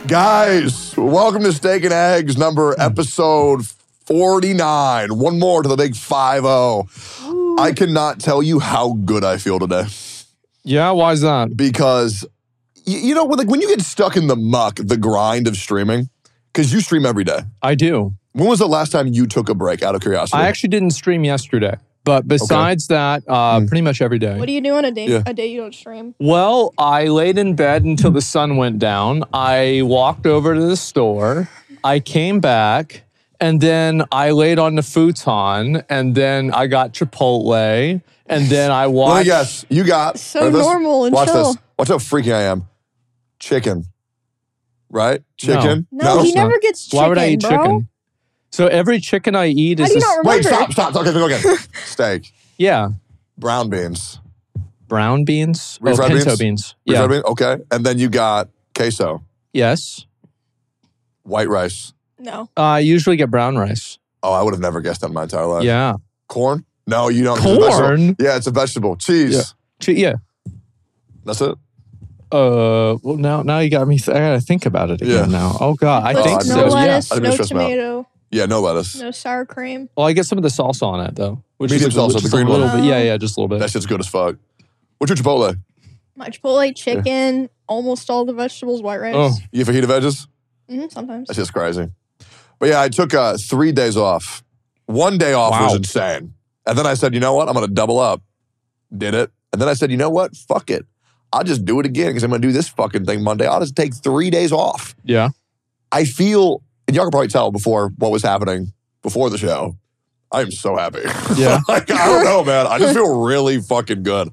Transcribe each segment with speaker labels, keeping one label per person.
Speaker 1: Guys, welcome to Steak and Eggs, episode 49. One more to the big 5-0. I cannot tell you how good I feel today.
Speaker 2: Yeah, why is that?
Speaker 1: Because, you know, when you get stuck in the muck, the grind of streaming, because you stream every day.
Speaker 2: I do.
Speaker 1: When was the last time you took a break, out of curiosity?
Speaker 2: I actually didn't stream yesterday. But besides that, pretty much every day.
Speaker 3: What do you do on a day you don't stream?
Speaker 2: Well, I laid in bed until the sun went down. I walked over to the store. I came back. And then I laid on the futon. And then I got Chipotle. And then I watched...
Speaker 1: Let me guess. You got...
Speaker 3: So normal and
Speaker 1: watch
Speaker 3: chill.
Speaker 1: This. Watch how freaky I am. Chicken. Right? Chicken?
Speaker 3: No, he never gets chicken,
Speaker 2: Why would I eat
Speaker 3: bro?
Speaker 2: chicken? So every chicken I eat is...
Speaker 3: How do you not remember?
Speaker 1: Wait, stop. Okay, go again. Steak.
Speaker 2: Yeah.
Speaker 1: Brown beans.
Speaker 2: Brown beans?
Speaker 1: Refried
Speaker 2: pinto beans. Yeah.
Speaker 1: Refried beans? Okay. And then you got queso.
Speaker 2: Yes.
Speaker 1: White rice.
Speaker 3: No.
Speaker 2: I usually get brown rice.
Speaker 1: Oh, I would have never guessed that in my entire life.
Speaker 2: Yeah.
Speaker 1: Corn? No, you don't.
Speaker 2: Corn?
Speaker 1: Yeah, it's a vegetable. Cheese.
Speaker 2: Yeah.
Speaker 1: That's it?
Speaker 2: Well, now you got me. I gotta think about it again now. Oh God, I think
Speaker 3: no
Speaker 2: so. Yeah.
Speaker 3: lettuce,
Speaker 1: I didn't
Speaker 3: no
Speaker 1: stress them out.
Speaker 3: tomato,
Speaker 1: Yeah, no lettuce.
Speaker 3: no sour cream.
Speaker 2: Well, I get some of the salsa on it though, which
Speaker 1: Medium
Speaker 2: is
Speaker 1: salsa,
Speaker 2: just
Speaker 1: the green
Speaker 2: a little
Speaker 3: one.
Speaker 2: bit. Yeah, just a little bit.
Speaker 1: That shit's good as fuck. What's your Chipotle?
Speaker 3: My Chipotle, chicken, almost all the vegetables, white rice.
Speaker 2: Oh.
Speaker 1: You get fajita veggies?
Speaker 3: Sometimes.
Speaker 1: That's just crazy. But yeah, I took 3 days off. 1 day off was insane. And then I said, you know what? I'm going to double up. Did it. And then I said, you know what? Fuck it. I'll just do it again because I'm going to do this fucking thing Monday. I'll just take 3 days off.
Speaker 2: Yeah.
Speaker 1: I feel, and y'all can probably tell before what was happening before the show, I am so happy.
Speaker 2: Yeah.
Speaker 1: Like, I don't know, man. I just feel really fucking good.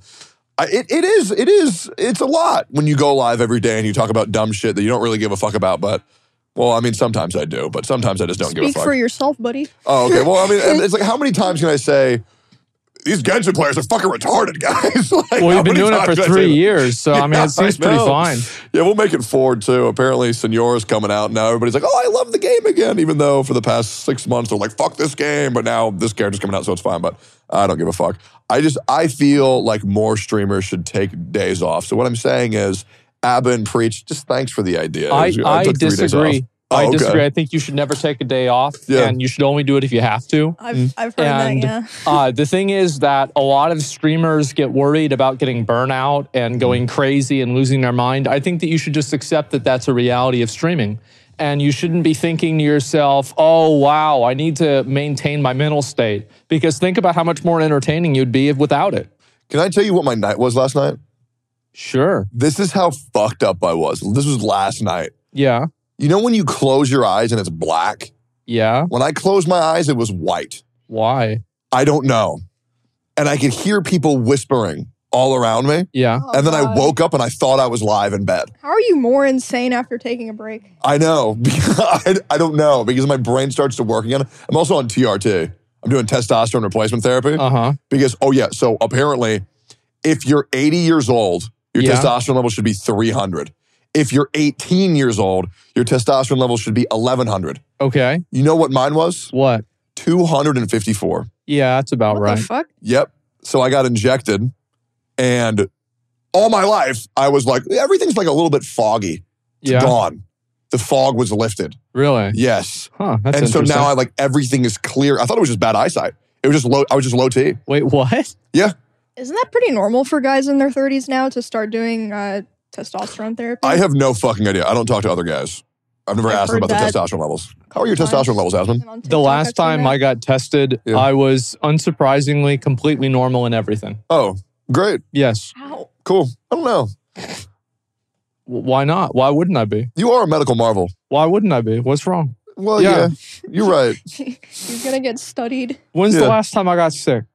Speaker 1: It's a lot when you go live every day and you talk about dumb shit that you don't really give a fuck about, but, well, I mean, sometimes I do, but sometimes I just don't give a fuck.
Speaker 3: Speak for yourself, buddy.
Speaker 1: Oh, okay. Well, I mean, it's like, how many times can I say, these Genshin players are fucking retarded, guys? Like,
Speaker 2: Well,
Speaker 1: how
Speaker 2: you've been
Speaker 1: many
Speaker 2: doing it
Speaker 1: times
Speaker 2: for
Speaker 1: can I say
Speaker 2: 3
Speaker 1: that?
Speaker 2: years, so I mean, it seems pretty
Speaker 1: know.
Speaker 2: fine.
Speaker 1: Yeah, we'll make it forward too. Apparently, Señora's coming out now. Everybody's like, oh, I love the game again, even though for the past 6 months they're like, fuck this game, but now this character's coming out, so it's fine, but I don't give a fuck. I feel like more streamers should take days off. So what I'm saying is, Abba and Preach, just thanks for the idea.
Speaker 2: I
Speaker 1: took 3 days
Speaker 2: disagree.
Speaker 1: off. Oh,
Speaker 2: I disagree.
Speaker 1: okay.
Speaker 2: I think you should never take a day off,
Speaker 1: Yeah.
Speaker 2: and you should only do it if you have to.
Speaker 3: I've heard that, yeah.
Speaker 2: The thing is that a lot of streamers get worried about getting burnout and going crazy and losing their mind. I think that you should just accept that that's a reality of streaming. And you shouldn't be thinking to yourself, oh, wow, I need to maintain my mental state. Because think about how much more entertaining you'd be without it.
Speaker 1: Can I tell you what my night was last night?
Speaker 2: Sure.
Speaker 1: This is how fucked up I was. This was last night.
Speaker 2: Yeah.
Speaker 1: You know when you close your eyes and it's black?
Speaker 2: Yeah.
Speaker 1: When I closed my eyes, it was white.
Speaker 2: Why?
Speaker 1: I don't know. And I could hear people whispering all around me.
Speaker 2: Yeah.
Speaker 3: Oh,
Speaker 1: And then I
Speaker 3: God.
Speaker 1: woke up and I thought I was live in bed.
Speaker 3: How are you more insane after taking a break?
Speaker 1: I know. I don't know because my brain starts to work again. I'm also on TRT. I'm doing testosterone replacement therapy.
Speaker 2: Uh-huh.
Speaker 1: Because, so apparently, if you're 80 years old, your testosterone level should be 300. If you're 18 years old, your testosterone level should be 1100.
Speaker 2: Okay.
Speaker 1: You know what mine was?
Speaker 2: What?
Speaker 1: 254.
Speaker 2: Yeah, that's about
Speaker 3: What
Speaker 2: right.
Speaker 3: the fuck?
Speaker 1: Yep. So I got injected, and all my life, I was like, everything's like a little bit foggy. It's
Speaker 2: Yeah.
Speaker 1: gone. The fog was lifted.
Speaker 2: Really?
Speaker 1: Yes.
Speaker 2: Huh. That's
Speaker 1: And so
Speaker 2: interesting.
Speaker 1: now everything is clear. I thought it was just bad eyesight. It was just low. I was just low T.
Speaker 2: Wait, what?
Speaker 1: Yeah.
Speaker 3: Isn't that pretty normal for guys in their 30s now to start doing testosterone therapy?
Speaker 1: I have no fucking idea. I don't talk to other guys. I've never
Speaker 3: I've
Speaker 1: asked them
Speaker 3: heard
Speaker 1: about the
Speaker 3: that.
Speaker 1: testosterone levels. How are your
Speaker 3: Times.
Speaker 1: testosterone levels, Asmund?
Speaker 3: And on
Speaker 2: The
Speaker 3: TikTok,
Speaker 2: last
Speaker 3: I've seen
Speaker 2: time
Speaker 3: that.
Speaker 2: I got tested,
Speaker 1: Yeah.
Speaker 2: I was unsurprisingly completely normal in everything.
Speaker 1: Oh, great.
Speaker 2: Yes.
Speaker 3: Ow.
Speaker 1: Cool. I don't know.
Speaker 2: Why not? Why wouldn't I be?
Speaker 1: You are a medical marvel.
Speaker 2: Why wouldn't I be? What's wrong?
Speaker 1: Well,
Speaker 2: Yeah.
Speaker 1: yeah, you're right.
Speaker 3: He's gonna get studied.
Speaker 2: When's the
Speaker 1: Yeah.
Speaker 2: last time I got sick?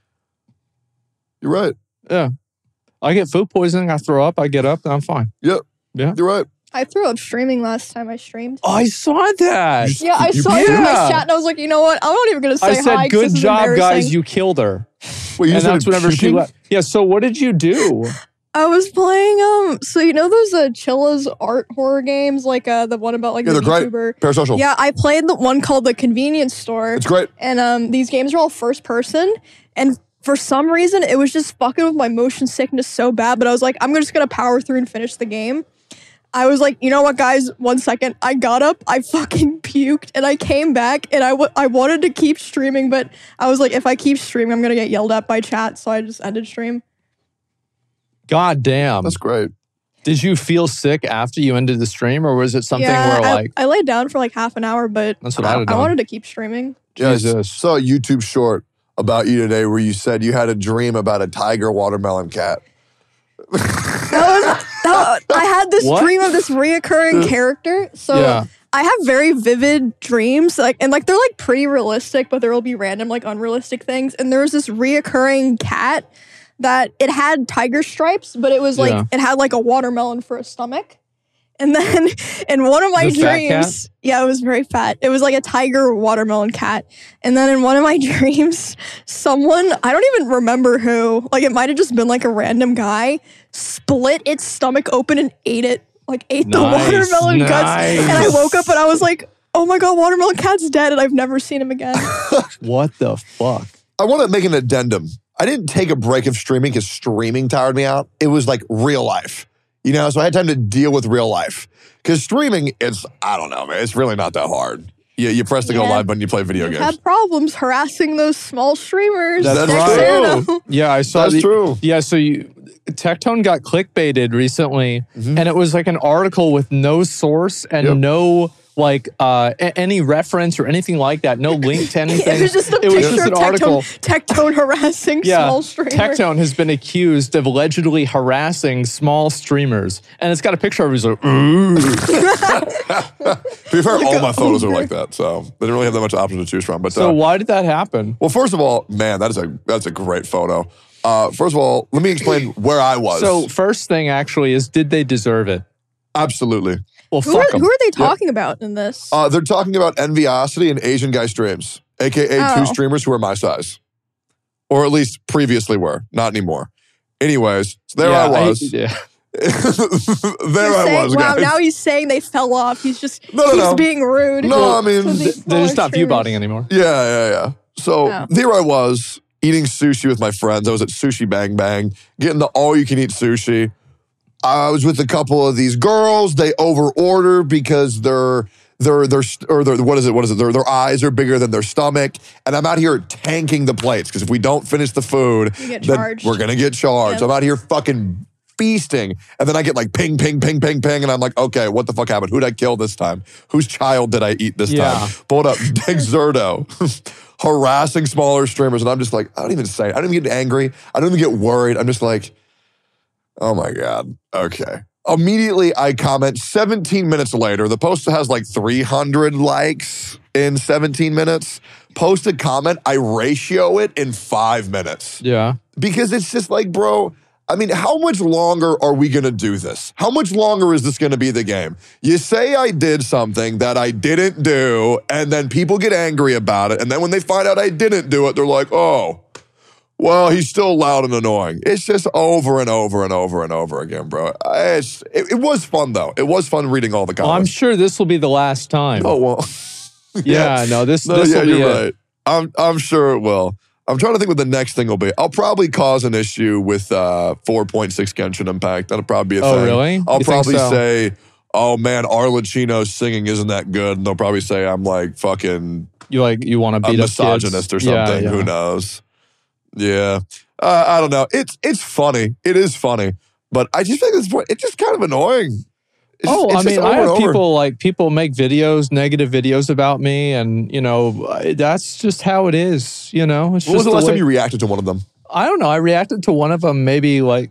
Speaker 1: You're right.
Speaker 2: Yeah. I get food poisoning, I throw up, I get up, and I'm fine.
Speaker 1: You're right.
Speaker 3: I threw up streaming last time I streamed.
Speaker 2: I saw that.
Speaker 3: Yeah, I
Speaker 1: You
Speaker 3: saw it in my
Speaker 2: yeah.
Speaker 3: chat and I was like, you know what? I'm not even gonna say
Speaker 2: I
Speaker 3: hi.
Speaker 2: said,
Speaker 3: 'cause
Speaker 2: good
Speaker 3: this is
Speaker 2: job, guys,
Speaker 3: embarrassing."
Speaker 2: you killed her.
Speaker 1: Wait, you
Speaker 2: And
Speaker 1: started
Speaker 2: that's whenever she
Speaker 1: puking?
Speaker 2: left. Yeah, so what did you do?
Speaker 3: I was playing so you know those Chilla's art horror games, like the one about like
Speaker 1: Yeah,
Speaker 3: the
Speaker 1: they're great.
Speaker 3: YouTuber.
Speaker 1: Parasocial.
Speaker 3: Yeah, I played the one called The Convenience Store.
Speaker 1: It's great.
Speaker 3: And these games are all first person. And for some reason, it was just fucking with my motion sickness so bad. But I was like, I'm just going to power through and finish the game. I was like, you know what, guys? 1 second. I got up, I fucking puked, and I came back, and I wanted to keep streaming, but I was like, if I keep streaming, I'm gonna get yelled at by chat, so I just ended stream.
Speaker 2: God damn.
Speaker 1: That's great.
Speaker 2: Did you feel sick after you ended the stream, or was it something where like
Speaker 3: I laid down for like half an hour, but
Speaker 2: that's what I
Speaker 3: wanted to keep streaming.
Speaker 1: Yes,
Speaker 2: Jesus.
Speaker 1: saw a YouTube short about you today where you said you had a dream about a tiger watermelon cat.
Speaker 3: I had this
Speaker 2: What?
Speaker 3: dream of this reoccurring character. So
Speaker 2: Yeah.
Speaker 3: I have very vivid dreams, like they're like pretty realistic, but there will be random like unrealistic things. And there was this reoccurring cat that it had tiger stripes, but it was like
Speaker 2: Yeah.
Speaker 3: it had like a watermelon for a stomach. And then in one of my
Speaker 2: The fat
Speaker 3: dreams, yeah, it was very fat. It was like a tiger watermelon cat. And then in one of my dreams, someone, I don't even remember who, like it might have just been like a random guy, split its stomach open and ate it. Like ate the
Speaker 2: Nice,
Speaker 3: watermelon guts.
Speaker 2: nice.
Speaker 3: And I woke up and I was like, oh my God, watermelon cat's dead and I've never seen him again.
Speaker 2: what the fuck?
Speaker 1: I want to make an addendum. I didn't take a break of streaming because streaming tired me out. It was like real life. You know, so I had time to deal with real life. Because streaming, I don't know, man. It's really not that hard. You press the go
Speaker 3: Yeah.
Speaker 1: live button, you play video
Speaker 3: You've
Speaker 1: games.
Speaker 3: had problems harassing those small streamers.
Speaker 2: That's
Speaker 3: Next
Speaker 2: right.
Speaker 3: to
Speaker 1: True.
Speaker 2: Yeah, I saw
Speaker 1: That's true.
Speaker 2: Yeah, so Tectone got clickbaited recently, and it was like an article with no source and
Speaker 1: Yep.
Speaker 2: no like any reference or anything like that. No link to anything.
Speaker 3: It was just a
Speaker 2: It was
Speaker 3: picture
Speaker 2: just
Speaker 3: of
Speaker 2: an article.
Speaker 3: Tectone harassing small streamers.
Speaker 2: Tectone has been accused of allegedly harassing small streamers, and it's got a picture of him. He's like, ooh.
Speaker 1: To be fair, all my photos are like that. So they don't really have that much option to choose from. But
Speaker 2: So why did that happen?
Speaker 1: well, first of all, man, that's a great photo. First of all, let me explain where I was.
Speaker 2: So first thing actually is, did they deserve it?
Speaker 1: Absolutely.
Speaker 2: Well,
Speaker 3: Who
Speaker 2: fuck
Speaker 3: are
Speaker 2: 'em.
Speaker 3: they talking about in this?
Speaker 1: They're talking about Enviosity and Asian Guy Streams, aka
Speaker 3: Oh.
Speaker 1: two streamers who are my size. Or at least previously were, not anymore. Anyways, so there I was.
Speaker 2: yeah.
Speaker 1: there I
Speaker 3: Saying,
Speaker 1: was,
Speaker 3: wow,
Speaker 1: guys.
Speaker 3: now he's saying they fell off. He's just
Speaker 1: No,
Speaker 3: keeps
Speaker 1: no.
Speaker 3: being rude.
Speaker 1: No, I mean,
Speaker 3: to these
Speaker 2: They're just
Speaker 3: smaller
Speaker 2: not view
Speaker 3: streamers.
Speaker 2: botting anymore.
Speaker 1: Yeah. So
Speaker 3: Oh.
Speaker 1: there I was, eating sushi with my friends. I was at Sushi Bang Bang, getting the all-you-can-eat sushi. I was with a couple of these girls. They over-order because their eyes are bigger than their stomach. And I'm out here tanking the plates because if we don't finish the food,
Speaker 3: You get
Speaker 1: then
Speaker 3: charged.
Speaker 1: we're gonna get charged.
Speaker 3: Yeah.
Speaker 1: I'm out here fucking feasting. And then I get like ping, ping, ping, ping, ping. And I'm like, okay, what the fuck happened? Who'd I kill this time? Whose child did I eat this
Speaker 2: Yeah.
Speaker 1: time? Pulled up Dexerto. Harassing smaller streamers. And I'm just like, I don't even say it. I don't even get angry. I don't even get worried. I'm just like, oh my God. Okay. Immediately I comment 17 minutes later. The post has like 300 likes in 17 minutes. Post a comment. I ratio it in 5 minutes.
Speaker 2: Yeah.
Speaker 1: Because it's just like, bro, I mean, how much longer are we going to do this? How much longer is this going to be the game? You say I did something that I didn't do, and then people get angry about it. And then when they find out I didn't do it, they're like, oh, well, he's still loud and annoying. It's just over and over and over and over again, bro. It was fun, though. It was fun reading all the
Speaker 2: Well, I'm
Speaker 1: comments.
Speaker 2: sure this will be the last time.
Speaker 1: Oh, well.
Speaker 2: yeah. No, this
Speaker 1: No,
Speaker 2: will
Speaker 1: yeah,
Speaker 2: be
Speaker 1: you're
Speaker 2: it.
Speaker 1: right. I'm sure it will. I'm trying to think what the next thing will be. I'll probably cause an issue with 4.6 Genshin Impact. That'll probably be a
Speaker 2: Oh,
Speaker 1: thing.
Speaker 2: really?
Speaker 1: I'll
Speaker 2: You think
Speaker 1: probably
Speaker 2: so?
Speaker 1: say, oh man, Arlecchino's singing isn't that good. And they'll probably say I'm like fucking
Speaker 2: You want to
Speaker 1: a
Speaker 2: beat up
Speaker 1: misogynist
Speaker 2: kids?
Speaker 1: or something.
Speaker 2: Yeah, yeah.
Speaker 1: Who knows? Yeah. I don't know. It's funny. It is funny. But I just think it's just kind of annoying. It's
Speaker 2: Oh,
Speaker 1: just-
Speaker 2: I
Speaker 1: it's
Speaker 2: mean,
Speaker 1: just
Speaker 2: I
Speaker 1: over and
Speaker 2: have
Speaker 1: over.
Speaker 2: people make videos, negative videos about me, and that's just how it is. It's
Speaker 1: When was
Speaker 2: just
Speaker 1: the last
Speaker 2: way-
Speaker 1: time you reacted to one of them?
Speaker 2: I don't know. I reacted to one of them maybe like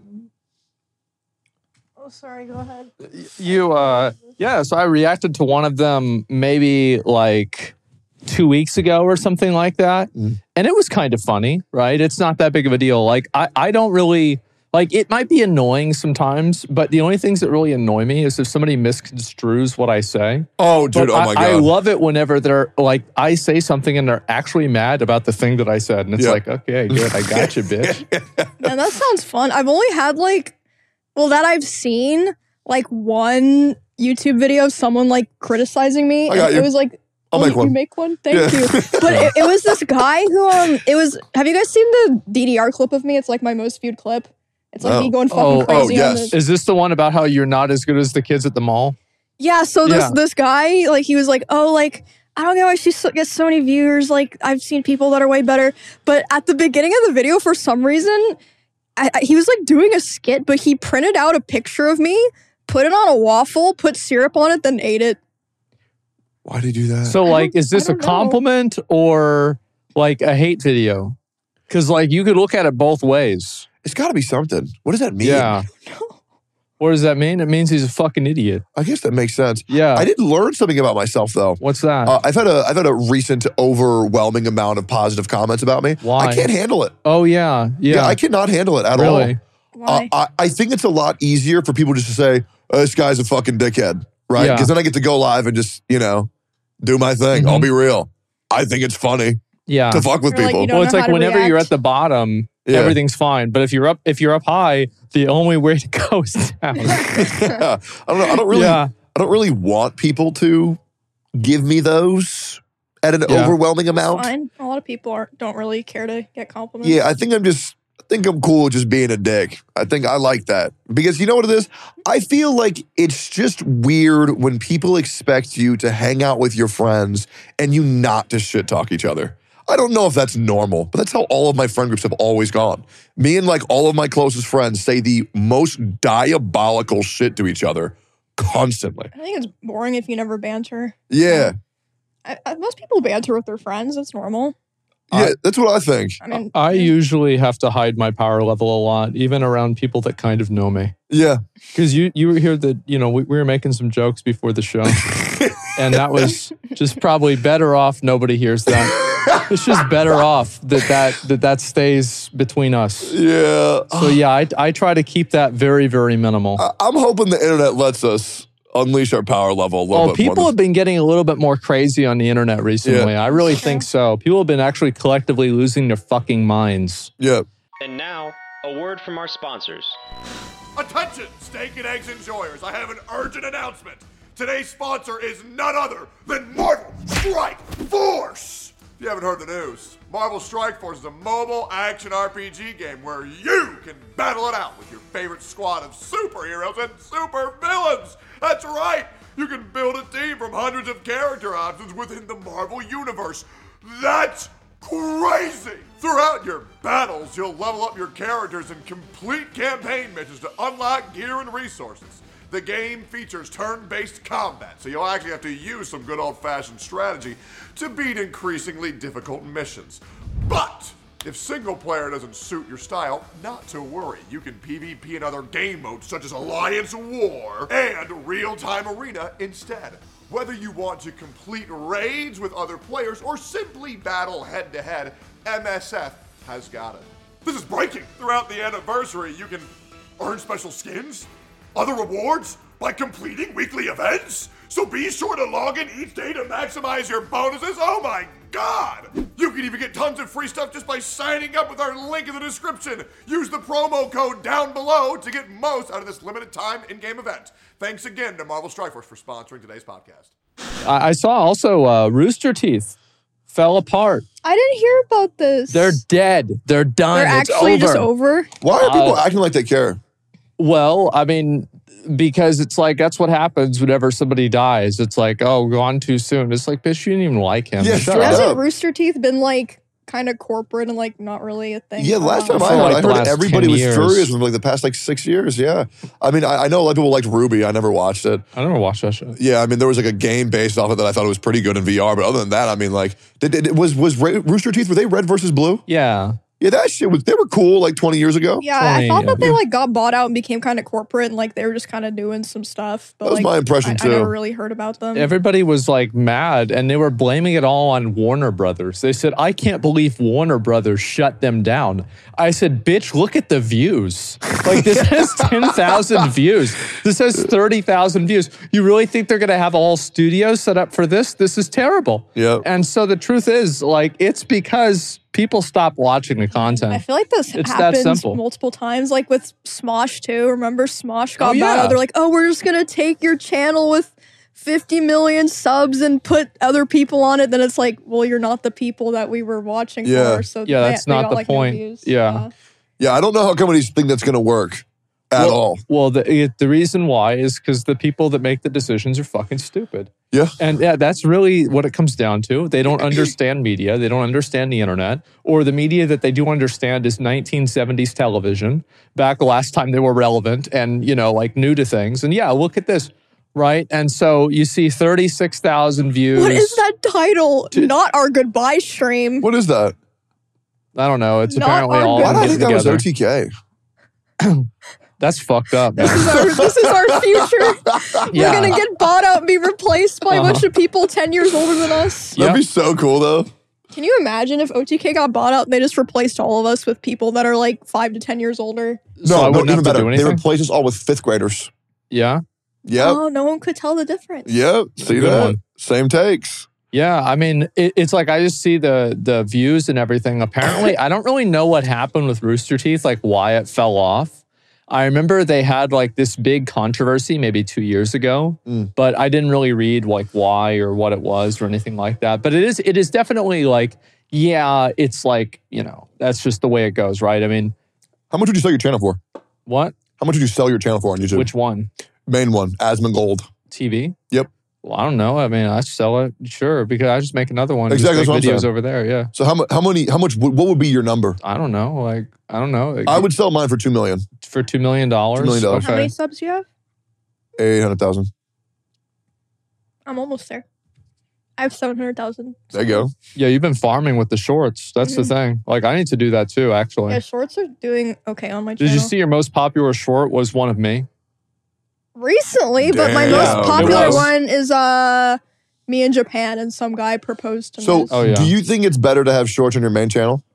Speaker 3: Oh, sorry. Go ahead.
Speaker 2: so I reacted to one of them maybe like 2 weeks ago or something like that.
Speaker 1: Mm.
Speaker 2: And it was kind of funny, right? It's not that big of a deal. Like I don't really like, it might be annoying sometimes, but the only things that really annoy me is if somebody misconstrues what I say.
Speaker 1: Oh, dude.
Speaker 2: But
Speaker 1: Oh my God.
Speaker 2: I love it whenever they're like, I say something and they're actually mad about the thing that I said. And it's
Speaker 1: Yeah.
Speaker 2: like, okay, good. I got you, bitch.
Speaker 3: Man, that sounds fun. I've only had that I've seen one YouTube video of someone criticizing me.
Speaker 1: I got
Speaker 3: and
Speaker 1: you.
Speaker 3: It was like,
Speaker 1: I'll make one.
Speaker 3: You make one? Thank
Speaker 1: Yeah.
Speaker 3: you. But it was this guy who have you guys seen the DDR clip of me? It's like my most viewed clip. It's like me going fucking crazy on
Speaker 1: yes.
Speaker 3: this.
Speaker 2: Is this the one about how you're not as good as the kids at the mall?
Speaker 3: Yeah, so this guy, like, he was like, oh, like, I don't get why she gets so many viewers. Like, I've seen people that are way better. But at the beginning of the video, for some reason, he was, like, doing a skit, but he printed out a picture of me, put it on a waffle, put syrup on it, then ate it.
Speaker 1: Why did he do that?
Speaker 2: So, like, is this a compliment or, like, a hate video? Because, like, you could look at it both ways.
Speaker 1: It's got to be something. What does that mean?
Speaker 2: Yeah. What does that mean? It means he's a fucking idiot.
Speaker 1: I guess that makes sense.
Speaker 2: Yeah.
Speaker 1: I did learn something about myself, though.
Speaker 2: What's that?
Speaker 1: I've had a recent overwhelming amount of positive comments about me.
Speaker 2: Why?
Speaker 1: I can't handle it.
Speaker 2: Oh, yeah. Yeah.
Speaker 1: I cannot handle it at
Speaker 2: Really?
Speaker 1: all.
Speaker 3: Why?
Speaker 1: I think it's a lot easier for people just to say, this guy's a fucking dickhead, right?
Speaker 2: Yeah.
Speaker 1: Because then I get to go live and just, do my thing.
Speaker 2: Mhm.
Speaker 1: I'll be real. I think it's funny
Speaker 2: Yeah.
Speaker 1: to fuck with
Speaker 3: Or, like,
Speaker 1: people.
Speaker 3: you don't
Speaker 2: Well, it's
Speaker 3: know
Speaker 2: like
Speaker 3: how to
Speaker 2: whenever you're
Speaker 3: react.
Speaker 2: at the bottom,
Speaker 1: Yeah.
Speaker 2: everything's fine. But if you're up high, the only way to go is down.
Speaker 1: Yeah. I don't know. I don't really want people to give me those at an
Speaker 2: Yeah.
Speaker 1: overwhelming amount.
Speaker 3: Fine. A lot of people don't really care to get compliments.
Speaker 1: Yeah, I think I'm cool with just being a dick. I think I like that. Because you know what it is? I feel like it's just weird when people expect you to hang out with your friends and you not to shit talk each other. I don't know if that's normal, but that's how all of my friend groups have always gone. Me and like all of my closest friends say the most diabolical shit to each other constantly.
Speaker 3: I think it's boring if you never banter.
Speaker 1: Yeah.
Speaker 3: Most people banter with their friends. It's normal.
Speaker 1: Yeah, that's what I think.
Speaker 3: I mean,
Speaker 2: I usually have to hide my power level a lot, even around people that kind of know me.
Speaker 1: Yeah.
Speaker 2: Because you were here that, we were making some jokes before the show. And that was just probably better off nobody hears that. It's just better off that stays between us.
Speaker 1: Yeah.
Speaker 2: So yeah, I try to keep that very, very minimal.
Speaker 1: I'm hoping the internet lets us unleash our power level a little bit
Speaker 2: People
Speaker 1: more.
Speaker 2: have been getting a little bit more crazy on the internet recently. I really think so. People have been actually collectively losing their fucking minds.
Speaker 1: Yeah.
Speaker 4: And now, a word from our sponsors.
Speaker 5: Attention, steak and eggs enjoyers. I have an urgent announcement. Today's sponsor is none other than Marvel Strike Force. If you haven't heard the news, Marvel Strike Force is a mobile action RPG game where you can battle it out with your favorite squad of superheroes and supervillains. That's right. You can build a team from hundreds of character options within the Marvel Universe. That's crazy! Throughout your battles, you'll level up your characters and complete campaign missions to unlock gear and resources. The game features turn-based combat, so you'll actually have to use some good old-fashioned strategy to beat increasingly difficult missions. But if single player doesn't suit your style, not to worry. You can PvP in other game modes such as Alliance War and Real-Time Arena instead. Whether you want to complete raids with other players or simply battle head-to-head, MSF has got it. This is breaking! Throughout the anniversary, you can earn special skins, other rewards, by completing weekly events. So be sure to log in each day to maximize your bonuses. Oh my God! You can even get tons of free stuff just by signing up with our link in the description. Use the promo code down below to get most out of this limited time in-game event. Thanks again to Marvel Strike Force for sponsoring today's podcast.
Speaker 2: I saw also Rooster Teeth fell apart.
Speaker 3: I didn't hear about this.
Speaker 2: They're dead. They're done.
Speaker 3: They're
Speaker 2: It's
Speaker 3: actually
Speaker 2: over.
Speaker 3: just over.
Speaker 1: Why are people acting like they care?
Speaker 2: Well, I mean, because it's like that's what happens whenever somebody dies. It's like, oh, gone too soon. It's like, bitch, you didn't even like him.
Speaker 1: Yeah,
Speaker 2: Shut
Speaker 1: straight
Speaker 2: up.
Speaker 1: up.
Speaker 3: Hasn't Rooster Teeth been like kind of corporate and like not really a thing?
Speaker 1: Yeah, last time
Speaker 2: For
Speaker 1: I
Speaker 2: like the
Speaker 1: heard
Speaker 2: last
Speaker 1: everybody
Speaker 2: 10
Speaker 1: was
Speaker 2: years.
Speaker 1: furious with like the past like 6 years. Yeah. I mean, I know a lot of people liked Ruby. I never watched it.
Speaker 2: I never watched that show.
Speaker 1: Yeah, I mean, there was like a game based off of it that I thought it was pretty good in VR. But other than that, I mean, like, was Rooster Teeth, were they red versus blue?
Speaker 2: Yeah.
Speaker 1: Yeah, that shit was, they were cool like 20 years ago.
Speaker 3: Yeah, I thought
Speaker 2: 20,
Speaker 3: that they like got bought out and became kind of corporate and like they were just kind of doing some stuff. But
Speaker 1: That was
Speaker 3: like,
Speaker 1: my impression,
Speaker 3: I
Speaker 1: too.
Speaker 3: never really heard about them.
Speaker 2: Everybody was like mad and they were blaming it all on Warner Brothers. They said, I can't believe Warner Brothers shut them down. I said, bitch, look at the views. Like this has 10,000 views. This has 30,000 views. You really think they're going to have a whole studio set up for this? This is terrible.
Speaker 1: Yeah.
Speaker 2: And so the truth is, like, it's because people stop watching the content.
Speaker 3: I feel like this
Speaker 2: It's that
Speaker 3: happens
Speaker 2: simple.
Speaker 3: multiple times, like with Smosh too. Remember Smosh got
Speaker 2: Oh,
Speaker 3: bought
Speaker 2: yeah.
Speaker 3: out? They're like, oh, we're just gonna take your channel with 50 million subs and put other people on it. Then it's like, well, you're not the people that we were watching
Speaker 1: Yeah.
Speaker 3: for. So
Speaker 2: Yeah, that's
Speaker 3: they
Speaker 2: not
Speaker 3: got,
Speaker 2: the
Speaker 3: like, no
Speaker 2: point.
Speaker 3: views.
Speaker 2: Yeah.
Speaker 1: Yeah, I don't know how companies think that's going to work at all.
Speaker 2: Well, the reason why is because the people that make the decisions are fucking stupid.
Speaker 1: Yeah.
Speaker 2: And yeah, that's really what it comes down to. They don't understand media. They don't understand the internet. Or the media that they do understand is 1970s television, back the last time they were relevant and, like new to things. And yeah, look at this, right? And so you see 36,000 views.
Speaker 3: What is that title? Not our goodbye stream.
Speaker 1: What is that?
Speaker 2: I don't know. It's
Speaker 3: Not
Speaker 2: apparently
Speaker 3: our
Speaker 2: all
Speaker 1: Why did I
Speaker 2: getting
Speaker 1: think that was
Speaker 2: together.
Speaker 1: OTK?
Speaker 2: That's fucked up, man.
Speaker 3: This is our future.
Speaker 2: Yeah.
Speaker 3: We're gonna get bought out and be replaced by a bunch of people 10 years older than us.
Speaker 1: That'd
Speaker 2: Yep.
Speaker 1: be so cool, though.
Speaker 3: Can you imagine if OTK got bought out and they just replaced all of us with people that are like 5 to 10 years older?
Speaker 2: So I
Speaker 1: No,
Speaker 2: wouldn't
Speaker 1: even
Speaker 2: have to
Speaker 1: better.
Speaker 2: do
Speaker 1: They
Speaker 2: anything?
Speaker 1: replace us all with 5th graders.
Speaker 2: Yeah.
Speaker 1: Yep.
Speaker 3: Oh, no one could tell the difference.
Speaker 1: Yep. See
Speaker 2: Good
Speaker 1: that?
Speaker 2: one.
Speaker 1: Same takes.
Speaker 2: Yeah, I mean, it's like I just see the views and everything. Apparently, I don't really know what happened with Rooster Teeth, like why it fell off. I remember they had like this big controversy maybe 2 years ago, but I didn't really read like why or what it was or anything like that. But it is definitely like, yeah, it's like, that's just the way it goes, right? I mean,
Speaker 1: How much would you sell your channel for?
Speaker 2: what?
Speaker 1: How much would you sell your channel for on YouTube?
Speaker 2: Which one?
Speaker 1: Main one, Asmongold.
Speaker 2: TV?
Speaker 1: Yep.
Speaker 2: Well, I don't know. I mean, I sell it, sure, because I just make another one.
Speaker 1: Exactly,
Speaker 2: Just
Speaker 1: that's
Speaker 2: make
Speaker 1: what I'm
Speaker 2: videos
Speaker 1: saying.
Speaker 2: over there, yeah.
Speaker 1: So what would be your number?
Speaker 2: I don't know. Like, I don't know.
Speaker 1: I would sell mine for $2 million.
Speaker 2: For $2 million?
Speaker 1: $2 million.
Speaker 2: Okay.
Speaker 3: How many subs do you have?
Speaker 1: 800,000.
Speaker 3: I'm almost there. I have 700,000.
Speaker 1: There you go.
Speaker 2: Yeah, you've been farming with the shorts. That's the thing. Like, I need to do that too, actually.
Speaker 3: Yeah, shorts are doing okay on my channel.
Speaker 2: Did you see your most popular short was one of me?
Speaker 3: Recently, but my
Speaker 1: Damn,
Speaker 3: most
Speaker 1: it
Speaker 3: popular
Speaker 2: was.
Speaker 3: one is me in Japan and some guy proposed to me.
Speaker 1: So,
Speaker 2: Oh, yeah.
Speaker 1: do you think it's better to have shorts on your main channel?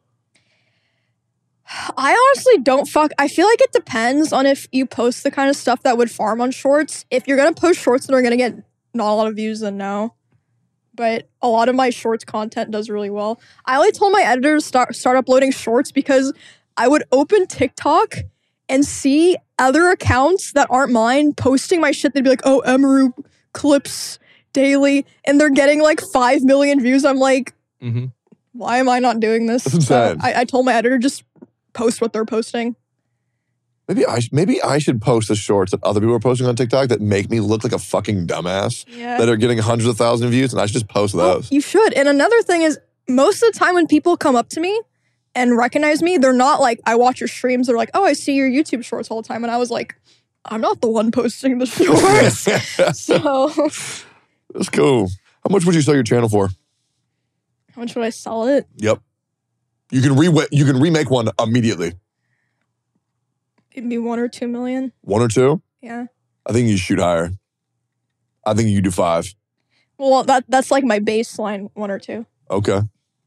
Speaker 3: I honestly don't I feel like it depends on if you post the kind of stuff that would farm on shorts. If you're gonna post shorts that are gonna get not a lot of views, then no. But a lot of my shorts content does really well. I only told my editors start uploading shorts because I would open TikTok and see other accounts that aren't mine posting my shit. They'd be like, "Oh, Emaru clips daily," and they're getting like 5 million views. I'm like,
Speaker 2: Mm-hmm.
Speaker 3: why am I not doing this?
Speaker 1: That's
Speaker 3: So
Speaker 1: insane.
Speaker 3: I told my editor, just post what they're posting.
Speaker 1: Maybe I should post the shorts that other people are posting on TikTok that make me look like a fucking dumbass
Speaker 3: Yeah.
Speaker 1: that are getting hundreds of thousands of views, and I should just post
Speaker 3: Oh,
Speaker 1: those.
Speaker 3: you should. And another thing is, most of the time when people come up to me and recognize me, they're not like, I watch your streams. They're like, oh, I see your YouTube shorts all the time. And I was like, I'm not the one posting the shorts. So
Speaker 1: That's cool. How much would you sell your channel for?
Speaker 3: how much would I sell it?
Speaker 1: Yep. You can remake one immediately.
Speaker 3: Maybe 1 or 2 million.
Speaker 1: 1 or 2?
Speaker 3: Yeah.
Speaker 1: I think you shoot higher. I think you do 5.
Speaker 3: Well, that's like my baseline, 1 or 2.
Speaker 1: Okay.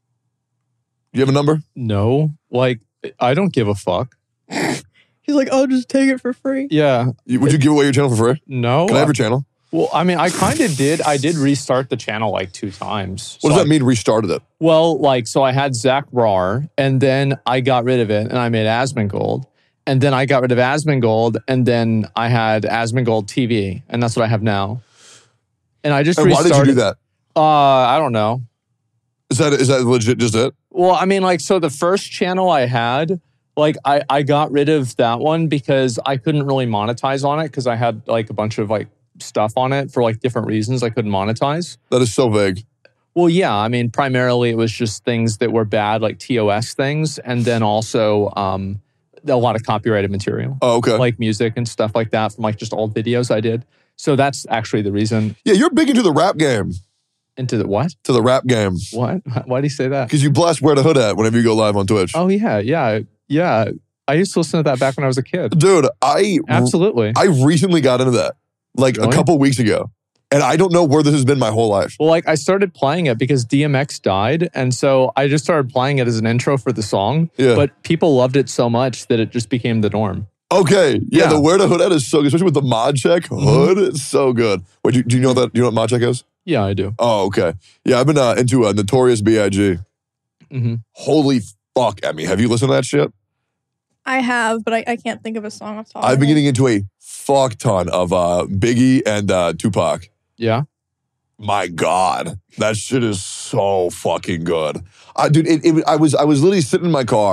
Speaker 1: You have a number?
Speaker 2: No, like, I don't give a fuck.
Speaker 3: He's like, I'll just take it for free.
Speaker 2: Yeah,
Speaker 1: Would you give away your channel for free?
Speaker 2: no.
Speaker 1: Can I have your channel?
Speaker 2: Well, I mean, I kind of did. I did restart the channel like 2 times.
Speaker 1: What
Speaker 2: So
Speaker 1: does that mean, restarted it?
Speaker 2: Well, like, so I had Zach Brar, and then I got rid of it, and I made Asmongold. And then I got rid of Asmongold, and then I had Asmongold TV, and that's what I have now. And I just
Speaker 1: And why
Speaker 2: restarted.
Speaker 1: did you do that?
Speaker 2: I don't know.
Speaker 1: Is that legit just it?
Speaker 2: Well, I mean, like, so the first channel I had, like, I got rid of that one because I couldn't really monetize on it because I had like a bunch of like stuff on it for like different reasons I couldn't monetize.
Speaker 1: That is so vague.
Speaker 2: Well, yeah, I mean, primarily it was just things that were bad, like TOS things, and then also a lot of copyrighted material,
Speaker 1: Oh, okay.
Speaker 2: like music and stuff like that from like just old videos I did. So that's actually the reason.
Speaker 1: Yeah, you're big into the rap game.
Speaker 2: Into the what?
Speaker 1: To the rap game.
Speaker 2: What? Why do you say that?
Speaker 1: Because you blast Where the Hood at whenever you go live on Twitch.
Speaker 2: Oh, yeah. I used to listen to that back when I was a kid.
Speaker 1: Dude, I
Speaker 2: Absolutely.
Speaker 1: recently got into that. Like a
Speaker 2: Really?
Speaker 1: couple weeks ago. And I don't know where this has been my whole life.
Speaker 2: Well, like I started playing it because DMX died. And so I just started playing it as an intro for the song.
Speaker 1: Yeah.
Speaker 2: But people loved it so much that it just became the norm.
Speaker 1: Okay. Yeah,
Speaker 2: Yeah.
Speaker 1: the Where the Hood at is so good, especially with the mod check. Hood, it's so good. Wait, do you know that? Do you know what mod check is?
Speaker 2: Yeah, I do.
Speaker 1: Oh, okay. Yeah, I've been into Notorious B.I.G.
Speaker 2: Hmm.
Speaker 1: Holy fuck, Emmy. Have you listened to that shit?
Speaker 3: I have, but I can't think of a song off the top of
Speaker 1: I've been
Speaker 3: my head.
Speaker 1: getting into a fuck ton of Biggie and Tupac.
Speaker 2: Yeah.
Speaker 1: My God, that shit is so fucking good. Dude, I was literally sitting in my car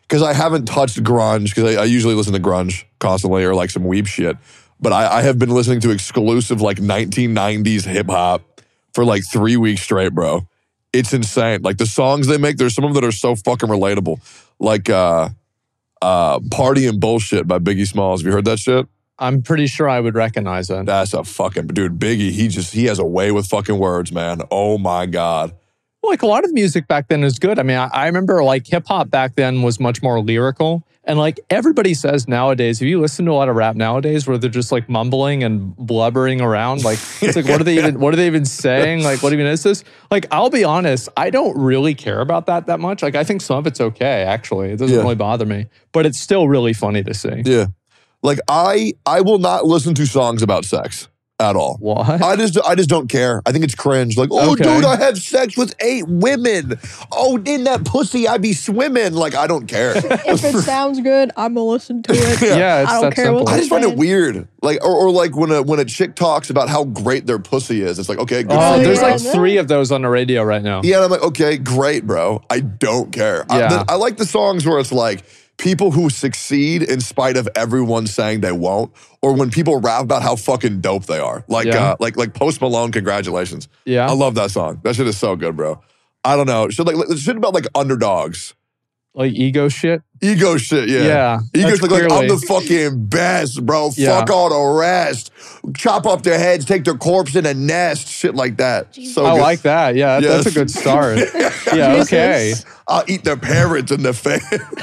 Speaker 1: because I haven't touched grunge, because I usually listen to grunge constantly or like some weeb shit. But I have been listening to exclusive like 1990s hip hop for like 3 weeks straight, bro. It's insane. Like the songs they make, there's some of them that are so fucking relatable. Like Party and Bullshit by Biggie Smalls. Have you heard that shit?
Speaker 2: I'm pretty sure I would recognize it.
Speaker 1: That's a fucking dude. Biggie, he has a way with fucking words, man. Oh my God.
Speaker 2: Like a lot of music back then is good. I mean, I remember like hip hop back then was much more lyrical. And like everybody says nowadays, if you listen to a lot of rap nowadays where they're just like mumbling and blubbering around, like it's like, what are they even saying? Like, what even is this? Like, I'll be honest, I don't really care about that much. Like, I think some of it's okay, actually. It doesn't really bother me. But it's still really funny to see.
Speaker 1: Yeah. Like I will not listen to songs about sex at all.
Speaker 2: What?
Speaker 1: I just don't care. I think it's cringe. Like, oh,
Speaker 2: Okay.
Speaker 1: dude, I have sex with 8 women. Oh, in that pussy, I be swimming. Like, I don't care.
Speaker 3: If it sounds good, I'm gonna listen to it.
Speaker 2: Yeah, it's
Speaker 3: I don't
Speaker 2: that
Speaker 3: care
Speaker 2: simple.
Speaker 3: what
Speaker 1: I
Speaker 3: they're
Speaker 1: just find it
Speaker 3: saying.
Speaker 1: weird. Like, or like when a chick talks about how great their pussy is, it's like, okay, good
Speaker 2: Oh,
Speaker 1: for
Speaker 2: there's
Speaker 1: you.
Speaker 2: like 3 of those on the radio right now.
Speaker 1: Yeah, and I'm like, okay, great, bro. I don't care.
Speaker 2: Yeah.
Speaker 1: I like the songs where it's like people who succeed in spite of everyone saying they won't, or when people rap about how fucking dope they are. Like, like Post Malone, congratulations.
Speaker 2: Yeah.
Speaker 1: I love that song. That shit is so good, bro. I don't know. Shit about like underdogs.
Speaker 2: Like ego shit.
Speaker 1: Ego shit, yeah.
Speaker 2: Yeah,
Speaker 1: Ego's
Speaker 2: that's
Speaker 1: like, I'm
Speaker 2: clearly-
Speaker 1: the fucking best, bro.
Speaker 2: Yeah.
Speaker 1: Fuck all the rest. Chop up their heads, take their corpse in a nest, shit like that. So
Speaker 2: I
Speaker 1: good.
Speaker 2: like that. Yeah, that's a
Speaker 1: Yes.
Speaker 2: good start. Yeah, okay.
Speaker 1: I'll eat their parents in the face.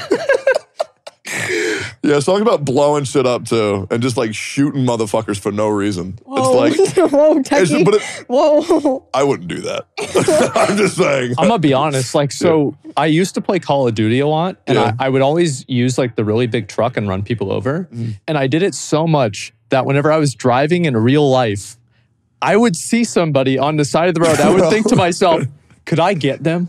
Speaker 1: Yeah, songs about blowing shit up too, and just like shooting motherfuckers for no reason.
Speaker 3: Whoa,
Speaker 1: It's like,
Speaker 3: whoa, Techie.
Speaker 1: but
Speaker 3: Whoa.
Speaker 1: I wouldn't do that. I'm just saying.
Speaker 2: I'm gonna be honest. Like, so I used to play Call of Duty a lot, and
Speaker 1: Yeah.
Speaker 2: I would always use like the really big truck and run people over. And I did it so much that whenever I was driving in real life, I would see somebody on the side of the road. I would think to myself, could I get them?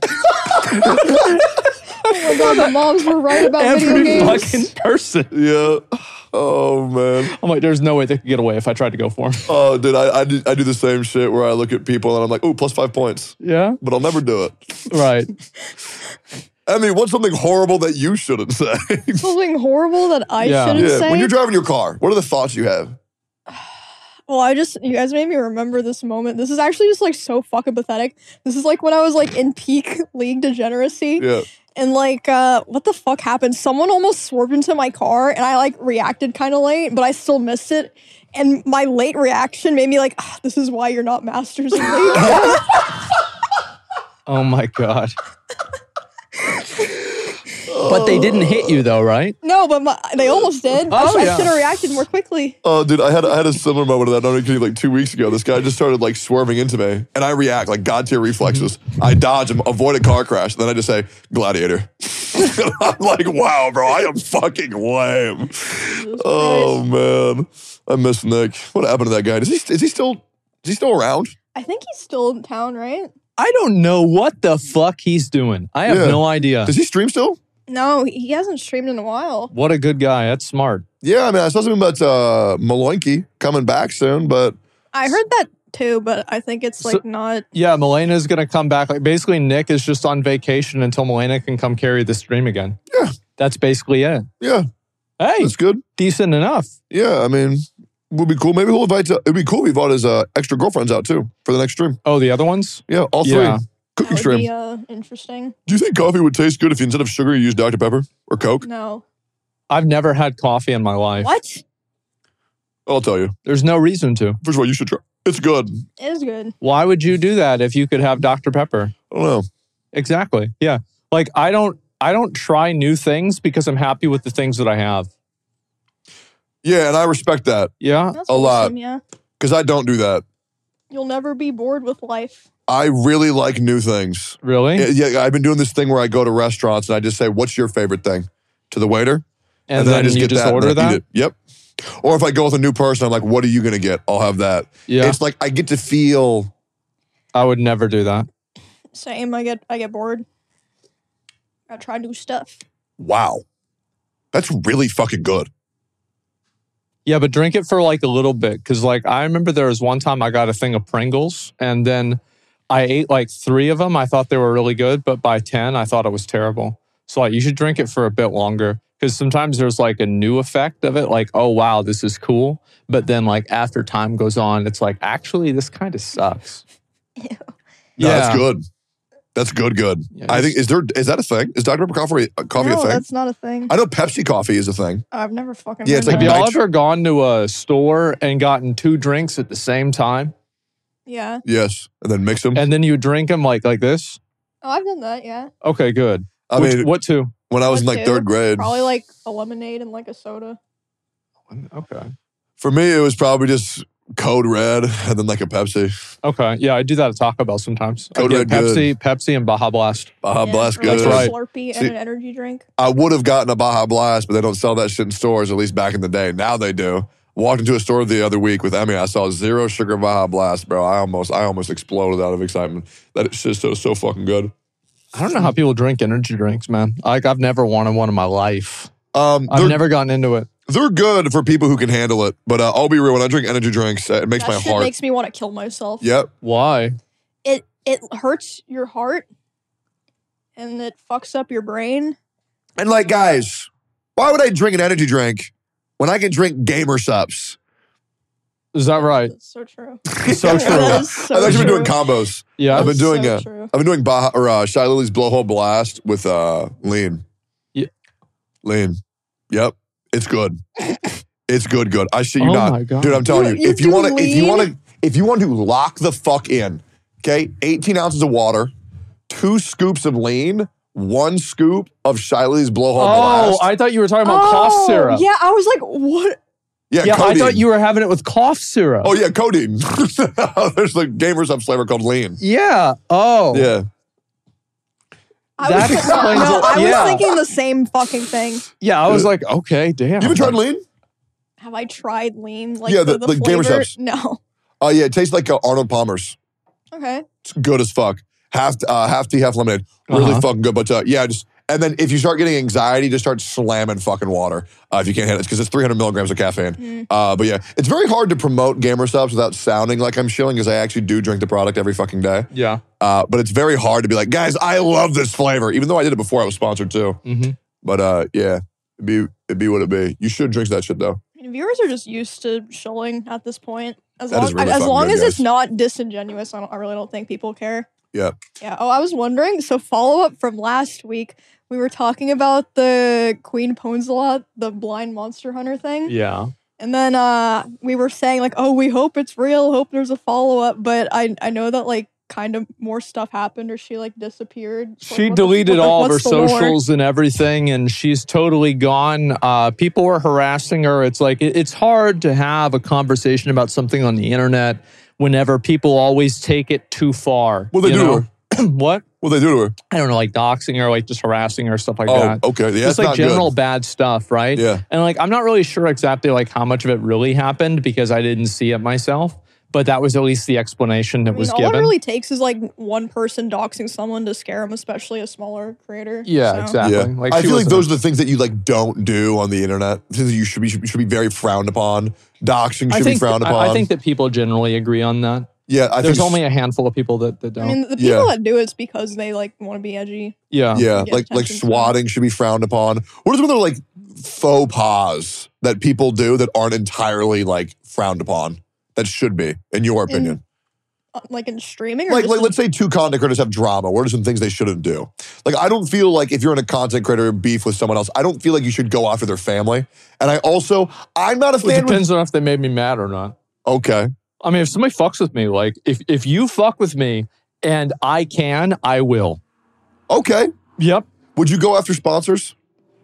Speaker 3: Oh my god, the moms were right about video
Speaker 2: Every
Speaker 3: games.
Speaker 2: fucking person.
Speaker 1: Yeah. Oh man.
Speaker 2: I'm like, there's no way they could get away if I tried to go for them.
Speaker 1: Oh, dude, I do the same shit where I look at people and I'm like, oh, plus 5 points,
Speaker 2: Yeah.
Speaker 1: but I'll never do it.
Speaker 2: Right.
Speaker 1: I mean, what's something horrible that you shouldn't say?
Speaker 3: Something horrible that I
Speaker 2: Yeah.
Speaker 3: shouldn't
Speaker 1: Yeah,
Speaker 3: say.
Speaker 1: when you're driving your car, what are the thoughts you have?
Speaker 3: Well, you guys made me remember this moment. This is actually just like so fucking pathetic. This is like when I was like in peak league degeneracy.
Speaker 1: Yeah.
Speaker 3: And like, what the fuck happened? Someone almost swerved into my car and I like reacted kind of late, but I still missed it. And my late reaction made me like, this is why you're not masters in league.
Speaker 2: Oh my God. But they didn't hit you though, right?
Speaker 3: No, but they almost did. I
Speaker 2: Oh, yeah.
Speaker 3: should have reacted more quickly.
Speaker 1: Oh, dude, I had a similar moment of that. I don't know, like 2 weeks ago. This guy just started like swerving into me, and I react like god tier reflexes. I dodge him, avoid a car crash, and then I just say gladiator. I'm like, wow, bro, I am fucking lame. Oh man, I miss Nick. What happened to that guy? Is he still around?
Speaker 3: I think he's still in town, right?
Speaker 2: I don't know what the fuck he's doing. I have
Speaker 1: Yeah.
Speaker 2: no idea.
Speaker 1: Does he stream still?
Speaker 3: No, he hasn't streamed in a while.
Speaker 2: What a good guy. That's smart.
Speaker 1: Yeah, I mean, I saw something about Maloinki coming back soon, but
Speaker 3: I heard that too, but I think it's like
Speaker 2: So-
Speaker 3: not.
Speaker 2: Yeah, Melena's going to come back. Like basically, Nick is just on vacation until Melena can come carry the stream again.
Speaker 1: Yeah.
Speaker 2: That's basically it.
Speaker 1: yeah,
Speaker 2: Hey,
Speaker 1: that's good.
Speaker 2: decent enough.
Speaker 1: Yeah, I mean, would be cool. Maybe he'll invite. It'd be cool if he brought his extra girlfriends out too for the next stream.
Speaker 2: Oh, the other ones?
Speaker 1: Yeah, all three.
Speaker 2: Yeah.
Speaker 1: Cooking
Speaker 3: That would
Speaker 1: stream.
Speaker 3: be interesting.
Speaker 1: Do you think coffee would taste good if you, instead of sugar, you use Dr. Pepper or Coke?
Speaker 3: No.
Speaker 2: I've never had coffee in my life.
Speaker 3: What?
Speaker 1: I'll tell you.
Speaker 2: There's no reason to.
Speaker 1: First of all, you should try. It's good.
Speaker 3: It is good.
Speaker 2: Why would you do that if you could have Dr. Pepper?
Speaker 1: I don't know.
Speaker 2: Exactly. Yeah. Like I don't try new things because I'm happy with the things that I have.
Speaker 1: Yeah, and I respect that
Speaker 2: Yeah.
Speaker 3: That's
Speaker 1: A lot.
Speaker 3: awesome, yeah.
Speaker 1: because I don't do that.
Speaker 3: You'll never be bored with life.
Speaker 1: I really like new things.
Speaker 2: Really?
Speaker 1: Yeah, I've been doing this thing where I go to restaurants and I just say, "What's your favorite thing?" to the waiter,
Speaker 2: and then
Speaker 1: I
Speaker 2: you
Speaker 1: get
Speaker 2: just
Speaker 1: that and
Speaker 2: order
Speaker 1: then I eat
Speaker 2: that?
Speaker 1: it. Yep. Or if I go with a new person, I'm like, "What are you gonna get?" I'll have that.
Speaker 2: Yeah.
Speaker 1: It's like I get to feel.
Speaker 2: I would never do that.
Speaker 3: Same. I get bored. I try new stuff.
Speaker 1: Wow, that's really fucking good.
Speaker 2: Yeah, but drink it for like a little bit. Cause like I remember there was one time I got a thing of Pringles and then I ate like 3 of them. I thought they were really good, but by 10, I thought it was terrible. So like, you should drink it for a bit longer because sometimes there's like a new effect of it. Like, oh, wow, this is cool. But then like after time goes on, it's like, actually, this kind of sucks.
Speaker 3: Ew.
Speaker 1: No, that's good. That's good.
Speaker 2: Yeah,
Speaker 1: I think, is that a thing? Is Dr. Pepper coffee a
Speaker 3: No,
Speaker 1: thing?
Speaker 3: that's not a thing.
Speaker 1: I know Pepsi coffee is a thing.
Speaker 3: I've never fucking
Speaker 1: Yeah,
Speaker 3: heard
Speaker 1: it's like
Speaker 2: Have
Speaker 3: that.
Speaker 2: y'all
Speaker 1: nitro-
Speaker 2: ever gone to a store and gotten 2 drinks at the same time?
Speaker 3: Yeah.
Speaker 1: Yes. And then mix them.
Speaker 2: And then you drink them like this?
Speaker 3: Oh, I've done that, yeah.
Speaker 2: Okay, good.
Speaker 1: I mean,
Speaker 2: What 2?
Speaker 1: when I was in
Speaker 3: What,
Speaker 1: like
Speaker 3: two?
Speaker 1: 3rd grade,
Speaker 3: Probably like a lemonade and like a soda.
Speaker 2: Okay.
Speaker 1: for me, it was probably just Code Red and then like a Pepsi.
Speaker 2: Okay. Yeah, I do that at Taco Bell sometimes. I
Speaker 1: Code
Speaker 2: get
Speaker 1: Red good.
Speaker 2: Pepsi and Baja Blast.
Speaker 1: Baja
Speaker 3: Yeah,
Speaker 1: Blast
Speaker 3: or
Speaker 1: good.
Speaker 3: like
Speaker 2: That's right.
Speaker 3: a Slurpee
Speaker 1: See-
Speaker 3: and an energy drink.
Speaker 1: I would have gotten a Baja Blast, but they don't sell that shit in stores, at least back in the day. Now they do. Walked into a store the other week with Emmy. I saw 0 sugar Baja Blast, bro. I almost exploded out of excitement. That shit's so fucking good.
Speaker 2: I don't know how people drink energy drinks, man. Like I've never wanted one in my life. I've
Speaker 1: They're,
Speaker 2: never gotten into it.
Speaker 1: they're good for people who can handle it, but I'll be real. When I drink energy drinks, it makes
Speaker 3: That
Speaker 1: my
Speaker 3: shit
Speaker 1: heart.
Speaker 3: makes me want to kill myself.
Speaker 1: Yep.
Speaker 2: Why?
Speaker 3: It hurts your heart and it fucks up your brain.
Speaker 1: And like, guys, why would I drink an energy drink when I can drink Gamer Sups?
Speaker 2: Is that right?
Speaker 3: That's so true.
Speaker 2: So true.
Speaker 3: That is so
Speaker 1: I've actually been doing
Speaker 3: true.
Speaker 1: combos.
Speaker 2: Yeah.
Speaker 1: I've been doing
Speaker 3: so
Speaker 1: a-
Speaker 3: true.
Speaker 1: I've been doing Baja or Shy Lily's Blowhole Blast with lean.
Speaker 2: Yeah.
Speaker 1: Lean. Yep. It's good. It's good. I shit you
Speaker 2: Oh
Speaker 1: not.
Speaker 2: my God.
Speaker 1: Dude, I'm telling you,
Speaker 3: You
Speaker 1: if you
Speaker 3: do
Speaker 1: want
Speaker 3: lean?
Speaker 1: if you want to lock the fuck in, okay, 18 ounces of water, 2 scoops of lean, 1 scoop of Shy Lily's Blowhole
Speaker 2: Oh,
Speaker 1: Blast.
Speaker 2: I thought you were talking about cough syrup.
Speaker 3: Yeah, I was like, what?
Speaker 2: Yeah, I
Speaker 1: codeine.
Speaker 2: thought you were having it with cough syrup.
Speaker 1: Oh yeah, codeine. There's the Gamer Sups flavor called lean.
Speaker 2: Yeah. Oh.
Speaker 1: Yeah.
Speaker 2: That explains
Speaker 3: no,
Speaker 2: it.
Speaker 3: I
Speaker 2: Yeah.
Speaker 3: was thinking the same fucking thing.
Speaker 2: Yeah, I was like, okay, damn.
Speaker 1: You ever tried lean?
Speaker 3: Have I tried lean? Like
Speaker 1: Yeah,
Speaker 3: the
Speaker 1: the Gamer
Speaker 3: flavor?
Speaker 1: Sups.
Speaker 3: No.
Speaker 1: Oh yeah, it tastes like Arnold Palmer's.
Speaker 3: Okay.
Speaker 1: It's good as fuck. Half tea, half lemonade. Really
Speaker 2: Uh-huh.
Speaker 1: fucking good. But yeah, just and then if you start getting anxiety, just start slamming fucking water if you can't handle it because it's 300 milligrams of caffeine. But yeah, it's very hard to promote Gamer Subs without sounding like I'm shilling because I actually do drink the product every fucking day.
Speaker 2: Yeah.
Speaker 1: But it's very hard to be like, guys, I love this flavor, even though I did it before I was sponsored too.
Speaker 2: Mm-hmm.
Speaker 1: But yeah, it'd be what it be. You should drink that shit though.
Speaker 3: I mean, viewers are just used to shilling at this point. As
Speaker 1: That is
Speaker 3: long
Speaker 1: really
Speaker 3: as,
Speaker 1: fucking
Speaker 3: long
Speaker 1: good,
Speaker 3: as it's
Speaker 1: guys.
Speaker 3: not disingenuous, I really don't think people care.
Speaker 1: Yeah.
Speaker 3: Yeah. Oh, I was wondering. So follow up from last week, we were talking about the Queen Ponzelot, the blind monster hunter thing.
Speaker 2: Yeah.
Speaker 3: And then we were saying like, oh, we hope it's real, hope there's a follow up. But I know that like kind of more stuff happened or she like disappeared. So,
Speaker 2: She
Speaker 3: like, what the-
Speaker 2: deleted
Speaker 3: what the-
Speaker 2: all of her
Speaker 3: what's the lore?
Speaker 2: socials and everything, and she's totally gone. People were harassing her. It's like it's hard to have a conversation about something on the internet whenever people always take it too far.
Speaker 1: What they
Speaker 2: you
Speaker 1: do
Speaker 2: know?
Speaker 1: to her?
Speaker 2: What?
Speaker 1: What they do to her?
Speaker 2: I don't know, like doxing her, like just harassing her, stuff like
Speaker 1: Oh,
Speaker 2: that.
Speaker 1: okay. Yeah,
Speaker 2: Just
Speaker 1: that's
Speaker 2: like
Speaker 1: not
Speaker 2: general
Speaker 1: good.
Speaker 2: bad stuff, right?
Speaker 1: Yeah.
Speaker 2: And like I'm not really sure exactly like how much of it really happened because I didn't see it myself. But that was at least the explanation that
Speaker 3: I mean,
Speaker 2: was
Speaker 3: all
Speaker 2: given.
Speaker 3: it really takes is like one person doxing someone to scare them, especially a smaller creator.
Speaker 2: Yeah,
Speaker 3: So-
Speaker 2: exactly.
Speaker 1: Yeah.
Speaker 2: Like,
Speaker 1: I
Speaker 2: she
Speaker 1: feel like
Speaker 2: wasn't-
Speaker 1: those are the things that you like don't do on the internet. Things that you should be very frowned upon. Doxing should be frowned upon.
Speaker 2: I think that people generally agree on that.
Speaker 1: yeah, I
Speaker 2: There's
Speaker 1: think
Speaker 2: only a handful of people that don't.
Speaker 3: I mean, the people
Speaker 1: Yeah.
Speaker 3: that do it's because they like want to be edgy.
Speaker 2: yeah.
Speaker 1: yeah,
Speaker 3: get
Speaker 1: like
Speaker 3: attention, so-
Speaker 1: swatting should be frowned upon. What are some other like faux pas that people do that aren't entirely like frowned upon that should be, in your opinion?
Speaker 3: Like in streaming, or
Speaker 1: Like,
Speaker 3: just in-
Speaker 1: let's say 2 content creators have drama. What are some things they shouldn't do? Like, I don't feel like if you're in a content creator beef with someone else, I don't feel like you should go after their family. And I'm not a
Speaker 2: It
Speaker 1: fan.
Speaker 2: depends on if they made me mad or not.
Speaker 1: Okay.
Speaker 2: I mean, if somebody fucks with me, like if you fuck with me and I will.
Speaker 1: Okay.
Speaker 2: Yep.
Speaker 1: Would you go after sponsors?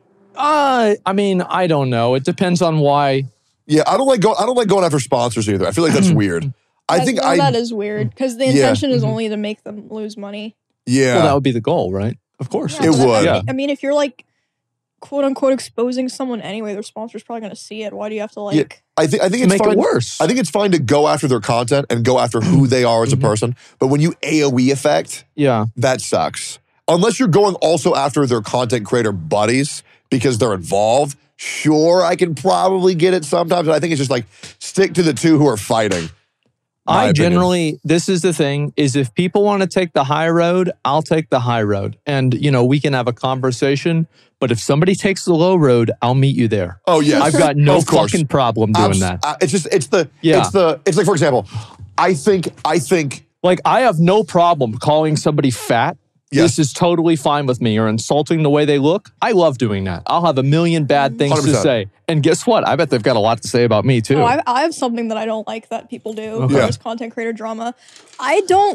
Speaker 2: I mean, I don't know. It depends on why.
Speaker 1: Yeah, I don't like going after sponsors either. I feel like that's weird.
Speaker 3: that is weird because the
Speaker 1: Yeah.
Speaker 3: intention is
Speaker 2: Mhm.
Speaker 3: only to make them lose money.
Speaker 1: Yeah.
Speaker 2: Well, that would be the goal, right? Of course.
Speaker 1: It
Speaker 3: but
Speaker 1: would.
Speaker 2: Yeah.
Speaker 3: I mean, if you're like quote unquote exposing someone anyway, their sponsor's probably going to see it. Why do you have to like?
Speaker 1: Yeah. I think
Speaker 2: To
Speaker 1: it's
Speaker 2: make
Speaker 1: fine.
Speaker 2: it worse.
Speaker 1: I think it's fine to go after their content and go after who they are as a person. But when you AOE effect,
Speaker 2: Yeah.
Speaker 1: that sucks. Unless you're going also after their content creator buddies because they're involved. Sure, I can probably get it sometimes, but I think it's just like stick to the 2 who are fighting. My opinion.
Speaker 2: generally, this is the thing, is if people want to take the high road, I'll take the high road. And, we can have a conversation. But if somebody takes the low road, I'll meet you there.
Speaker 1: Oh, yes.
Speaker 2: I've got no
Speaker 1: Of course.
Speaker 2: fucking problem doing that.
Speaker 1: It's like, for example, I think
Speaker 2: Like, I have no problem calling somebody fat.
Speaker 1: Yes.
Speaker 2: This is totally fine with me. Or insulting the way they look. I love doing that. I'll have a million bad things
Speaker 1: 100%.
Speaker 2: to say. And guess what? I bet they've got a lot to say about me, too.
Speaker 3: Oh, I have something that I don't like that people do.
Speaker 2: Okay.
Speaker 3: There's content creator drama. I don't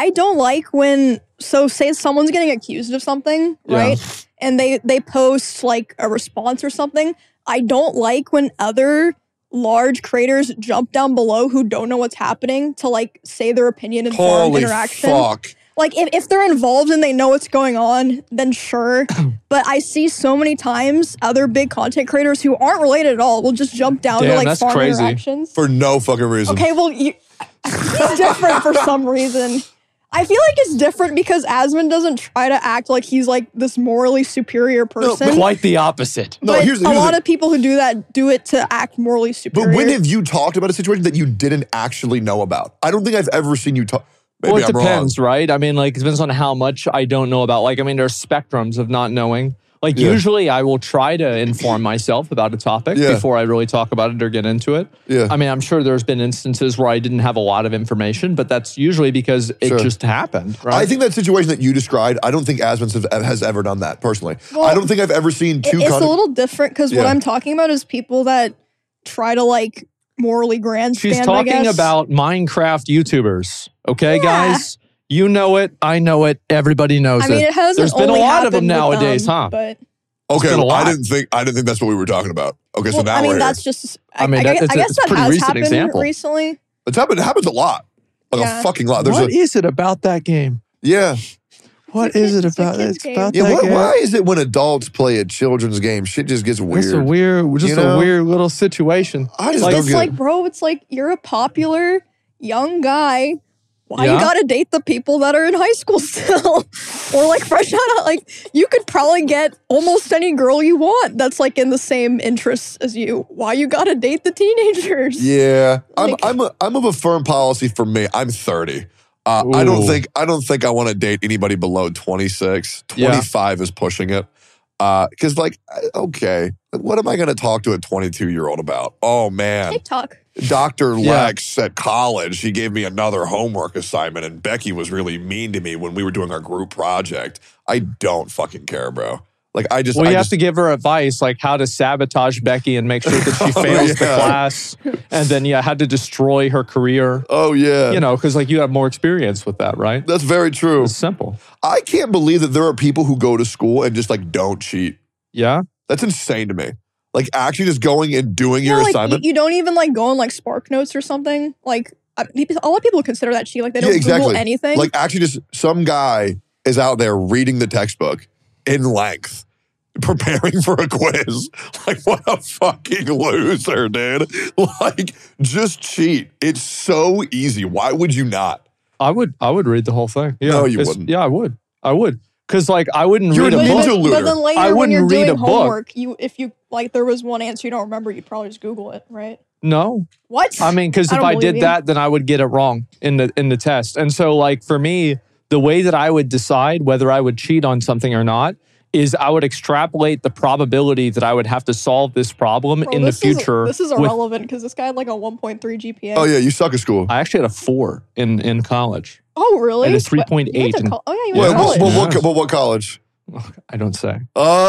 Speaker 3: like when, so say someone's getting accused of something, right? And they post like a response or something. I don't like when other large creators jump down below who don't know what's happening to like say their opinion and form
Speaker 1: holy
Speaker 3: interaction.
Speaker 1: fuck.
Speaker 3: Like if they're involved and they know what's going on, then sure. But I see so many times other big content creators who aren't related at all will just jump down to
Speaker 2: Damn,
Speaker 3: like
Speaker 2: that's
Speaker 3: farm
Speaker 2: crazy.
Speaker 3: interactions.
Speaker 1: For no fucking reason.
Speaker 3: Okay, well, he's different for some reason. I feel like it's different because Asmund doesn't try to act like he's like this morally superior person.
Speaker 2: Quite the opposite.
Speaker 1: No,
Speaker 3: but
Speaker 1: here's
Speaker 3: a
Speaker 1: the
Speaker 3: lot
Speaker 1: thing.
Speaker 3: of people who do that do it to act morally superior.
Speaker 1: But when have you talked about a situation that you didn't actually know about? I don't think I've ever seen you talk. Maybe
Speaker 2: Well, it
Speaker 1: I'm
Speaker 2: depends, right? I mean, like, it depends on how much I don't know about. Like, I mean, there's spectrums of not knowing. Like,
Speaker 1: Yeah.
Speaker 2: usually I will try to inform myself about a topic
Speaker 1: Yeah.
Speaker 2: before I really talk about it or get into it.
Speaker 1: Yeah.
Speaker 2: I mean, I'm sure there's been instances where I didn't have a lot of information, but that's usually because it
Speaker 1: Sure.
Speaker 2: just happened, right?
Speaker 1: I think that situation that you described, I don't think Asmund has ever done that personally.
Speaker 3: Well,
Speaker 1: I don't think I've ever seen two
Speaker 3: it's a little different because what
Speaker 1: Yeah.
Speaker 3: I'm talking about is people that try to like morally grandstand.
Speaker 2: She's
Speaker 3: I
Speaker 2: talking
Speaker 3: guess.
Speaker 2: about Minecraft YouTubers. Okay,
Speaker 3: Yeah.
Speaker 2: guys? You know it. I know it. Everybody knows
Speaker 3: I mean, it hasn't
Speaker 2: There's been a
Speaker 3: only
Speaker 2: lot of them
Speaker 3: happened with
Speaker 2: nowadays, huh?
Speaker 3: But
Speaker 1: Okay,
Speaker 2: been a
Speaker 1: well, I
Speaker 2: lot.
Speaker 1: didn't think that's what we were talking about. Okay, so
Speaker 3: well,
Speaker 1: now
Speaker 3: I mean,
Speaker 1: we're
Speaker 3: that's
Speaker 1: here.
Speaker 3: just.
Speaker 2: I mean,
Speaker 3: I
Speaker 2: it's a
Speaker 3: guess that
Speaker 2: pretty
Speaker 3: has
Speaker 2: recent
Speaker 3: happened
Speaker 2: example.
Speaker 3: recently.
Speaker 1: It happens a lot. Like
Speaker 3: Yeah.
Speaker 1: a fucking lot. There's
Speaker 2: What
Speaker 1: a
Speaker 2: is it about that game?
Speaker 1: yeah.
Speaker 2: What
Speaker 3: It's a
Speaker 2: is it
Speaker 3: kid- it's a
Speaker 2: about?
Speaker 3: kid's
Speaker 2: It's
Speaker 3: game.
Speaker 2: about
Speaker 1: Yeah,
Speaker 2: that game.
Speaker 1: why is it when adults play a children's game, shit just gets weird?
Speaker 2: It's a weird, just
Speaker 1: You know?
Speaker 2: a weird little situation.
Speaker 1: I just
Speaker 2: Like,
Speaker 1: don't
Speaker 3: It's
Speaker 1: get
Speaker 3: like,
Speaker 1: it.
Speaker 3: bro, it's like you're a popular young guy. Why
Speaker 2: Yeah.
Speaker 3: you gotta date the people that are in high school still? Or like fresh out of, like, you could probably get almost any girl you want that's like in the same interests as you. Why you gotta date the teenagers?
Speaker 1: Yeah,
Speaker 3: Like-
Speaker 1: I'm of a firm policy for me. I'm 30. I don't
Speaker 2: Ooh.
Speaker 1: think I want to date anybody below 26.
Speaker 2: Yeah.
Speaker 1: 25 is pushing it. Because like, okay, what am I going to talk to a 22-year-old about? Oh man,
Speaker 3: TikTok.
Speaker 1: Dr.
Speaker 2: Yeah.
Speaker 1: Lex at college, he gave me another homework assignment, and Becky was really mean to me when we were doing our group project. I don't fucking care, bro. Like I just,
Speaker 2: Well, you
Speaker 1: I
Speaker 2: have
Speaker 1: just
Speaker 2: to give her advice, like how to sabotage Becky and make sure that she
Speaker 1: Oh,
Speaker 2: fails the
Speaker 1: yeah.
Speaker 2: class, and then how to destroy her career.
Speaker 1: oh yeah,
Speaker 2: You know, because like you have more experience with that, right?
Speaker 1: that's very true.
Speaker 2: It's simple.
Speaker 1: I can't believe that there are people who go to school and just like don't cheat.
Speaker 2: Yeah.
Speaker 1: That's insane to me. Like actually just going and doing
Speaker 3: Yeah,
Speaker 1: your
Speaker 3: like
Speaker 1: assignment.
Speaker 3: you don't even like go on like Spark Notes or something. Like a lot of people consider that cheat. Like they don't Google anything.
Speaker 1: Like actually just some guy is out there reading the textbook in length, preparing for a quiz. Like what a fucking loser, dude. Like just cheat. It's so easy. Why would you not?
Speaker 2: I would read the whole thing. Yeah,
Speaker 1: No, you
Speaker 2: it's-
Speaker 1: wouldn't.
Speaker 2: Yeah, I would. Because like I wouldn't
Speaker 1: You're
Speaker 2: read a
Speaker 1: a
Speaker 2: book.
Speaker 1: ninja looter.
Speaker 3: But then later
Speaker 2: I
Speaker 3: when you're
Speaker 2: wouldn't read
Speaker 3: doing
Speaker 2: a book.
Speaker 3: homework, if you like there was one answer you don't remember, you'd probably just Google it, right?
Speaker 2: No,
Speaker 3: What?
Speaker 2: I mean, because
Speaker 3: I
Speaker 2: if
Speaker 3: don't
Speaker 2: I
Speaker 3: believe
Speaker 2: did
Speaker 3: you.
Speaker 2: that, then I would get it wrong in the test. And so, like for me, the way that I would decide whether I would cheat on something or not is I would extrapolate the probability that I would have to solve this problem
Speaker 3: Bro,
Speaker 2: in the
Speaker 3: this
Speaker 2: future.
Speaker 3: This is
Speaker 2: with-
Speaker 3: irrelevant because this guy had like a 1.3 GPA.
Speaker 1: Oh yeah, you suck at school.
Speaker 2: I actually had a 4 in college.
Speaker 3: Oh, really?
Speaker 2: And a
Speaker 3: What-
Speaker 2: 3.8
Speaker 3: you went to
Speaker 2: in-
Speaker 3: col- Oh yeah, you
Speaker 1: Wait,
Speaker 3: went to college.
Speaker 1: what college?
Speaker 2: I don't say.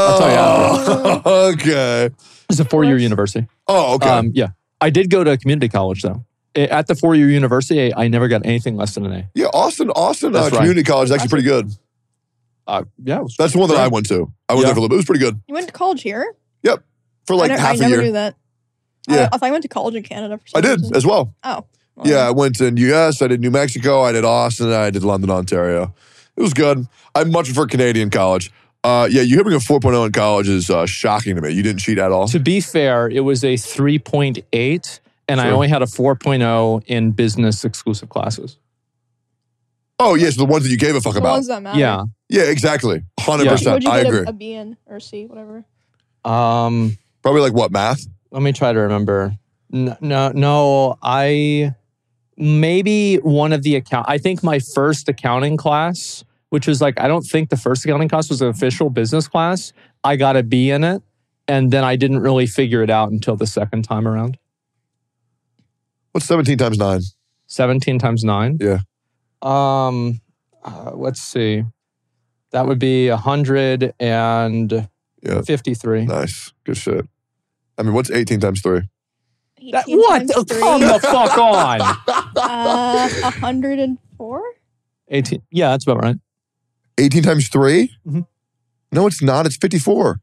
Speaker 1: Oh, okay.
Speaker 2: It's a 4-year
Speaker 3: course.
Speaker 2: university.
Speaker 1: Oh, okay.
Speaker 2: Yeah. I did go to community college though. At the 4-year university, I never got anything less than an A.
Speaker 1: Yeah, Austin
Speaker 2: That's right.
Speaker 1: Community College is actually pretty good.
Speaker 2: Yeah, it was
Speaker 1: That's the one that
Speaker 2: great.
Speaker 1: I went to. I went there for a little bit. It was pretty good.
Speaker 3: You went to college here?
Speaker 1: Yep. For like
Speaker 3: I
Speaker 1: half a
Speaker 3: never
Speaker 1: year.
Speaker 3: knew that.
Speaker 1: Yeah.
Speaker 3: I thought you went to college in Canada for
Speaker 1: I
Speaker 3: some
Speaker 1: did
Speaker 3: reason.
Speaker 1: as well.
Speaker 3: Oh. well,
Speaker 1: Yeah, I went in US, I did New Mexico, I did Austin, and I did London, Ontario. It was good. I much prefer Canadian college. Yeah, you having a 4.0 in college is shocking to me. You didn't cheat at all?
Speaker 2: To be fair, it was a 3.8, and I
Speaker 1: Sure.
Speaker 2: only had a 4.0 in business exclusive classes.
Speaker 1: Oh, yes, the ones that you gave a fuck
Speaker 3: The
Speaker 1: about.
Speaker 3: ones that matter.
Speaker 2: Yeah.
Speaker 1: Yeah, exactly. 100%.
Speaker 3: Would you
Speaker 1: I
Speaker 3: get
Speaker 1: agree.
Speaker 3: a B in or C, whatever?
Speaker 1: Probably like what, math?
Speaker 2: Let me try to remember. No, I maybe one of the I think my first accounting class, which was like, I don't think the first accounting class was an official business class. I got a B in it. And then I didn't really figure it out until the second time around.
Speaker 1: What's 17 times 9?
Speaker 2: 17 times 9?
Speaker 1: Yeah.
Speaker 2: Let's see. That would be 153.
Speaker 1: Nice. Good shit. I mean, what's 18 times 3?
Speaker 3: 18
Speaker 2: What?
Speaker 3: times three.
Speaker 2: Come the fuck on.
Speaker 3: 104?
Speaker 2: 18. Yeah, that's about right.
Speaker 1: 18 times 3?
Speaker 2: Mhm.
Speaker 1: No, it's not. It's 54.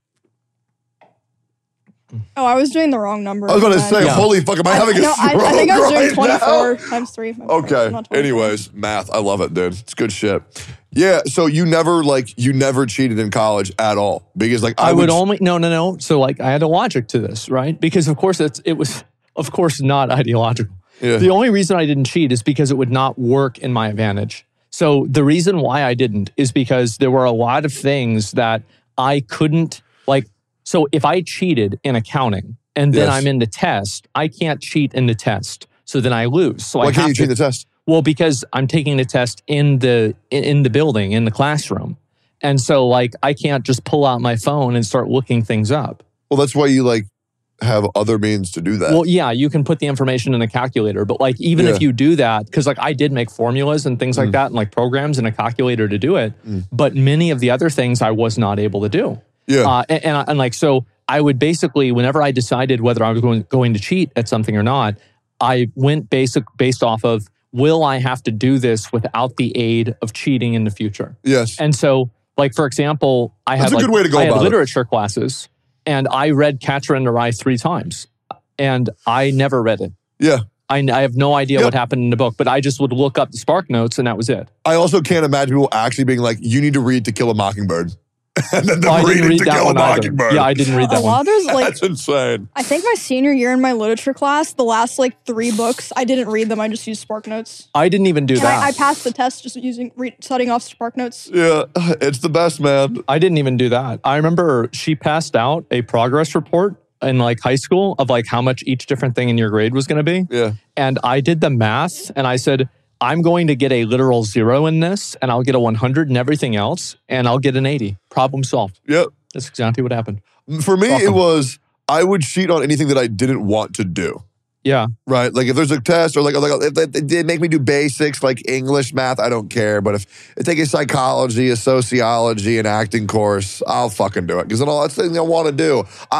Speaker 3: Oh, I was doing the wrong number.
Speaker 1: I was about to say,
Speaker 2: Yeah.
Speaker 1: holy fuck, am I having a
Speaker 3: No,
Speaker 1: stroke
Speaker 3: I think I was doing
Speaker 1: right
Speaker 3: 24
Speaker 1: now?
Speaker 3: times 3.
Speaker 1: Okay.
Speaker 3: Not 24.
Speaker 1: Anyways, math. I love it, dude. It's good shit. Yeah. So you never cheated in college at all because
Speaker 2: I would only no. So like I had a logic to this, right? Because of course it was of course not ideological.
Speaker 1: Yeah.
Speaker 2: The only reason I didn't cheat is because it would not work in my advantage. So the reason why I didn't is because there were a lot of things that I couldn't like. So if I cheated in accounting and then
Speaker 1: Yes.
Speaker 2: I'm in the test, I can't cheat in the test. So then I lose. So
Speaker 1: Why
Speaker 2: I
Speaker 1: can't
Speaker 2: have
Speaker 1: you cheat
Speaker 2: to,
Speaker 1: the test?
Speaker 2: Well, because I'm taking the test in the building, in the classroom. And so like I can't just pull out my phone and start looking things up.
Speaker 1: Well, that's why you like have other means to do that.
Speaker 2: Well, yeah, you can put the information in a calculator, but like even if you do that, because like I did make formulas and things like that and like programs in a calculator to do it, but many of the other things I was not able to do.
Speaker 1: Yeah.
Speaker 2: And like, so I would basically, whenever I decided whether I was going to cheat at something or not, I went based off of, will I have to do this without the aid of cheating in the future?
Speaker 1: Yes.
Speaker 2: And so, like, for example, I
Speaker 1: That's
Speaker 2: had
Speaker 1: a good way to go
Speaker 2: I had
Speaker 1: about it.
Speaker 2: literature classes and I read Catcher in the Rye 3 times and I never read it.
Speaker 1: Yeah.
Speaker 2: I have no idea
Speaker 1: Yep.
Speaker 2: what happened in the book, but I just would look up the Spark Notes and that was it.
Speaker 1: I also can't imagine people actually being like, you need to read To Kill a Mockingbird. And then
Speaker 2: I
Speaker 1: them
Speaker 2: didn't
Speaker 1: reading
Speaker 2: read
Speaker 1: To
Speaker 2: that
Speaker 1: Kill a
Speaker 2: one either.
Speaker 1: Mockingbird.
Speaker 2: Yeah, I didn't read
Speaker 3: A
Speaker 2: that
Speaker 3: lot
Speaker 2: one.
Speaker 3: of those, like,
Speaker 1: That's insane.
Speaker 3: I think my senior year in my literature class, the last like 3 books, I didn't read them. I just used Spark Notes.
Speaker 2: I didn't even do
Speaker 3: And
Speaker 2: that.
Speaker 3: I passed the test just studying off Spark Notes.
Speaker 1: Yeah. It's the best, man.
Speaker 2: I didn't even do that. I remember she passed out a progress report in like high school of like how much each different thing in your grade was going to be.
Speaker 1: Yeah.
Speaker 2: And I did the math and I said, I'm going to get a literal 0 in this and I'll get a 100 in everything else and I'll get an 80. Problem solved.
Speaker 1: Yep.
Speaker 2: That's exactly what happened.
Speaker 1: For me, it
Speaker 2: Welcome.
Speaker 1: was, I would cheat on anything that I didn't want to do.
Speaker 2: Yeah.
Speaker 1: Right? Like if there's a test or like if they make me do basics like English, math, I don't care. But if I take a psychology, a sociology, an acting course, I'll fucking do it. Because then all that's the thing I want to do.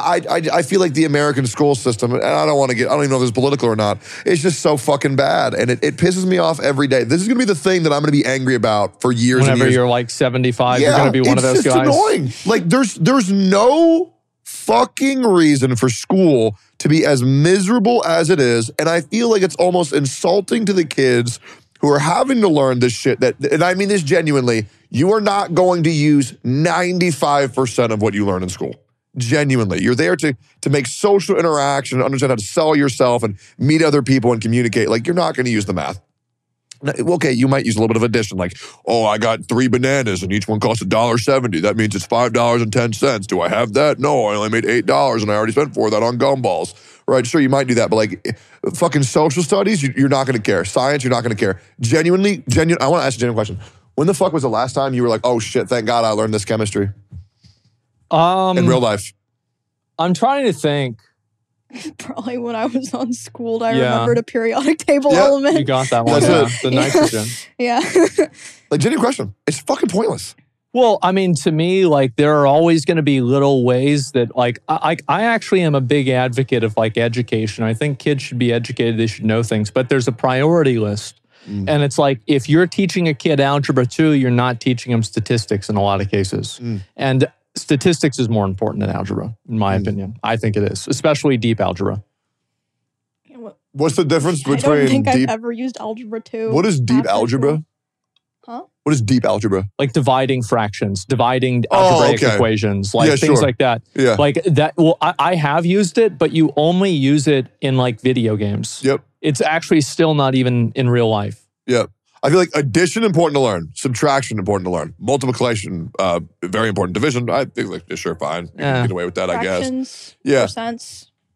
Speaker 1: I feel like the American school system, and I don't even know if it's political or not, it's just so fucking bad. And it pisses me off every day. This is going to be the thing that I'm going to be angry about for years and
Speaker 2: Whenever
Speaker 1: years.
Speaker 2: you're like 75, you're going to be one of those
Speaker 1: It's just
Speaker 2: guys.
Speaker 1: annoying. Like there's no fucking reason for school to be as miserable as it is. And I feel like it's almost insulting to the kids who are having to learn this shit and I mean this genuinely, you are not going to use 95% of what you learn in school. Genuinely. You're there to make social interaction, understand how to sell yourself and meet other people and communicate. Like you're not going to use the math. Okay, you might use a little bit of addition, like, oh, I got 3 bananas and each one costs $1.70. That means it's $5.10. Do I have that? No, I only made $8 and I already spent $4 of that on gumballs. Right? Sure, you might do that, but like fucking social studies, you're not going to care. Science, you're not going to care. Genuine. I want to ask a genuine question. When the fuck was the last time you were like, oh shit, thank God I learned this chemistry in real life?
Speaker 2: I'm trying to think.
Speaker 3: Probably when I was on school, I
Speaker 2: Yeah.
Speaker 3: remembered a periodic table
Speaker 1: Yeah,
Speaker 3: element.
Speaker 2: You got that one.
Speaker 1: That's
Speaker 2: Yeah. The nitrogen.
Speaker 3: Yeah.
Speaker 1: Like, genuine question. It's fucking pointless.
Speaker 2: Well, I mean, to me, like there are always going to be little ways that, like, I actually am a big advocate of like education. I think kids should be educated; they should know things. But there's a priority list, and it's like if you're teaching a kid algebra 2, you're not teaching them statistics in a lot of cases, and statistics is more important than algebra, in my opinion. I think it is, especially deep algebra.
Speaker 1: What's the difference
Speaker 3: I don't
Speaker 1: between
Speaker 3: think
Speaker 1: deep?
Speaker 3: I've ever used algebra 2.
Speaker 1: What is deep
Speaker 3: after
Speaker 1: algebra?
Speaker 3: school. Huh?
Speaker 1: What is deep algebra?
Speaker 2: Like dividing fractions, dividing
Speaker 1: Oh,
Speaker 2: algebraic
Speaker 1: okay.
Speaker 2: equations, like
Speaker 1: Yeah,
Speaker 2: things
Speaker 1: sure.
Speaker 2: like that.
Speaker 1: Yeah.
Speaker 2: Like that. Well, I have used it, but you only use it in like video games.
Speaker 1: Yep.
Speaker 2: It's actually still not even in real life.
Speaker 1: Yep. I feel like addition important to learn, subtraction important to learn, multiplication very important, division I think like sure fine, you can
Speaker 2: Yeah.
Speaker 1: get away with that I guess.
Speaker 3: Fractions,
Speaker 1: Yeah.
Speaker 3: percents.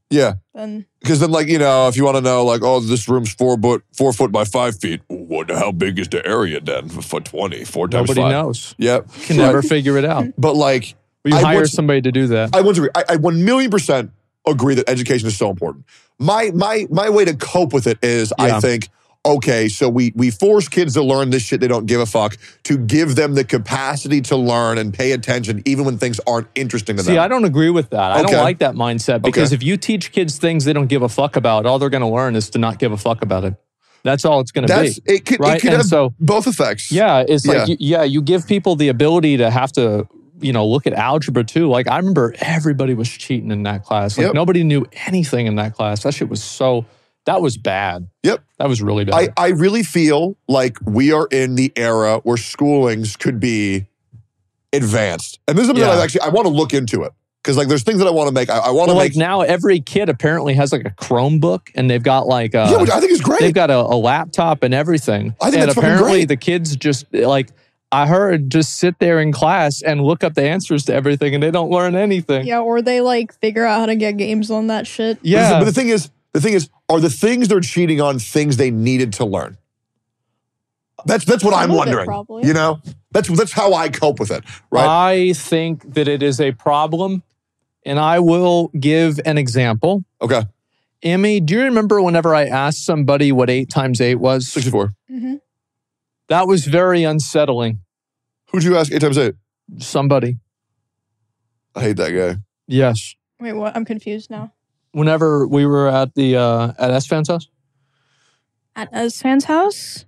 Speaker 1: Yeah.
Speaker 3: then
Speaker 1: Because then, like, you know, if you want to know, like, oh, this room's 4 foot by 5 feet. How big is the area then? For 20, 4 times
Speaker 2: Nobody
Speaker 1: 5.
Speaker 2: knows.
Speaker 1: Yep.
Speaker 2: Can never figure it out.
Speaker 1: But like,
Speaker 2: We
Speaker 1: I
Speaker 2: hire
Speaker 1: want-
Speaker 2: somebody to do that.
Speaker 1: I want to agree. I 1,000,000% agree that education is so important. My way to cope with it is,
Speaker 2: Yeah.
Speaker 1: I think, okay, so we force kids to learn this shit they don't give a fuck, to give them the capacity to learn and pay attention even when things aren't interesting to them.
Speaker 2: See, I don't agree with that. I
Speaker 1: Okay.
Speaker 2: don't like that mindset because
Speaker 1: Okay.
Speaker 2: if you teach kids things they don't give a fuck about, all they're going to learn is to not give a fuck about it. That's all it's going to be.
Speaker 1: It could
Speaker 2: right? And
Speaker 1: have
Speaker 2: so-
Speaker 1: both effects.
Speaker 2: Yeah, it's like,
Speaker 1: Yeah.
Speaker 2: you give people the ability to have to, look at algebra too. Like I remember everybody was cheating in that class. Like
Speaker 1: Yep.
Speaker 2: nobody knew anything in that class. That shit was that was bad.
Speaker 1: Yep.
Speaker 2: That was really bad.
Speaker 1: I really feel like we are in the era where schoolings could be advanced. And this is something
Speaker 2: Yeah.
Speaker 1: that I want to look into it. Because like there's things that I want to make. I want to
Speaker 2: Well,
Speaker 1: make.
Speaker 2: like now every kid apparently has like a Chromebook and they've got like
Speaker 1: yeah, which I think is great.
Speaker 2: they've got a laptop and everything.
Speaker 1: I think
Speaker 2: and
Speaker 1: that's fucking
Speaker 2: apparently
Speaker 1: great.
Speaker 2: the kids just like I heard just sit there in class and look up the answers to everything and they don't learn anything.
Speaker 3: yeah, or they like figure out how to get games on that shit.
Speaker 2: Yeah.
Speaker 1: But the thing is, are the things they're cheating on things they needed to learn? That's what
Speaker 3: Some
Speaker 1: I'm
Speaker 3: of it,
Speaker 1: wondering.
Speaker 3: probably.
Speaker 1: You know, that's how I cope with it. Right?
Speaker 2: I think that it is a problem and I will give an example.
Speaker 1: Okay.
Speaker 2: Emmy, do you remember whenever I asked somebody what 8 times 8 was?
Speaker 1: 64.
Speaker 3: Hmm.
Speaker 2: That was very unsettling.
Speaker 1: Who'd you ask 8 times 8?
Speaker 2: Somebody.
Speaker 1: I hate that guy.
Speaker 2: Yes.
Speaker 3: Wait, what? I'm confused now.
Speaker 2: Whenever we were at the at S-Fan's house?
Speaker 3: At Esfan's house?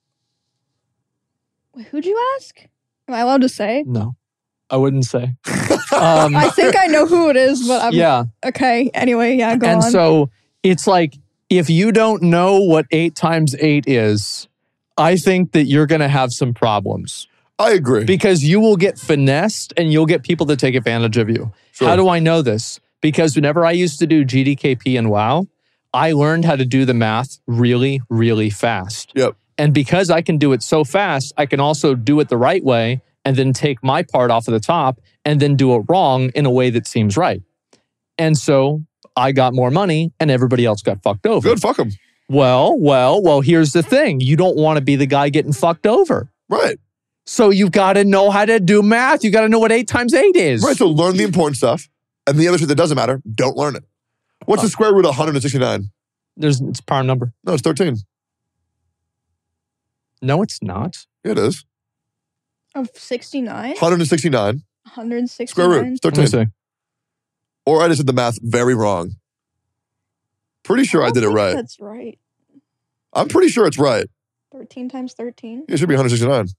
Speaker 3: Wait, who'd you ask? Am I allowed to say?
Speaker 2: No. I wouldn't say.
Speaker 3: I think I know who it is, but I'm
Speaker 2: Yeah.
Speaker 3: okay. Anyway, yeah, go
Speaker 2: And
Speaker 3: on.
Speaker 2: so it's like, if you don't know what 8 times 8 is, I think that you're going to have some problems
Speaker 1: I agree.
Speaker 2: because you will get finessed and you'll get people to take advantage of you.
Speaker 1: Sure.
Speaker 2: How do I know this? Because whenever I used to do GDKP and WoW, I learned how to do the math really, really fast.
Speaker 1: Yep.
Speaker 2: And because I can do it so fast, I can also do it the right way and then take my part off of the top and then do it wrong in a way that seems right. And so I got more money and everybody else got fucked over.
Speaker 1: Good. Fuck him.
Speaker 2: Well, here's the thing. You don't want to be the guy getting fucked over.
Speaker 1: Right.
Speaker 2: So you've got to know how to do math. You got to know what 8 times 8 is.
Speaker 1: Right. So learn the important stuff, and the other shit that doesn't matter, don't learn it. What's the square root of 169?
Speaker 2: It's a prime number.
Speaker 1: No, it's 13.
Speaker 2: No, it's not.
Speaker 1: Yeah, it is.
Speaker 3: Of 69?
Speaker 1: 169.
Speaker 3: 169?
Speaker 1: Square root. It's
Speaker 2: Let me
Speaker 1: 13.
Speaker 2: see.
Speaker 1: Or I just did the math very wrong. Pretty sure I
Speaker 3: don't
Speaker 1: did it
Speaker 3: think
Speaker 1: right.
Speaker 3: That's right.
Speaker 1: I'm pretty sure it's right.
Speaker 3: 13 times 13?
Speaker 1: It should be 169.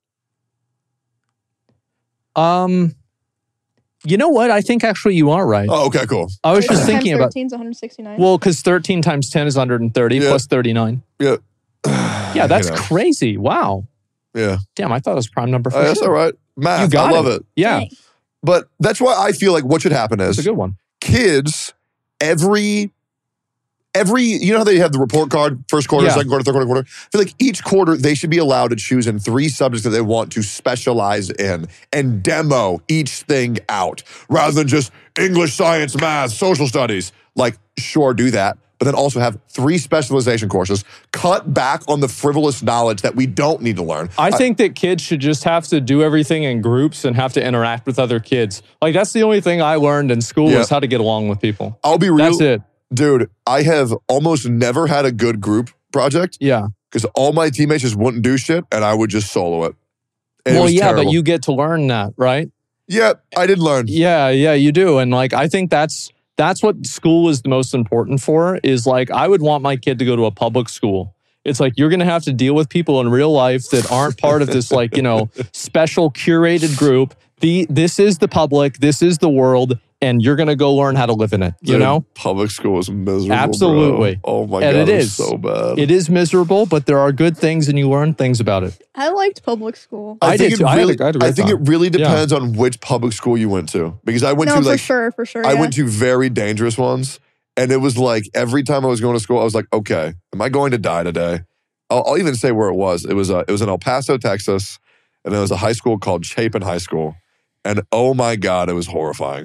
Speaker 2: You know what? I think actually you are right.
Speaker 1: Oh, okay, cool.
Speaker 2: I was just
Speaker 3: 13
Speaker 2: thinking
Speaker 3: times
Speaker 2: about,
Speaker 3: 13 is 169.
Speaker 2: well, because 13 times 10 is 130
Speaker 1: Yeah.
Speaker 2: plus 39.
Speaker 1: Yeah.
Speaker 2: Yeah, that's
Speaker 1: You know.
Speaker 2: crazy. Wow.
Speaker 1: Yeah.
Speaker 2: Damn, I thought it was prime number for
Speaker 1: That's
Speaker 2: sure.
Speaker 1: all right. Math.
Speaker 2: You got
Speaker 1: I love it.
Speaker 2: Yeah,
Speaker 3: Dang.
Speaker 1: But that's why I feel like what should happen
Speaker 2: it's
Speaker 1: is
Speaker 2: a good one.
Speaker 1: kids, every, you know how they have the report card, first quarter,
Speaker 2: Yeah.
Speaker 1: second quarter, third quarter. I feel like each quarter they should be allowed to choose in 3 subjects that they want to specialize in and demo each thing out rather than just English, science, math, social studies. Like, sure, do that. But then also have 3 specialization courses. Cut back on the frivolous knowledge that we don't need to learn.
Speaker 2: I think that kids should just have to do everything in groups and have to interact with other kids. Like, that's the only thing I learned in school
Speaker 1: Yeah.
Speaker 2: is how to get along with people.
Speaker 1: I'll be real.
Speaker 2: That's it.
Speaker 1: Dude, I have almost never had a good group project
Speaker 2: Yeah.
Speaker 1: because all my teammates just wouldn't do shit and I would just solo it. And it
Speaker 2: Well,
Speaker 1: was
Speaker 2: yeah,
Speaker 1: terrible.
Speaker 2: but you get to learn that, right?
Speaker 1: Yeah, I did learn.
Speaker 2: Yeah, you do. And like, I think that's what school is the most important for, is like, I would want my kid to go to a public school. It's like, you're going to have to deal with people in real life that aren't part of this, like, special curated group. This is the public, this is the world, and you're going to go learn how to live in it, you
Speaker 1: Dude,
Speaker 2: know?
Speaker 1: Public school is miserable.
Speaker 2: Absolutely.
Speaker 1: Bro. Oh my
Speaker 2: And
Speaker 1: God,
Speaker 2: it
Speaker 1: it's
Speaker 2: is.
Speaker 1: so bad.
Speaker 2: It is miserable, but there are good things and you learn things about it.
Speaker 3: I liked public school.
Speaker 2: I
Speaker 1: think
Speaker 2: did
Speaker 1: it
Speaker 2: too. I had a
Speaker 1: really,
Speaker 2: great
Speaker 1: I think
Speaker 2: time.
Speaker 1: it really
Speaker 2: Yeah.
Speaker 1: depends on which public school you went to. Because I went
Speaker 3: No,
Speaker 1: to
Speaker 3: for
Speaker 1: like
Speaker 3: sure.
Speaker 1: I
Speaker 3: Yeah.
Speaker 1: went to very dangerous ones. And it was like every time I was going to school, I was like, okay, am I going to die today? I'll even say where it was. It was in El Paso, Texas. And there was a high school called Chapin High School. And oh my God, it was horrifying.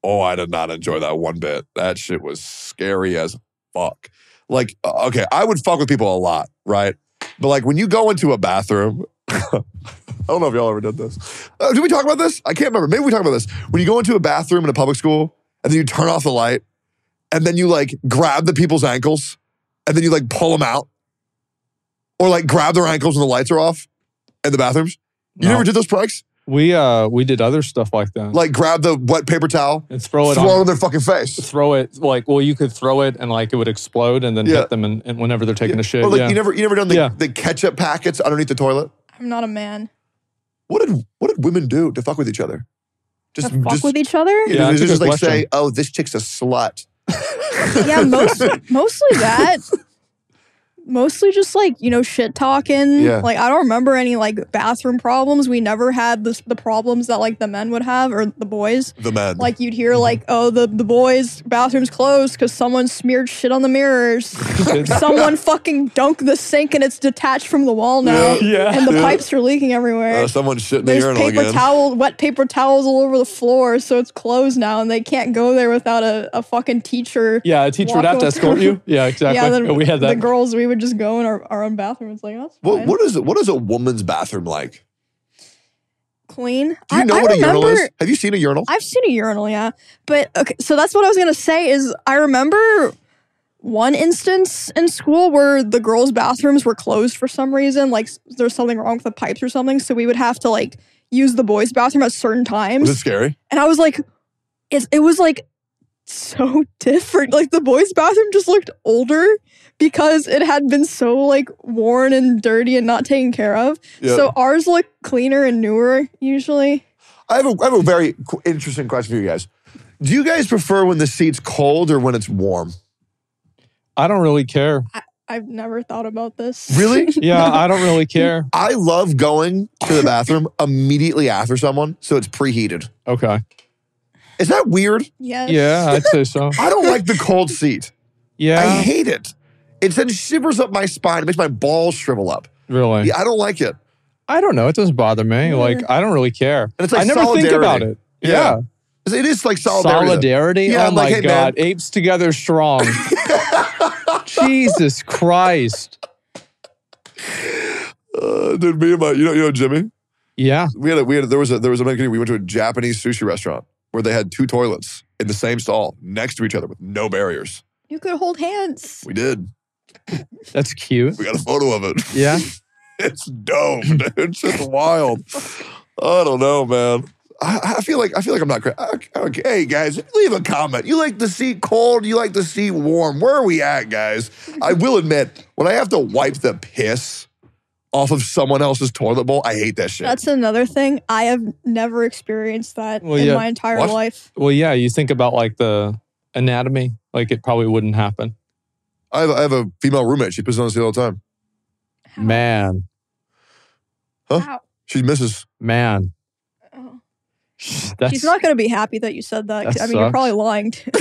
Speaker 1: Oh, I did not enjoy that one bit. That shit was scary as fuck. Like, okay, I would fuck with people a lot, right? But like when you go into a bathroom, I don't know if y'all ever did this. Did we talk about this? I can't remember. Maybe we talked about this. When you go into a bathroom in a public school and then you turn off the light and then you like grab the people's ankles and then you like pull them out or like grab their ankles when the lights are off in the bathrooms. You never did those pranks?
Speaker 2: We did other stuff like that.
Speaker 1: Like grab the wet paper towel
Speaker 2: and throw it
Speaker 1: in their fucking face.
Speaker 2: Throw it like, well, you could throw it and like it would explode and then hit them and whenever they're taking a shit.
Speaker 1: Or like you never done the ketchup packets underneath the toilet?
Speaker 3: I'm not a man.
Speaker 1: What did women do to fuck with each other?
Speaker 3: Just with each other?
Speaker 2: Yeah,
Speaker 1: just like say, oh, this chick's a slut.
Speaker 3: Yeah, mostly that. Mostly just like, shit talking.
Speaker 1: Yeah.
Speaker 3: Like I don't remember any like bathroom problems. We never had the problems that like the men would have or the boys.
Speaker 1: The men.
Speaker 3: Like you'd hear like, oh, the boys' bathroom's closed because someone smeared shit on the mirrets. Someone fucking dunked the sink and it's detached from the wall now.
Speaker 2: Yeah.
Speaker 3: And the pipes are leaking everywhere.
Speaker 1: Someone shit in the
Speaker 3: There's
Speaker 1: urinal again.
Speaker 3: wet paper towels all over the floor, so it's closed now, and they can't go there without a fucking teacher.
Speaker 2: Yeah, a teacher would have to escort you. Yeah, exactly.
Speaker 3: Yeah, then
Speaker 2: we had that.
Speaker 3: The girls, we would just go in our own bathroom. It's like, oh, that's fine.
Speaker 1: What is a woman's bathroom like?
Speaker 3: Clean.
Speaker 1: Do you know what a urinal is? Have you seen a urinal?
Speaker 3: I've seen a urinal, yeah. But okay, so that's what I was gonna say is I remember one instance in school where the girls' bathrooms were closed for some reason. Like there's something wrong with the pipes or something, so we would have to like use the boys' bathroom at certain times.
Speaker 1: Was it scary?
Speaker 3: And I was like, it was like so different. Like the boys' bathroom just looked older because it had been so like worn and dirty and not taken care of.
Speaker 1: Yeah.
Speaker 3: So ours looked cleaner and newer usually.
Speaker 1: I have a very interesting question for you guys. Do you guys prefer when the seat's cold or when it's warm?
Speaker 2: I don't really care.
Speaker 3: I've never thought about this.
Speaker 1: Really?
Speaker 2: Yeah, I don't really care.
Speaker 1: I love going to the bathroom immediately after someone, so it's preheated.
Speaker 2: Okay.
Speaker 1: Is that weird?
Speaker 3: Yes.
Speaker 2: Yeah, I'd say so.
Speaker 1: I don't like the cold seat.
Speaker 2: Yeah.
Speaker 1: I hate it. It then shivers up my spine. It makes my balls shrivel up.
Speaker 2: Really?
Speaker 1: Yeah, I don't like it.
Speaker 2: I don't know. It doesn't bother me. Like, I don't really care.
Speaker 1: And it's like
Speaker 2: I never think
Speaker 1: solidarity.
Speaker 2: about it. Yeah.
Speaker 1: It is like solidarity.
Speaker 2: Solidarity?
Speaker 1: Yeah,
Speaker 2: oh
Speaker 1: I'm
Speaker 2: my
Speaker 1: like, hey,
Speaker 2: God.
Speaker 1: man.
Speaker 2: Apes together strong. Jesus Christ.
Speaker 1: Dude, me and my, you know Jimmy?
Speaker 2: Yeah.
Speaker 1: There was a we went to a Japanese sushi restaurant where they had two toilets in the same stall next to each other with no barriers.
Speaker 3: You could hold hands.
Speaker 1: We did.
Speaker 2: That's cute.
Speaker 1: We got a photo of it.
Speaker 2: Yeah.
Speaker 1: It's dope, dude. It's just wild. I don't know, man. I feel like I'm not crazy. Okay, hey guys, leave a comment. You like the seat cold? You like the seat warm? Where are we at, guys? I will admit, when I have to wipe the piss off of someone else's toilet bowl, I hate that shit.
Speaker 3: That's another thing. I have never experienced that in my entire life.
Speaker 2: Well, yeah, you think about like the anatomy, like it probably wouldn't happen.
Speaker 1: I have a female roommate. She pisses on the seat all the time.
Speaker 3: How?
Speaker 2: Man.
Speaker 1: Huh?
Speaker 3: How?
Speaker 1: She misses.
Speaker 2: Man.
Speaker 3: Oh.
Speaker 2: That's,
Speaker 3: She's not going to be happy that you said that.
Speaker 2: That
Speaker 3: I mean, you're
Speaker 2: sucks.
Speaker 3: probably lying to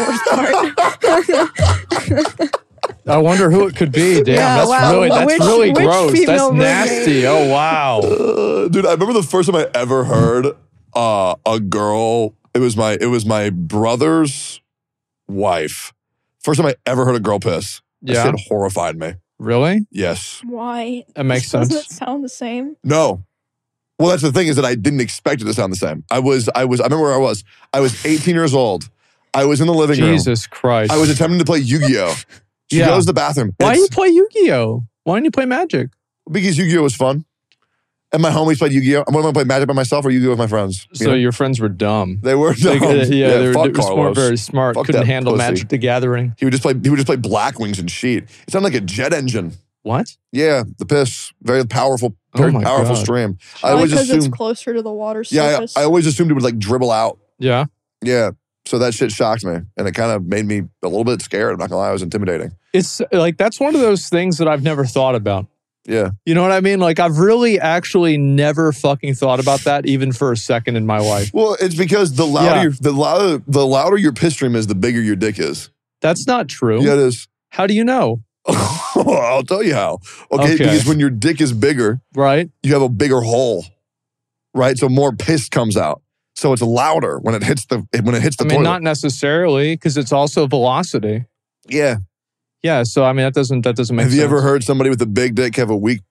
Speaker 3: the worst part.
Speaker 2: I wonder who it could be. Damn,
Speaker 3: Yeah,
Speaker 2: that's
Speaker 3: wow.
Speaker 2: really
Speaker 3: Which
Speaker 2: gross.
Speaker 3: female
Speaker 2: That's
Speaker 3: roommate?
Speaker 2: nasty. Oh, wow.
Speaker 1: Dude, I remember the first time I ever heard a girl. It was my brother's wife. First time I ever heard a girl piss. That
Speaker 2: Yeah.
Speaker 1: shit horrified me.
Speaker 2: Really?
Speaker 1: Yes.
Speaker 3: Why?
Speaker 2: That makes
Speaker 3: Doesn't
Speaker 2: sense.
Speaker 3: it sound the same?
Speaker 1: No. Well, that's the thing is that I didn't expect it to sound the same. I remember where I was. I was 18 years old. I was in the living room.
Speaker 2: Jesus Christ.
Speaker 1: I was attempting to play Yu-Gi-Oh! She
Speaker 2: Yeah.
Speaker 1: goes to the bathroom.
Speaker 2: Why do you play Yu-Gi-Oh? Why don't you play Magic?
Speaker 1: Because Yu-Gi-Oh! Was fun. And my homies played Yu-Gi-Oh! I'm going to play Magic by myself or Yu-Gi-Oh! With my friends. You
Speaker 2: So
Speaker 1: know?
Speaker 2: your friends were dumb.
Speaker 1: They were dumb.
Speaker 2: They were
Speaker 1: fuck
Speaker 2: just
Speaker 1: Carlos.
Speaker 2: weren't very smart.
Speaker 1: Fuck
Speaker 2: Couldn't
Speaker 1: that
Speaker 2: handle
Speaker 1: pussy.
Speaker 2: Magic the Gathering.
Speaker 1: He would just play Blackwings and shit. It sounded like a jet engine.
Speaker 2: What?
Speaker 1: Yeah, the piss. Very powerful,
Speaker 2: Oh
Speaker 1: very
Speaker 2: my
Speaker 1: powerful
Speaker 2: God.
Speaker 1: stream. I
Speaker 3: Probably
Speaker 1: always
Speaker 3: because it's
Speaker 1: assumed.
Speaker 3: closer to the water
Speaker 1: Yeah,
Speaker 3: surface.
Speaker 1: I always assumed it would like dribble out.
Speaker 2: Yeah.
Speaker 1: Yeah. So that shit shocked me. And it kind of made me a little bit scared. I'm not gonna lie, it was intimidating.
Speaker 2: It's like, that's one of those things that I've never thought about.
Speaker 1: Yeah.
Speaker 2: You know what I mean? Like, I've really actually never fucking thought about that even for a second in my life.
Speaker 1: Well, it's because the louder the louder your piss stream is, the bigger your dick is.
Speaker 2: That's not true.
Speaker 1: Yeah, it is.
Speaker 2: How do you know?
Speaker 1: I'll tell you how. Okay, because when your dick is bigger,
Speaker 2: Right?
Speaker 1: you have a bigger hole. Right? So more piss comes out. So it's louder when it hits the toilet.
Speaker 2: not necessarily, because it's also velocity.
Speaker 1: Yeah.
Speaker 2: Yeah, so I mean that doesn't make sense.
Speaker 1: Have you ever heard somebody with a big dick have a weak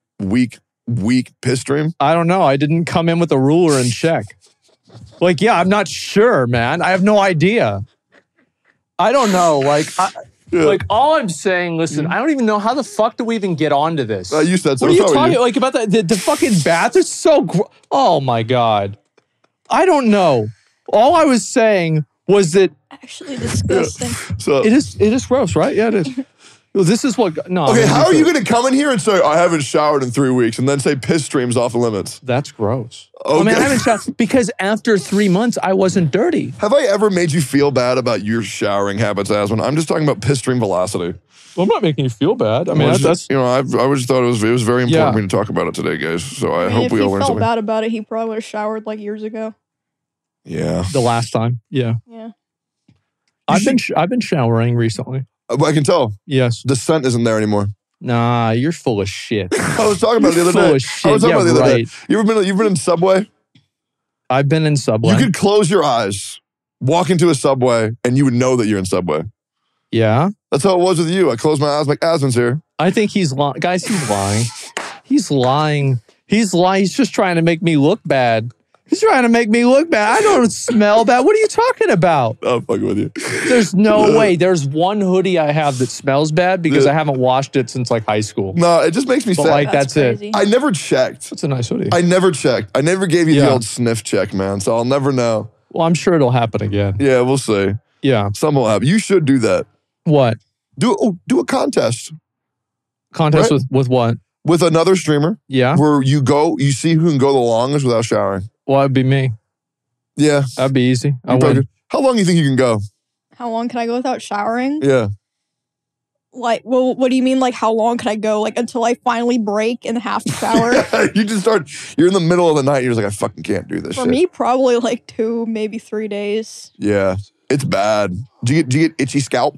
Speaker 1: piss stream?
Speaker 2: I don't know. I didn't come in with a ruler and check. Like, yeah, I'm not sure, man. I have no idea. I don't know. Like all I'm saying, listen, I don't even know how the fuck do we even get onto this?
Speaker 1: You said so.
Speaker 2: What are you
Speaker 1: It's probably
Speaker 2: talking like about the fucking bath? It's so oh my God. I don't know. All I was saying was that
Speaker 3: Actually disgusting.
Speaker 1: So
Speaker 2: it is gross, right? Yeah, it is. Well, this is what no.
Speaker 1: okay,
Speaker 2: I mean,
Speaker 1: how are you going to come in here and say I haven't showered in 3 weeks and then say piss streams off limits?
Speaker 2: That's gross.
Speaker 1: Okay.
Speaker 2: I mean, I haven't showered because after 3 months I wasn't dirty.
Speaker 1: Have I ever made you feel bad about your showering habits, Aswin? I'm just talking about piss stream velocity.
Speaker 2: Well, I'm not making you feel bad. I mean,
Speaker 1: Well,
Speaker 2: that's
Speaker 1: you know, I just thought it was very important
Speaker 2: Yeah.
Speaker 1: for me to talk about it today, guys. So I
Speaker 3: I mean,
Speaker 1: hope
Speaker 3: if
Speaker 1: we
Speaker 3: he
Speaker 1: all learned
Speaker 3: felt
Speaker 1: something.
Speaker 3: bad about it, he probably would have showered like years ago.
Speaker 1: Yeah,
Speaker 2: the last time. Yeah,
Speaker 3: Yeah.
Speaker 2: I've been showering recently.
Speaker 1: I can tell
Speaker 2: Yes.
Speaker 1: the scent isn't there anymore.
Speaker 2: Nah, you're full of shit.
Speaker 1: I was talking about it the other
Speaker 2: Full
Speaker 1: day.
Speaker 2: of shit.
Speaker 1: I was talking
Speaker 2: Yeah,
Speaker 1: about it the other
Speaker 2: right.
Speaker 1: day. You've been in Subway.
Speaker 2: I've been in Subway.
Speaker 1: You could close your eyes, walk into a Subway, and you would know that you're in Subway.
Speaker 2: Yeah.
Speaker 1: That's how it was with you. I closed my eyes, like Aswin's here.
Speaker 2: I think he's lying. Guys, he's lying. He's lying. He's lying. He's just trying to make me look bad. He's trying to make me look bad. I don't smell bad. What are you talking about?
Speaker 1: I'm fucking with you.
Speaker 2: There's no way. There's one hoodie I have that smells bad because I haven't washed it since like high school.
Speaker 1: No, it just makes me
Speaker 2: But
Speaker 1: sad.
Speaker 2: like that's it.
Speaker 3: crazy.
Speaker 1: I never checked.
Speaker 2: It's a nice hoodie.
Speaker 1: I never checked. I never gave you the
Speaker 2: Yeah.
Speaker 1: old sniff check, man. So I'll never know.
Speaker 2: Well, I'm sure it'll happen again.
Speaker 1: Yeah, we'll see.
Speaker 2: Yeah.
Speaker 1: Something will happen. You should do that.
Speaker 2: What?
Speaker 1: Do a contest
Speaker 2: Contest
Speaker 1: Right.
Speaker 2: with what?
Speaker 1: with another streamer
Speaker 2: Yeah.
Speaker 1: where you see who can go the longest without showering.
Speaker 2: Well, it'd be me.
Speaker 1: Yeah.
Speaker 2: That'd be easy. I
Speaker 1: You probably
Speaker 2: would.
Speaker 1: could. How long do you think you can go?
Speaker 3: How long can I go without showering?
Speaker 1: Yeah.
Speaker 3: Like, well, what do you mean? Like, how long can I go? Like, until I finally break and have to shower?
Speaker 1: You just you're in the middle of the night. You're just like, I fucking can't do this
Speaker 3: For
Speaker 1: shit.
Speaker 3: me, probably like 2, maybe 3 days.
Speaker 1: Yeah. It's bad. Do you get itchy scalp?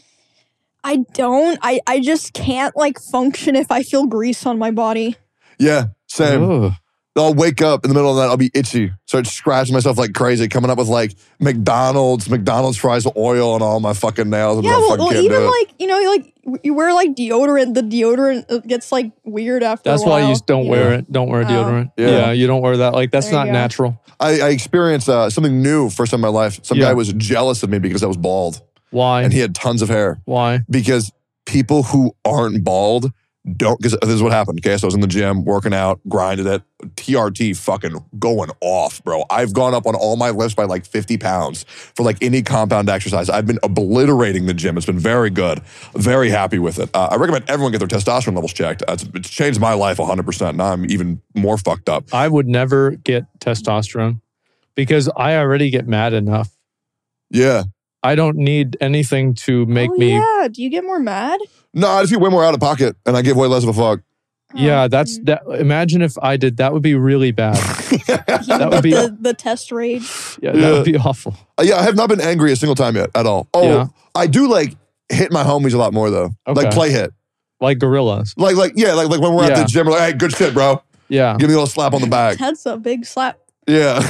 Speaker 3: I don't. I just can't like function if I feel grease on my body.
Speaker 1: Yeah. Same.
Speaker 2: Ugh.
Speaker 1: I'll wake up in the middle of the night. I'll be itchy. Start scratching myself like crazy. Coming up with like McDonald's fries with oil on all my fucking nails.
Speaker 3: Yeah,
Speaker 1: I
Speaker 3: well,
Speaker 1: fucking can't
Speaker 3: even
Speaker 1: do it.
Speaker 3: like, you know, like you wear like deodorant. The deodorant gets like weird after
Speaker 2: That's
Speaker 3: a while.
Speaker 2: why you don't wear
Speaker 3: know?
Speaker 2: it. Don't wear
Speaker 3: Oh.
Speaker 2: deodorant.
Speaker 1: Yeah.
Speaker 2: Yeah, you don't wear that. Like that's
Speaker 3: There you
Speaker 2: not
Speaker 3: go.
Speaker 2: natural.
Speaker 1: I experienced something new first time in my life. Some
Speaker 2: Yeah.
Speaker 1: guy was jealous of me because I was bald
Speaker 2: Why?
Speaker 1: and he had tons of hair.
Speaker 2: Why?
Speaker 1: Because people who aren't bald don't, because this is what happened. Okay, so I was in the gym working out, grinded it, TRT fucking going off, bro. I've gone up on all my lifts by like 50 pounds for like any compound exercise. I've been obliterating the gym. It's been very good. Very happy with it. I recommend everyone get their testosterone levels checked. It's changed my life 100%. Now I'm even more fucked up.
Speaker 2: I would never get testosterone because I already get mad enough.
Speaker 1: Yeah.
Speaker 2: I don't need anything to make me.
Speaker 3: Yeah, do you get more mad?
Speaker 1: No, I just get way more out of pocket and I give way less of a fuck.
Speaker 2: Yeah,
Speaker 3: Oh,
Speaker 2: that's that. Imagine if I did. That would be really bad. That would be.
Speaker 3: the test rage.
Speaker 2: Yeah, that would be awful.
Speaker 1: Yeah, I have not been angry a single time yet at all. Oh,
Speaker 2: Yeah.
Speaker 1: I do like hit my homies a lot more though.
Speaker 2: Okay.
Speaker 1: Like play hit.
Speaker 2: Like gorillas.
Speaker 1: Like when we're at
Speaker 2: Yeah.
Speaker 1: the gym, we're like, hey, good shit, bro.
Speaker 2: Yeah.
Speaker 1: Give me a little slap on the back.
Speaker 3: That's a big slap.
Speaker 1: Yeah.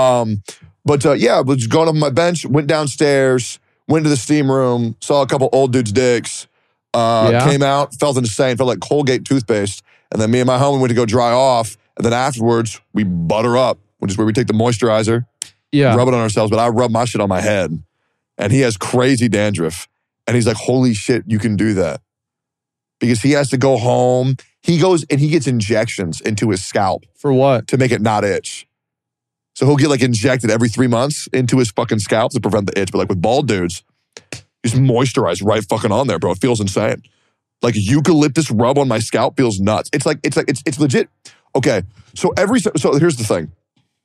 Speaker 1: But was going up on my bench, went downstairs, went to the steam room, saw a couple old dudes' dicks,
Speaker 2: Yeah.
Speaker 1: came out, felt insane, felt like Colgate toothpaste. And then me and my homie went to go dry off. And then afterwards, we butter up, which is where we take the moisturizer,
Speaker 2: Yeah.
Speaker 1: rub it on ourselves. But I rub my shit on my head. And he has crazy dandruff. And he's like, holy shit, you can do that. Because he has to go home. He goes and he gets injections into his scalp
Speaker 2: For what?
Speaker 1: to make it not itch. So he'll get like injected every 3 months into his fucking scalp to prevent the itch. But like with bald dudes, just moisturize right fucking on there, bro. It feels insane. Like eucalyptus rub on my scalp feels nuts. It's legit. Okay. So here's the thing.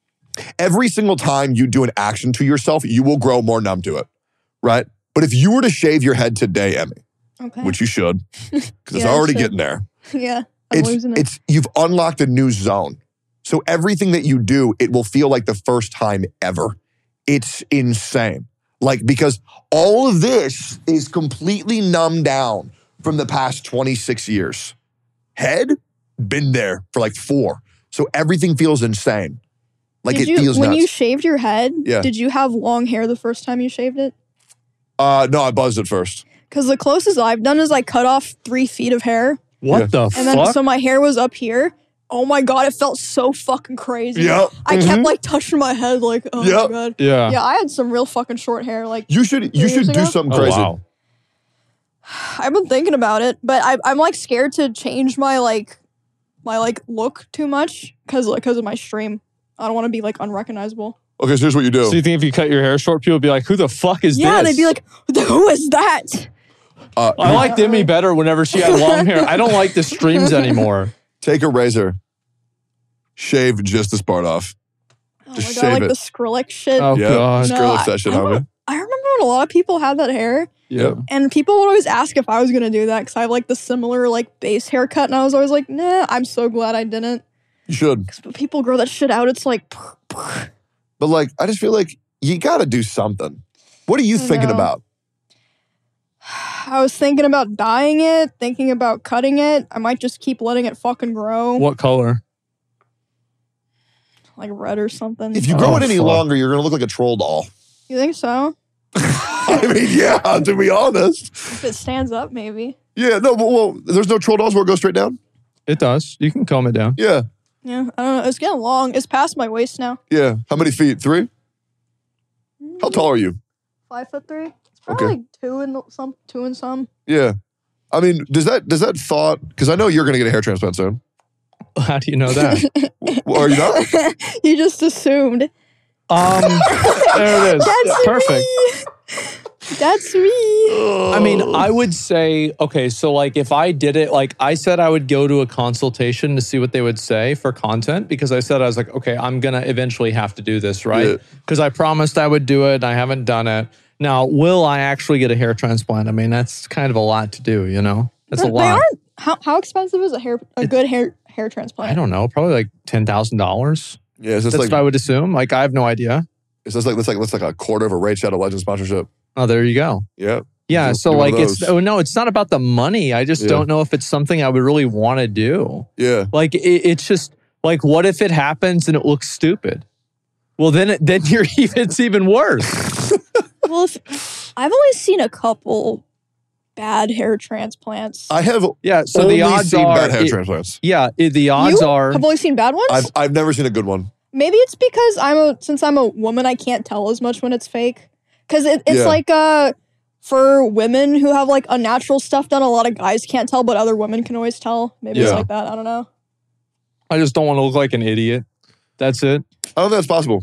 Speaker 1: Every single time you do an action to yourself, you will grow more numb to it. Right? But if you were to shave your head today, Emmy,
Speaker 3: Okay.
Speaker 1: which you should, because it's
Speaker 3: Yeah, I
Speaker 1: already
Speaker 3: should.
Speaker 1: getting there.
Speaker 3: Yeah, I'm losing it.
Speaker 1: You've unlocked a new zone. So everything that you do, it will feel like the first time ever. It's insane. Like, because all of this is completely numbed down from the past 26 years. Head, been there for like 4. So everything feels insane. Like
Speaker 3: Did
Speaker 1: it feels
Speaker 3: when
Speaker 1: nuts.
Speaker 3: you shaved your head,
Speaker 1: Yeah.
Speaker 3: did you have long hair the first time you shaved it?
Speaker 1: No, I buzzed it first.
Speaker 3: Because the closest I've done is I cut off 3 feet of hair.
Speaker 2: What
Speaker 1: Yeah.
Speaker 2: the
Speaker 3: And then
Speaker 2: fuck?
Speaker 3: so my hair was up here. Oh my God, it felt so fucking crazy.
Speaker 1: Yep.
Speaker 3: I kept like touching my head like, oh
Speaker 1: Yep.
Speaker 3: my God.
Speaker 2: yeah.
Speaker 3: Yeah, I had some real fucking short hair. Like
Speaker 1: You should
Speaker 3: years
Speaker 1: do
Speaker 3: ago?
Speaker 1: something
Speaker 2: Oh,
Speaker 1: crazy.
Speaker 2: wow.
Speaker 3: I've been thinking about it, but I'm like scared to change my look too much because of my stream. I don't want to be like unrecognizable.
Speaker 1: Okay, so here's what you do.
Speaker 2: So you think if you cut your hair short, people would be like, who the fuck is
Speaker 3: Yeah,
Speaker 2: this?
Speaker 3: they'd be like, who is that?
Speaker 2: I liked Emmy better whenever she had long hair. I don't like the streams anymore.
Speaker 1: Take a razor, shave just this part off.
Speaker 3: Oh
Speaker 1: Just
Speaker 3: my God,
Speaker 1: shave
Speaker 3: like
Speaker 1: it.
Speaker 3: the Skrillex shit.
Speaker 2: Oh,
Speaker 1: Yeah,
Speaker 2: God.
Speaker 1: Skrillex that shit,
Speaker 3: I
Speaker 1: homie.
Speaker 3: remember when a lot of people had that hair.
Speaker 2: Yeah.
Speaker 3: And people would always ask if I was gonna do that because I have like the similar like base haircut, and I was always like, nah. I'm so glad I didn't.
Speaker 1: You should.
Speaker 3: But people grow that shit out. It's like,
Speaker 1: But like, I just feel like you got to do something. What are you thinking
Speaker 3: know.
Speaker 1: about?
Speaker 3: I was thinking about dyeing it, thinking about cutting it. I might just keep letting it fucking grow,
Speaker 2: What color?
Speaker 3: like red or something.
Speaker 1: If you grow
Speaker 2: Oh,
Speaker 1: it any
Speaker 2: fuck.
Speaker 1: longer, you're going to look like a troll doll.
Speaker 3: You think so?
Speaker 1: I mean, yeah, to be honest.
Speaker 3: If it stands up, maybe.
Speaker 1: Yeah, no, but well, there's no troll dolls where it goes straight down?
Speaker 2: It does. You can comb it down.
Speaker 1: Yeah,
Speaker 3: Yeah, I don't know. It's getting long. It's past my waist now.
Speaker 1: yeah. How many feet? 3? How tall are you?
Speaker 3: 5'3". It's probably
Speaker 1: Okay.
Speaker 3: like 2 and some.
Speaker 1: Yeah. I mean, does that thought, because I know you're going to get a hair transplant soon.
Speaker 2: How do you know that?
Speaker 1: Well, are you not?
Speaker 3: You just assumed.
Speaker 2: There it is.
Speaker 3: That's
Speaker 2: Perfect.
Speaker 3: me. That's me.
Speaker 2: I mean, I would say, okay, so like if I did it, like I said I would go to a consultation to see what they would say for content because I said I was like, okay, I'm going to eventually have to do this,
Speaker 1: Yeah.
Speaker 2: right? Because I promised I would do it and I haven't done it. Now, will I actually get a hair transplant? I mean, that's kind of a lot to do, you know? That's a
Speaker 3: They
Speaker 2: lot.
Speaker 3: aren't. How expensive is a good hair transplant?
Speaker 2: I don't know, probably like $10,000.
Speaker 1: Yeah, it's just
Speaker 2: That's
Speaker 1: like,
Speaker 2: what I would assume. Like, I have no idea.
Speaker 1: it's just like, that's like a quarter of a Raid Shadow Legends sponsorship.
Speaker 2: Oh, there you go.
Speaker 1: Yeah.
Speaker 2: Yeah,
Speaker 1: Do
Speaker 2: so
Speaker 1: one
Speaker 2: like
Speaker 1: of
Speaker 2: it's
Speaker 1: those.
Speaker 2: oh no, it's not about the money. I just
Speaker 1: Yeah.
Speaker 2: don't know if it's something I would really want to do.
Speaker 1: Yeah.
Speaker 2: Like it's just like what if it happens and it looks stupid? Well, then it's even worse.
Speaker 3: Well, I've only seen a couple bad hair transplants.
Speaker 1: I have
Speaker 2: Yeah, so
Speaker 1: only
Speaker 2: the odds
Speaker 1: seen
Speaker 2: are
Speaker 1: bad hair
Speaker 2: it-
Speaker 1: transplants.
Speaker 2: the odds
Speaker 3: you
Speaker 2: are
Speaker 3: have only seen bad ones.
Speaker 1: I've never seen a good one.
Speaker 3: Maybe it's because since I'm a woman, I can't tell as much when it's fake. Because it's
Speaker 1: Yeah.
Speaker 3: like for women who have like unnatural stuff done, a lot of guys can't tell, but other women can always tell. Maybe it's
Speaker 1: Yeah.
Speaker 3: like that. I don't know.
Speaker 2: I just don't want to look like an idiot. That's it.
Speaker 1: I don't think that's possible.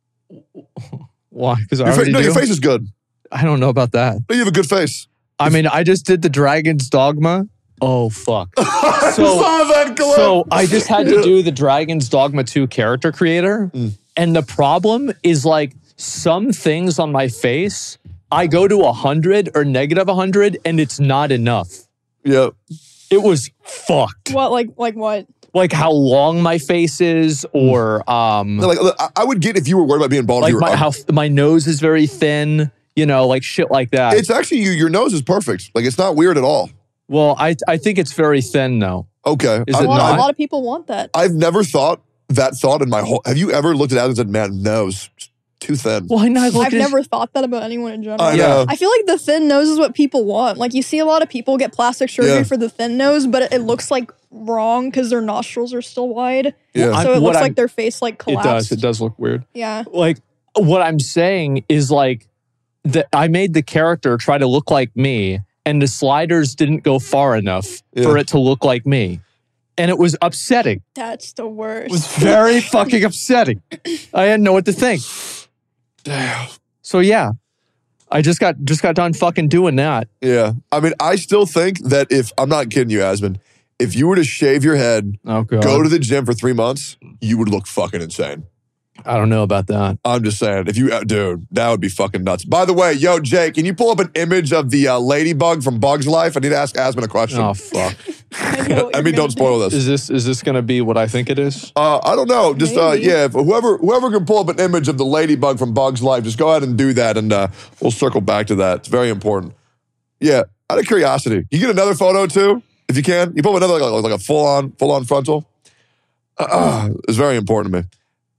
Speaker 2: Why? Because I
Speaker 1: Your,
Speaker 2: already do.
Speaker 1: your face is good.
Speaker 2: I don't know about that.
Speaker 1: No, you have a good face.
Speaker 2: I mean, I just did the Dragon's Dogma. Oh fuck.
Speaker 1: I saw that clip.
Speaker 2: So I just had to do the Dragon's Dogma 2 character creator. And the problem is like some things on my face, I go to 100 or negative 100 and it's not enough.
Speaker 1: Yeah.
Speaker 2: It was fucked.
Speaker 3: What like what?
Speaker 2: Like how long my face is or
Speaker 1: No, like, look, I would get if you were worried about being bald.
Speaker 2: like
Speaker 1: you were,
Speaker 2: how my nose is very thin, you know, like shit like that.
Speaker 1: it's actually your nose is perfect. Like it's not weird at all.
Speaker 2: Well, I think it's very thin though.
Speaker 1: Okay.
Speaker 2: Is
Speaker 1: I-
Speaker 2: it
Speaker 3: A lot,
Speaker 2: not?
Speaker 3: a lot of people want that.
Speaker 1: I've never thought that thought in my whole. Have you ever looked at that and said, "Man, nose too thin"?
Speaker 2: Why not look
Speaker 3: I've
Speaker 2: at
Speaker 3: never thought that about anyone in general.
Speaker 1: I
Speaker 2: Yeah.
Speaker 1: know.
Speaker 3: I feel like the thin nose is what people want. Like you see a lot of people get plastic surgery
Speaker 1: Yeah.
Speaker 3: for the thin nose, but it looks like wrong because their nostrils are still wide.
Speaker 1: Yeah.
Speaker 3: So it
Speaker 2: what
Speaker 3: looks
Speaker 2: I'm-
Speaker 3: like their face like
Speaker 2: It
Speaker 3: collapsed.
Speaker 2: does look weird.
Speaker 3: Yeah.
Speaker 2: Like what I'm saying is like that I made the character try to look like me and the sliders didn't go far enough for
Speaker 1: Yeah.
Speaker 2: it to look like me. And it was upsetting.
Speaker 3: That's the worst.
Speaker 2: It was very fucking upsetting. I didn't know what to think.
Speaker 1: Damn.
Speaker 2: So yeah, I just got done fucking doing that.
Speaker 1: Yeah. I mean, I still think that if I'm not kidding you, Asmund, if you were to shave your head,
Speaker 2: Oh god.
Speaker 1: go to the gym for 3 months, you would look fucking insane.
Speaker 2: I don't know about that.
Speaker 1: I'm just saying, if you, dude, that would be fucking nuts. By the way, yo, Jake, can you pull up an image of the ladybug from Bug's Life? I need to ask Asmund a question.
Speaker 2: Oh fuck.
Speaker 3: I know what
Speaker 1: I
Speaker 3: you're
Speaker 1: mean,
Speaker 3: gonna
Speaker 1: don't spoil this.
Speaker 2: Is this gonna be what I think it is?
Speaker 1: I don't know. Just
Speaker 3: Maybe.
Speaker 1: yeah, if whoever can pull up an image of the ladybug from Bug's Life, just go ahead and do that, and we'll circle back to that. It's very important. Yeah, out of curiosity, you get another photo too, if you can. You pull up another like a full on frontal. It's very important to me.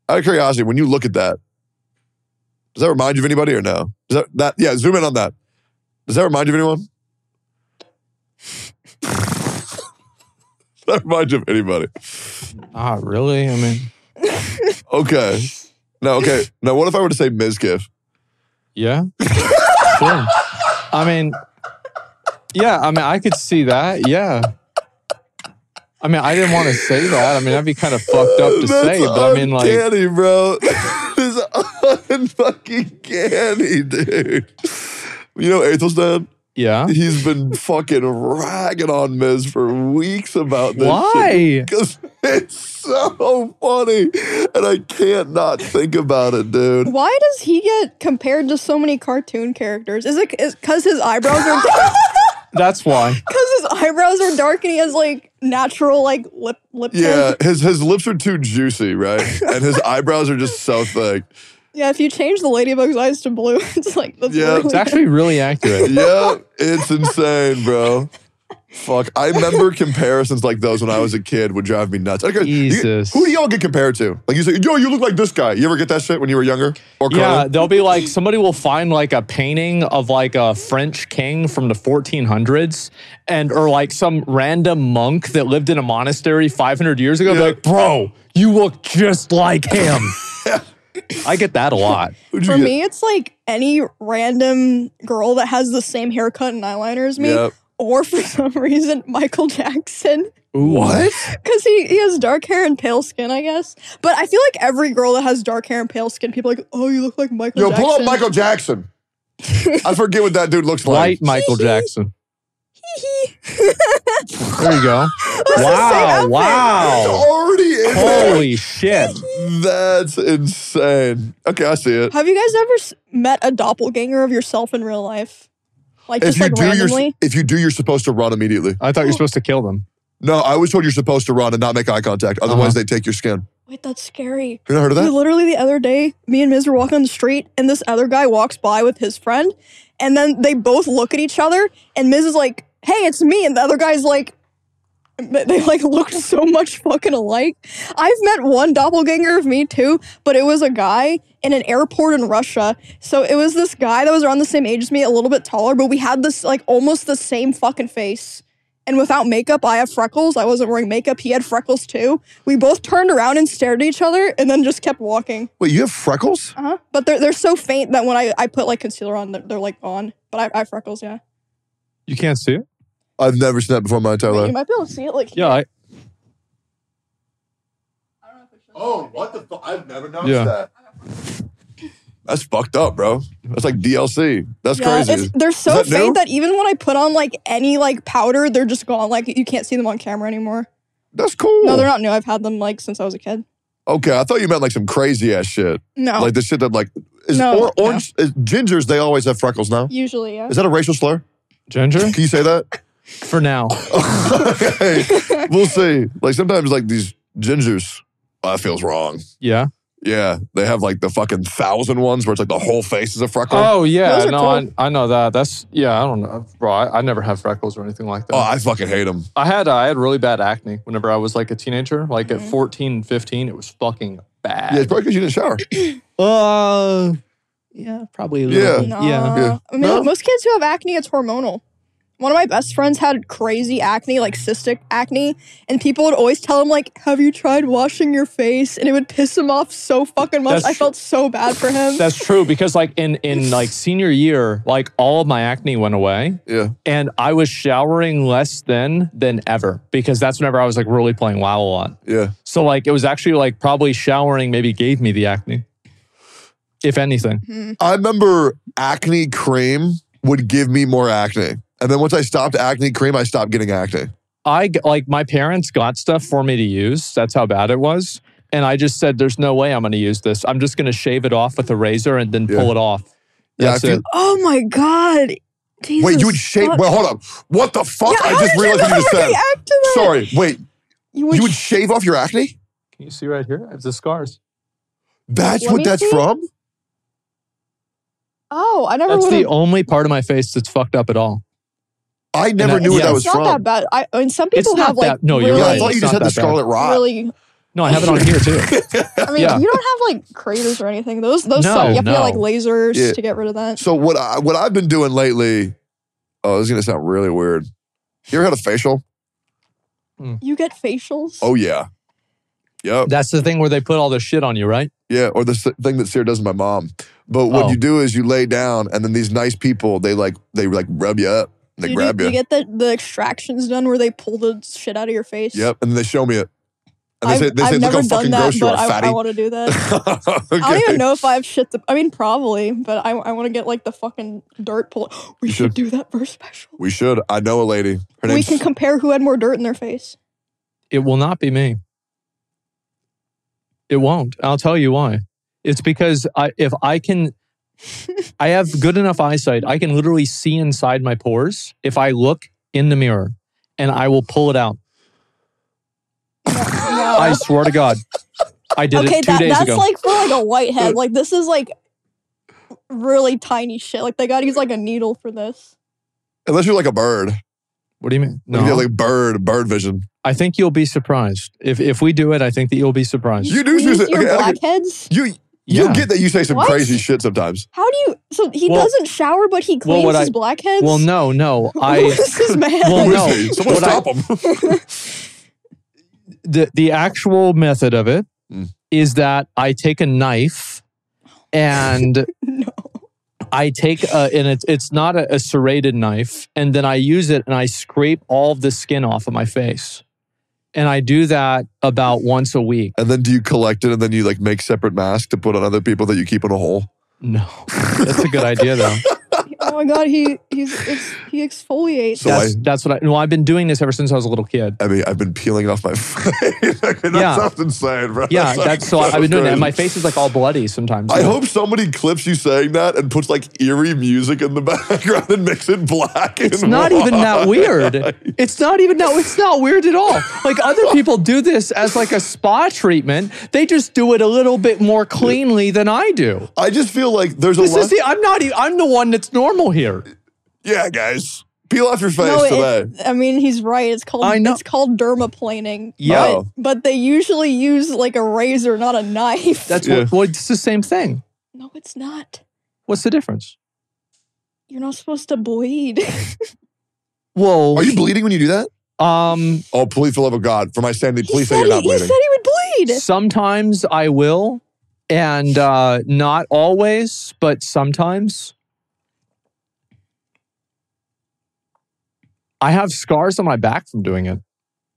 Speaker 1: Out of curiosity, when you look at that, does that remind you of anybody or no? Does yeah, zoom in on that. Does that remind you of anyone? Does that remind you of anybody?
Speaker 2: Ah, really? I mean,
Speaker 1: Okay. No, okay. Now, what if I were to say Mizkif?
Speaker 2: yeah. Sure. I mean, yeah, I mean, I could see that. Yeah. I mean, I didn't want to say that. I mean, that'd be kind of fucked up to say, but I mean, like.
Speaker 1: Uncanny, bro. It's unfucking canny, dude. You know Athelstan?
Speaker 2: Yeah.
Speaker 1: He's been fucking ragging on Miz for weeks about this.
Speaker 2: Why?
Speaker 1: Because it's so funny. And I can't not think about it, dude.
Speaker 3: Why does he get compared to so many cartoon characters? Is it because his eyebrows are dark?
Speaker 2: That's why.
Speaker 3: Because his eyebrows are dark and he has like natural like lip
Speaker 1: Yeah,
Speaker 3: tint?
Speaker 1: his lips are too juicy, right? And his eyebrows are just so thick.
Speaker 3: Yeah, if you change the ladybug's eyes to blue, it's like that's
Speaker 1: Yeah.
Speaker 3: really
Speaker 2: It's actually really accurate.
Speaker 1: Yeah, it's insane, bro. Fuck. I remember comparisons like those when I was a kid would drive me nuts.
Speaker 2: Jesus.
Speaker 1: Who do y'all get compared to? Like you say, yo, you look like this guy. You ever get that shit when you were younger? Or
Speaker 2: Yeah,
Speaker 1: Carly?
Speaker 2: they'll be like, somebody will find like a painting of like a French king from the 1400s or like some random monk that lived in a monastery 500 years ago.
Speaker 1: Yeah.
Speaker 2: They're like, bro, you look just like him. I get that a lot.
Speaker 1: Who'd you
Speaker 3: For
Speaker 1: get?
Speaker 3: me, it's like any random girl that has the same haircut and eyeliner as me.
Speaker 1: Yep.
Speaker 3: Or for some reason, Michael Jackson.
Speaker 2: Ooh.
Speaker 1: What?
Speaker 3: Because he has dark hair and pale skin, I guess. But I feel like every girl that has dark hair and pale skin, people are like, oh, you look like Michael
Speaker 1: Yo,
Speaker 3: Jackson.
Speaker 1: pull up Michael Jackson. I forget what that dude looks
Speaker 2: Light
Speaker 1: like.
Speaker 2: Michael Jackson.
Speaker 3: That's
Speaker 2: There you go.
Speaker 3: the same
Speaker 2: Wow,
Speaker 3: outfit.
Speaker 2: wow.
Speaker 1: Already in there.
Speaker 2: Holy shit.
Speaker 1: That's insane. Okay, I see it.
Speaker 3: Have you guys ever met a doppelganger of yourself in real life? Like just like randomly?
Speaker 1: if you do, you're supposed to run immediately.
Speaker 2: I thought you were supposed to kill them.
Speaker 1: No, I was told you're supposed to run and not make eye contact. Otherwise, they take your skin.
Speaker 3: Wait, that's scary.
Speaker 1: You not heard of
Speaker 3: Dude,
Speaker 1: that?
Speaker 3: literally the other day, me and Miz were walking on the street, and this other guy walks by with his friend, and then they both look at each other, and Miz is like, hey, it's me, and the other guy's like, they like looked so much fucking alike. I've met one doppelganger of me too, but it was a guy in an airport in Russia. So it was this guy that was around the same age as me, a little bit taller, but we had this like almost the same fucking face. And without makeup, I have freckles. I wasn't wearing makeup. He had freckles too. We both turned around and stared at each other and then just kept walking.
Speaker 1: Wait, you have freckles?
Speaker 3: Uh-huh. But they're so faint that when I put like concealer on, they're like gone. But I have freckles, yeah.
Speaker 2: You can't see it?
Speaker 1: I've never seen that before in my entire
Speaker 3: Wait,
Speaker 1: life.
Speaker 3: you might be able to see it like
Speaker 2: Yeah,
Speaker 3: here. I don't know if it shows.
Speaker 1: Oh, what the fuck? I've never noticed
Speaker 2: Yeah.
Speaker 1: that. That's fucked up, bro. That's like DLC. That's
Speaker 3: Yeah,
Speaker 1: crazy.
Speaker 3: they're so
Speaker 1: Is that new?
Speaker 3: faint that even when I put on like any like powder, they're just gone. Like you can't see them on camera anymore.
Speaker 1: That's cool.
Speaker 3: No, they're not new. I've had them like since I was a kid.
Speaker 1: Okay, I thought you meant like some crazy ass shit.
Speaker 3: No,
Speaker 1: Like the shit that like is
Speaker 3: No,
Speaker 1: orange gingers, they always have freckles now.
Speaker 3: usually, yeah.
Speaker 1: Is that a racial slur?
Speaker 2: Ginger?
Speaker 1: Can you say that?
Speaker 2: For now.
Speaker 1: Okay, we'll see. Like sometimes like these gingers, that feels wrong.
Speaker 2: Yeah.
Speaker 1: Yeah, they have like the fucking 1,000 ones where it's like the whole face is a freckle.
Speaker 2: Oh, yeah.
Speaker 3: Those are
Speaker 2: No,
Speaker 3: cool.
Speaker 2: I know that. That's, yeah, I don't know. Bro, I never had freckles or anything like that.
Speaker 1: Oh, I fucking hate them.
Speaker 2: I had really bad acne whenever I was like a teenager. Like at 14 and 15, it was fucking bad.
Speaker 1: Yeah, it's probably because you didn't shower.
Speaker 2: Yeah, probably a
Speaker 1: Yeah.
Speaker 2: little bit.
Speaker 3: No.
Speaker 1: Yeah.
Speaker 3: I mean,
Speaker 1: No?
Speaker 3: most kids who have acne, it's hormonal. One of my best friends had crazy acne, like cystic acne, and people would always tell him, like, have you tried washing your face? And it would piss him off so fucking much.
Speaker 2: That's
Speaker 3: I felt so bad for him.
Speaker 2: That's true because like in like senior year, like all of my acne went away
Speaker 1: Yeah.
Speaker 2: and I was showering less than ever because that's whenever I was like really playing WoW a lot.
Speaker 1: Yeah.
Speaker 2: So like it was actually like probably showering maybe gave me the acne, if anything.
Speaker 1: I remember acne cream would give me more acne. And then once I stopped acne cream, I stopped getting acne.
Speaker 2: Like my parents got stuff for me to use. That's how bad it was. And I just said, there's no way I'm going to use this. I'm just going to shave it off with a razor and then pull it off.
Speaker 1: Yeah,
Speaker 2: That's
Speaker 1: I feel-
Speaker 2: it.
Speaker 3: Oh my God. Jesus.
Speaker 1: Wait, you would shave?
Speaker 3: fuck.
Speaker 1: Well, hold up. What the fuck?
Speaker 3: Yeah,
Speaker 1: I
Speaker 3: how
Speaker 1: just
Speaker 3: did
Speaker 1: realized
Speaker 3: you
Speaker 1: what you just
Speaker 3: not
Speaker 1: said.
Speaker 3: react to that?
Speaker 1: Sorry. Wait,
Speaker 3: You
Speaker 1: you would shave off your acne?
Speaker 2: Can you see right here? I have the scars.
Speaker 1: That's
Speaker 3: Let
Speaker 1: what
Speaker 3: me
Speaker 1: that's
Speaker 3: see.
Speaker 1: from?
Speaker 3: Oh, I never
Speaker 2: That's
Speaker 3: would
Speaker 2: the
Speaker 3: have.
Speaker 2: only part of my face that's fucked up at all.
Speaker 1: I never
Speaker 2: I-
Speaker 1: knew what
Speaker 2: yeah,
Speaker 1: that
Speaker 3: It's
Speaker 1: was
Speaker 3: not
Speaker 1: from.
Speaker 3: that bad. I mean, some
Speaker 2: It's
Speaker 3: people
Speaker 2: not
Speaker 3: have like
Speaker 2: that- no, you're
Speaker 3: really,
Speaker 1: Yeah, I
Speaker 2: right.
Speaker 1: thought you
Speaker 2: It's
Speaker 1: just
Speaker 2: not
Speaker 1: had the
Speaker 2: that bad.
Speaker 1: scarlet rot.
Speaker 3: really.
Speaker 2: No, I have it on here too.
Speaker 3: I mean,
Speaker 2: Yeah.
Speaker 3: you don't have like craters or anything. Those suck. You have to get like lasers
Speaker 1: Yeah.
Speaker 3: to get rid of that.
Speaker 1: So what I've been doing lately, oh, this is going to sound really weird. You ever had a facial?
Speaker 3: You get facials?
Speaker 1: Oh, yeah. Yep.
Speaker 2: That's the thing where they put all the shit on you, right?
Speaker 1: Yeah, or the thing that Sarah does with my mom. But what
Speaker 2: Oh.
Speaker 1: you do is you lay down, and then these nice people, they rub you up. They grab
Speaker 3: You
Speaker 1: you.
Speaker 3: get the extractions done where they pull the shit out of your face.
Speaker 1: Yep, and then they show me it. And they say,
Speaker 3: I've
Speaker 1: look
Speaker 3: never
Speaker 1: how
Speaker 3: done
Speaker 1: fucking
Speaker 3: that,
Speaker 1: gross you
Speaker 3: but
Speaker 1: are, fatty.
Speaker 3: I want to do that.
Speaker 1: Okay.
Speaker 3: I don't even know if I have shit to. I mean, probably, but I want to get like the fucking dirt pulled. We should do that for a special.
Speaker 1: We should. I know a lady. Her
Speaker 3: We
Speaker 1: name's
Speaker 3: can compare who had more dirt in their face.
Speaker 2: It will not be me. It won't. I'll tell you why. It's because I have good enough eyesight. I can literally see inside my pores if I look in the mirror, and I will pull it out.
Speaker 3: No.
Speaker 2: I swear to God. I did
Speaker 3: Okay,
Speaker 2: it 2 days
Speaker 3: that's
Speaker 2: ago.
Speaker 3: like for like a whitehead. Like this is like really tiny shit. Like they gotta use like a needle for this.
Speaker 1: unless you're like a bird.
Speaker 2: What do you mean?
Speaker 1: You
Speaker 2: No.
Speaker 1: get like bird vision.
Speaker 2: I think you'll be surprised. If we do it, I think that you'll be surprised.
Speaker 1: You do
Speaker 3: Squeeze
Speaker 1: use it-
Speaker 3: your
Speaker 1: okay, okay.
Speaker 3: blackheads.
Speaker 1: You
Speaker 2: Yeah.
Speaker 1: get that you say some
Speaker 3: What?
Speaker 1: crazy shit sometimes.
Speaker 3: How do you? So he
Speaker 2: Well-
Speaker 3: doesn't shower, but he cleans
Speaker 2: what
Speaker 3: his blackheads.
Speaker 2: Well, no.
Speaker 3: This is mad.
Speaker 2: Well,
Speaker 1: Who
Speaker 2: no.
Speaker 1: is he? Someone
Speaker 2: What I-
Speaker 1: stop him.
Speaker 2: The actual method of it is that I take a knife and
Speaker 3: No.
Speaker 2: I take and it's not a serrated knife, and then I use it and I scrape all of the skin off of my face. And I do that about once a week.
Speaker 1: And then do you collect it and then you like make separate masks to put on other people that you keep in a hole?
Speaker 2: No, that's a good idea though.
Speaker 3: Oh my god, he exfoliates.
Speaker 1: So
Speaker 2: That's what I. Well, I've been doing this ever since I was a little kid.
Speaker 1: I mean, I've been peeling off my face. I mean, that
Speaker 2: Yeah.
Speaker 1: sounds insane, bro.
Speaker 2: Yeah, that's so I've been doing that. And my
Speaker 1: crazy.
Speaker 2: face is like all bloody sometimes.
Speaker 1: I hope somebody clips you saying that and puts like eerie music in the background and makes it black.
Speaker 2: It's not even that weird. It's not even that. It's not weird at all. Like other people do this as like a spa treatment. They just do it a little bit more cleanly than I do.
Speaker 1: I just feel like there's a
Speaker 2: This
Speaker 1: lot.
Speaker 2: is I'm the one that's normal here.
Speaker 1: Yeah, guys. Peel off your face
Speaker 3: No,
Speaker 1: today.
Speaker 3: I mean he's right. It's called
Speaker 2: I know.
Speaker 3: it's called dermaplaning.
Speaker 2: Yeah.
Speaker 3: But they usually use like a razor, not a knife.
Speaker 2: That's
Speaker 1: Yeah.
Speaker 2: well, it's the same thing.
Speaker 3: No, it's not.
Speaker 2: What's the difference?
Speaker 3: You're not supposed to bleed.
Speaker 2: Whoa.
Speaker 1: Are you bleeding when you do that?
Speaker 2: Um,
Speaker 1: Oh, please, for the love of God. For my sanity,
Speaker 3: He
Speaker 1: please say
Speaker 3: said
Speaker 1: you're not
Speaker 3: he
Speaker 1: bleeding.
Speaker 3: said he would bleed.
Speaker 2: sometimes I will, and not always, but sometimes. I have scars on my back from doing it.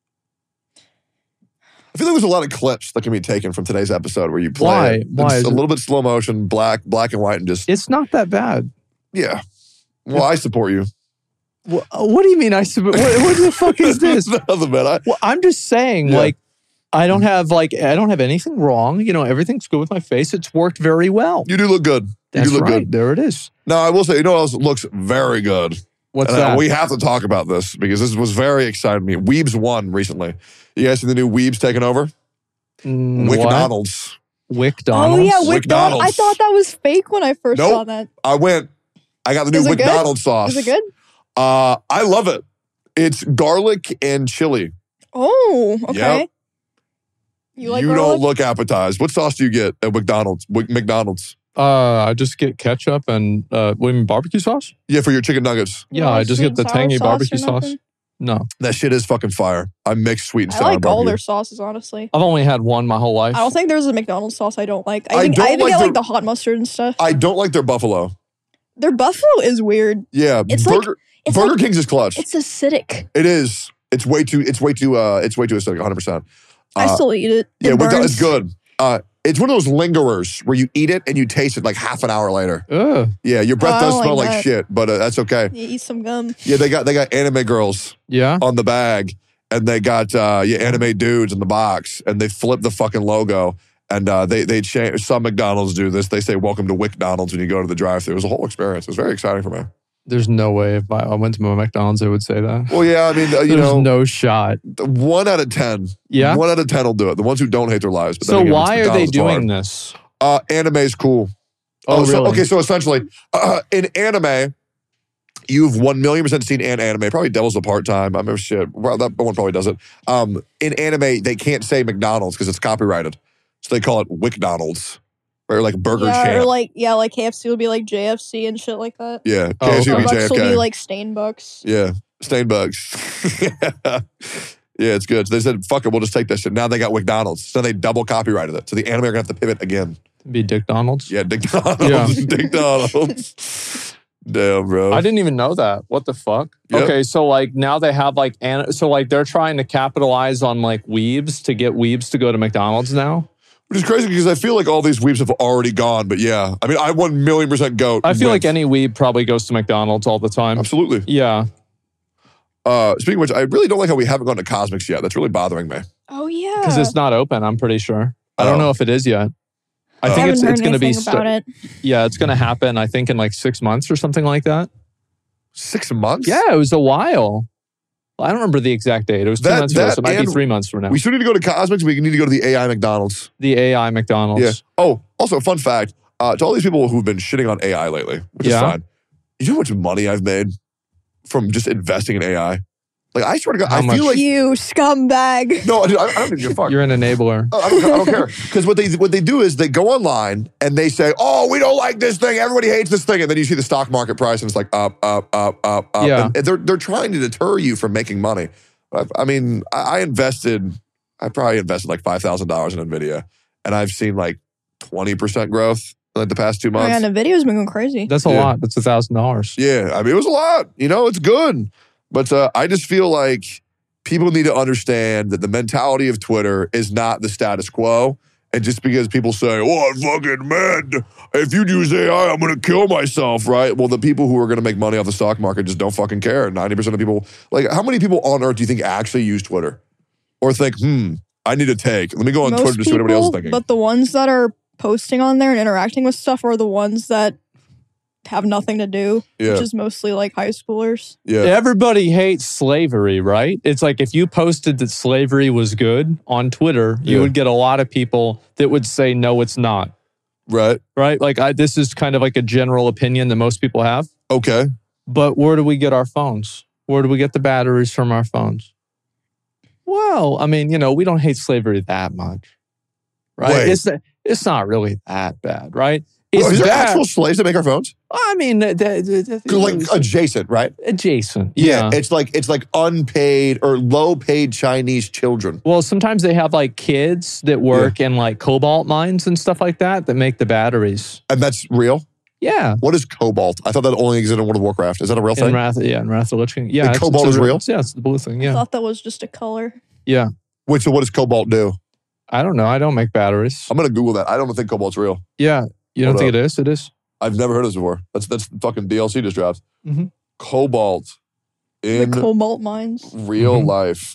Speaker 1: I feel like there's a lot of clips that can be taken from today's episode where you play
Speaker 2: Why?
Speaker 1: it.
Speaker 2: Why
Speaker 1: It's
Speaker 2: is
Speaker 1: a
Speaker 2: it-
Speaker 1: little bit slow motion, black and white, and just,
Speaker 2: It's not that bad.
Speaker 1: yeah. Well, I support you.
Speaker 2: What do you mean? What the fuck is this?
Speaker 1: Nothing, man.
Speaker 2: Well, I'm just saying,
Speaker 1: Yeah.
Speaker 2: like, I don't have anything wrong. You know, everything's good with my face. It's worked very well.
Speaker 1: You do look good.
Speaker 2: That's
Speaker 1: you do look
Speaker 2: right.
Speaker 1: good.
Speaker 2: There it is.
Speaker 1: Now, I will say, you know what else looks very good?
Speaker 2: What's
Speaker 1: And
Speaker 2: that?
Speaker 1: we have to talk about this because this was very exciting to me. Weebs won recently. You guys see the new Weebs taking over?
Speaker 2: What?
Speaker 1: WickDonald's.
Speaker 2: WickDonald's.
Speaker 3: Oh yeah,
Speaker 1: McDonald's.
Speaker 3: I thought that was fake when I first
Speaker 1: Nope.
Speaker 3: saw that.
Speaker 1: I got the new
Speaker 3: Is it good?
Speaker 1: McDonald's sauce.
Speaker 3: Is it good?
Speaker 1: I love it. It's garlic and chili.
Speaker 3: Oh, okay.
Speaker 1: Yep.
Speaker 3: You like
Speaker 1: you
Speaker 3: garlic?
Speaker 1: don't look appetized. What sauce do you get at McDonald's? McDonald's.
Speaker 2: I just get ketchup and what do you mean, barbecue sauce?
Speaker 1: Yeah, for your chicken nuggets.
Speaker 3: You
Speaker 2: Yeah,
Speaker 3: want
Speaker 2: I just
Speaker 3: sweet
Speaker 2: get the
Speaker 3: and sour
Speaker 2: tangy
Speaker 3: sauce or
Speaker 2: barbecue sauce.
Speaker 3: nothing?
Speaker 2: No,
Speaker 1: That shit is fucking fire. I mix sweet and
Speaker 3: I
Speaker 1: sour
Speaker 3: like all
Speaker 1: barbecue.
Speaker 3: their sauces, honestly.
Speaker 2: I've only had one my whole life.
Speaker 3: I don't think there's a McDonald's sauce I don't like.
Speaker 1: I
Speaker 3: I think
Speaker 1: don't
Speaker 3: I even
Speaker 1: like
Speaker 3: get
Speaker 1: their-
Speaker 3: like the hot mustard and stuff.
Speaker 1: I don't like their buffalo.
Speaker 3: Their buffalo is weird.
Speaker 1: Yeah,
Speaker 3: It's like- It's
Speaker 1: Burger
Speaker 3: like,
Speaker 1: King's is clutch.
Speaker 3: it's acidic.
Speaker 1: It is. It's way too acidic, 100%.
Speaker 3: I still eat it.
Speaker 1: Yeah,
Speaker 3: It burns.
Speaker 1: it's good. It's one of those lingerers where you eat it and you taste it like half an hour later.
Speaker 2: Ugh.
Speaker 1: Yeah, your breath
Speaker 3: I
Speaker 1: does
Speaker 3: don't
Speaker 1: smell
Speaker 3: like
Speaker 1: like
Speaker 3: that.
Speaker 1: shit, but that's okay.
Speaker 3: You eat some gum.
Speaker 1: Yeah, they got anime girls
Speaker 2: Yeah.
Speaker 1: on the bag, and they got anime dudes in the box, and they flip the fucking logo, and they change. Some McDonald's do this. They say "Welcome to WickDonald's" when you go to the drive-thru. It was a whole experience. It was very exciting for me.
Speaker 2: There's no way if I went to my McDonald's, they would say that.
Speaker 1: Well, yeah, I mean, you
Speaker 2: There's
Speaker 1: know,
Speaker 2: no shot.
Speaker 1: 1 out of 10.
Speaker 2: Yeah.
Speaker 1: 1 out of 10 will do it. The ones who don't hate their lives. But then
Speaker 2: So
Speaker 1: again,
Speaker 2: why
Speaker 1: it's
Speaker 2: are they
Speaker 1: McDonald's, it's
Speaker 2: doing
Speaker 1: hard.
Speaker 2: this?
Speaker 1: Anime's cool.
Speaker 2: Oh,
Speaker 1: So,
Speaker 2: really?
Speaker 1: okay, so essentially, in anime, you've 1,000,000% seen an anime, probably Devil's a part-time. I mean, shit, well, that one probably doesn't. In anime, they can't say McDonald's because it's copyrighted. So they call it WickDonald's. Or like Burger Champ.
Speaker 3: Or like KFC would be like JFC and shit like that.
Speaker 1: Yeah,
Speaker 2: Oh,
Speaker 1: KFC would be
Speaker 3: Starbucks will be
Speaker 1: JFK.
Speaker 3: like Stainbucks.
Speaker 1: Yeah, Stainbugs. Yeah, it's good. So they said, fuck it, we'll just take that shit. Now they got McDonald's. So they double copyrighted it. So the anime are going to have to pivot again.
Speaker 2: Be Dick Donald's.
Speaker 1: Yeah, Dick Donald's.
Speaker 2: Yeah.
Speaker 1: Dick Donald's. Damn, bro.
Speaker 2: I didn't even know that. What the fuck?
Speaker 1: Yep.
Speaker 2: Okay, so like now they have like so like they're trying to capitalize on like weebs to get weebs to go to McDonald's now.
Speaker 1: Which is crazy because I feel like all these weebs have already gone. But yeah, I mean, I 1,000,000% goat.
Speaker 2: I feel
Speaker 1: with-
Speaker 2: like any weeb probably goes to McDonald's all the time.
Speaker 1: Absolutely.
Speaker 2: Yeah.
Speaker 1: Speaking of which, I really don't like how we haven't gone to Cosmics yet. That's really bothering me.
Speaker 3: Oh yeah.
Speaker 2: Because it's not open, I'm pretty sure. I
Speaker 1: Oh.
Speaker 2: don't know if it is yet. I
Speaker 1: Oh.
Speaker 2: think
Speaker 3: haven't heard
Speaker 2: it's going to be
Speaker 3: anything about it.
Speaker 2: yeah, it's going to happen I think in like 6 months or something like that.
Speaker 1: 6 months?
Speaker 2: Yeah, it was a while. Well, I don't remember the exact date. It was 2
Speaker 1: That-
Speaker 2: months ago,
Speaker 1: that
Speaker 2: so it might be
Speaker 1: and
Speaker 2: 3 months from now.
Speaker 1: We still need to go to Cosmics. We need to go to the AI McDonald's.
Speaker 2: The AI McDonald's.
Speaker 1: Yeah. Oh, also, fun fact. To all these people who've been shitting on AI lately, which is
Speaker 2: Yeah.
Speaker 1: fine. You know how much money I've made from just investing in AI? Like, I swear to God,
Speaker 2: How
Speaker 1: I
Speaker 2: much?
Speaker 1: feel like...
Speaker 3: You scumbag.
Speaker 1: No, dude, I don't even give a fuck.
Speaker 2: You're an enabler.
Speaker 1: I don't care. Because what they do is they go online and they say, oh, we don't like this thing. Everybody hates this thing. And then you see the stock market price and it's like up.
Speaker 2: Yeah.
Speaker 1: And they're trying to deter you from making money. I mean, I probably invested like $5,000 in NVIDIA. And I've seen like 20% growth in like the past 2
Speaker 3: Oh,
Speaker 1: months.
Speaker 3: yeah, and the video's been going crazy.
Speaker 2: That's a
Speaker 1: Yeah.
Speaker 2: lot. That's $1,000.
Speaker 1: Yeah, I mean, it was a lot. You know, it's good. But I just feel like people need to understand that the mentality of Twitter is not the status quo. And just because people say, oh, I'm fucking mad. If you use AI, I'm going to kill myself, right? Well, the people who are going to make money off the stock market just don't fucking care. 90% of people, like, how many people on earth do you think actually use Twitter? Or think, I need a take. Let me go on
Speaker 3: Most
Speaker 1: Twitter to see what everybody else is thinking.
Speaker 3: But the ones that are posting on there and interacting with stuff are the ones that have nothing to do,
Speaker 1: Yeah.
Speaker 3: which is mostly like high schoolers.
Speaker 1: Yeah.
Speaker 2: Everybody hates slavery, right? It's like if you posted that slavery was good on Twitter, you
Speaker 1: Yeah.
Speaker 2: would get a lot of people that would say, no, it's not.
Speaker 1: Right.
Speaker 2: Right? Like this is kind of like a general opinion that most people have.
Speaker 1: Okay.
Speaker 2: But where do we get our phones? Where do we get the batteries from our phones? Well, I mean, we don't hate slavery that much, right?
Speaker 1: Wait.
Speaker 2: It's not really that bad, right? It's
Speaker 1: Is there
Speaker 2: bad.
Speaker 1: actual slaves that make our phones?
Speaker 2: I mean,
Speaker 1: Like adjacent, right?
Speaker 2: adjacent.
Speaker 1: Yeah, it's like unpaid or low paid Chinese children.
Speaker 2: Well, sometimes they have like kids that work in like cobalt mines and stuff like that make the batteries.
Speaker 1: And that's real?
Speaker 2: Yeah.
Speaker 1: What is cobalt? I thought that only existed in World of Warcraft. Is that a real
Speaker 2: In
Speaker 1: thing?
Speaker 2: Wrath of the Lich King. Yeah.
Speaker 1: The cobalt is real?
Speaker 2: Yeah, it's the blue thing.
Speaker 3: I
Speaker 2: Yeah.
Speaker 3: thought that was just a color.
Speaker 2: Yeah.
Speaker 1: Wait, so what does cobalt do?
Speaker 2: I don't know. I don't make batteries.
Speaker 1: I'm going to Google that. I don't think cobalt's real.
Speaker 2: Yeah. You don't
Speaker 1: Hold
Speaker 2: think it is? It is.
Speaker 1: I've never heard of this before. That's fucking DLC just dropped.
Speaker 2: Mhm.
Speaker 1: Cobalt in
Speaker 3: The cobalt mines.
Speaker 1: real
Speaker 2: Mhm.
Speaker 1: life.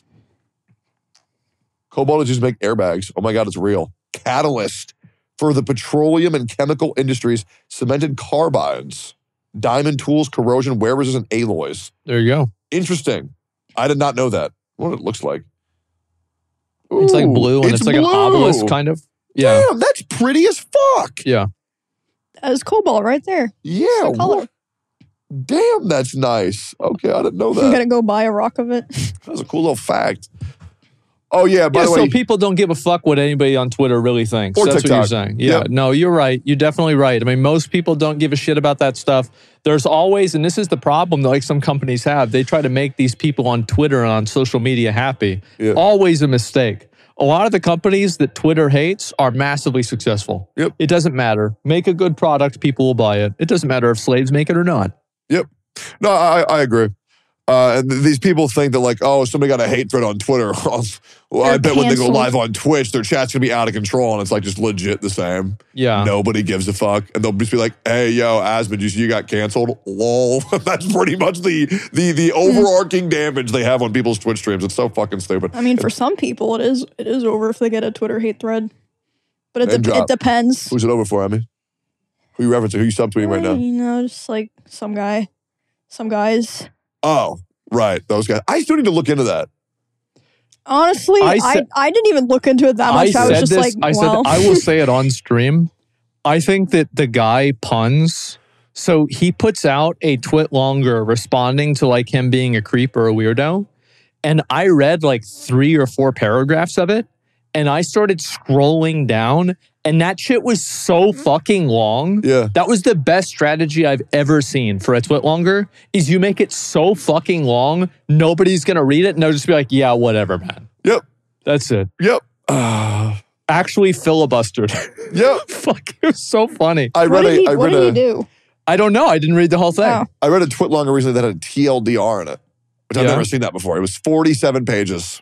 Speaker 1: Cobalt is used to make airbags. Oh my God, it's real. Catalyst for the petroleum and chemical industries, cemented carbides, diamond tools, corrosion, wear resistant alloys.
Speaker 2: There you go.
Speaker 1: Interesting. I did not know that. What it looks like.
Speaker 2: It's like
Speaker 1: Ooh,
Speaker 2: blue and it's like an
Speaker 1: blue.
Speaker 2: obelisk kind of. Yeah.
Speaker 1: Damn, that's pretty as fuck.
Speaker 2: Yeah.
Speaker 3: That is cobalt right there.
Speaker 1: Yeah.
Speaker 3: The color.
Speaker 1: what- Damn, that's nice. Okay, I didn't know
Speaker 3: I'm
Speaker 1: that.
Speaker 3: gonna go buy a rock of it.
Speaker 1: That's a cool little fact. Oh, yeah, by
Speaker 2: Yeah,
Speaker 1: the way.
Speaker 2: so people don't give a fuck what anybody on Twitter really thinks.
Speaker 1: Or
Speaker 2: That's
Speaker 1: TikTok.
Speaker 2: what you're saying. Yeah,
Speaker 1: Yep.
Speaker 2: no, you're right. You're definitely right. I mean, most people don't give a shit about that stuff. There's always, and this is the problem that like some companies have, they try to make these people on Twitter and on social media happy.
Speaker 1: Yeah.
Speaker 2: Always a mistake. A lot of the companies that Twitter hates are massively successful.
Speaker 1: Yep.
Speaker 2: It doesn't matter. Make a good product, people will buy it. It doesn't matter if slaves make it or not.
Speaker 1: Yep. No, I agree. And these people think that like, oh, somebody got a hate thread on Twitter. Well, I
Speaker 3: They're
Speaker 1: bet when they go
Speaker 3: canceled.
Speaker 1: live on Twitch, their chat's gonna be out of control, and it's like just legit the same.
Speaker 2: Yeah.
Speaker 1: Nobody gives a fuck, and they'll just be like, "Hey, yo, Asmund, you got canceled." Lol. That's pretty much the overarching damage they have on people's Twitch streams. It's so fucking stupid.
Speaker 3: I mean, for some people, it is over if they get a Twitter hate thread. But
Speaker 1: Name drop.
Speaker 3: it depends.
Speaker 1: Who's it over for, Emmy? Who you referencing? Who you subtweeting right now?
Speaker 3: You know, just like some guys.
Speaker 1: Oh, right, those guys. I still need to look into that.
Speaker 3: Honestly, I didn't even look into it that much. I was just like,
Speaker 2: I
Speaker 3: well.
Speaker 2: said, I will say it on stream. I think that the guy puns So he puts out a twit longer responding to like him being a creep or a weirdo. And I read like 3 or 4 paragraphs of it. And I started scrolling down. And that shit was so fucking long.
Speaker 1: Yeah.
Speaker 2: That was the best strategy I've ever seen for a twit longer, is you make it so fucking long, nobody's going to read it. And they'll just be like, yeah, whatever, man.
Speaker 1: Yep.
Speaker 2: That's it.
Speaker 1: Yep.
Speaker 2: Actually filibustered.
Speaker 1: Yep.
Speaker 2: Fuck, it was so funny.
Speaker 3: What did he do?
Speaker 2: I don't know. I didn't read the whole thing.
Speaker 3: Oh.
Speaker 1: I read a twit longer recently that had a TLDR in it, which I've
Speaker 2: Yeah.
Speaker 1: never seen that before. It was 47 pages.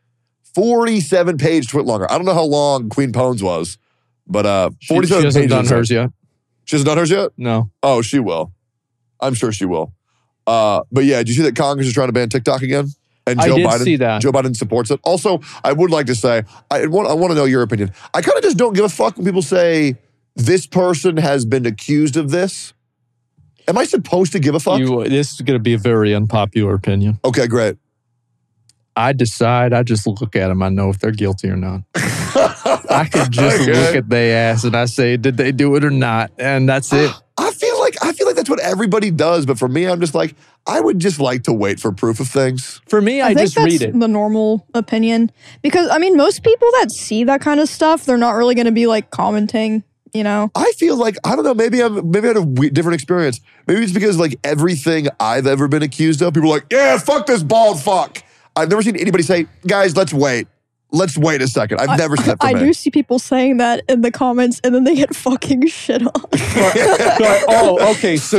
Speaker 1: 47-page twit longer. I don't know how long Queen Pones was, but 47
Speaker 2: she hasn't
Speaker 1: pages.
Speaker 2: done hers yet.
Speaker 1: She hasn't done hers yet?
Speaker 2: No.
Speaker 1: Oh, she will. I'm sure she will. But yeah, did you see that Congress is trying to ban TikTok again? And
Speaker 2: I
Speaker 1: Joe
Speaker 2: did
Speaker 1: Biden,
Speaker 2: see that.
Speaker 1: Joe Biden supports it. Also, I would like to say, I want to know your opinion. I kind of just don't give a fuck when people say this person has been accused of this. Am I supposed to give a fuck?
Speaker 2: This is going to be a very unpopular opinion.
Speaker 1: Okay, great.
Speaker 2: I just look at them. I know if they're guilty or not. I could just
Speaker 1: Okay.
Speaker 2: look at their ass and I say, did they do it or not? And that's it.
Speaker 1: I feel like that's what everybody does, but for me, I'm just like, I would just like to wait for proof of things.
Speaker 2: For me, I
Speaker 3: think
Speaker 2: just
Speaker 3: that's
Speaker 2: read it.
Speaker 3: the normal opinion. Because, I mean, most people that see that kind of stuff, they're not really going to be like commenting, you know?
Speaker 1: I feel like, I don't know, maybe I had a different experience. Maybe it's because like everything I've ever been accused of, people are like, yeah, fuck this bald fuck. I've never seen anybody say, guys, let's wait. Let's wait a second. I've never seen that from
Speaker 3: I
Speaker 1: me.
Speaker 3: do see people saying that in the comments and then they get fucking shit on.
Speaker 2: Oh, okay. So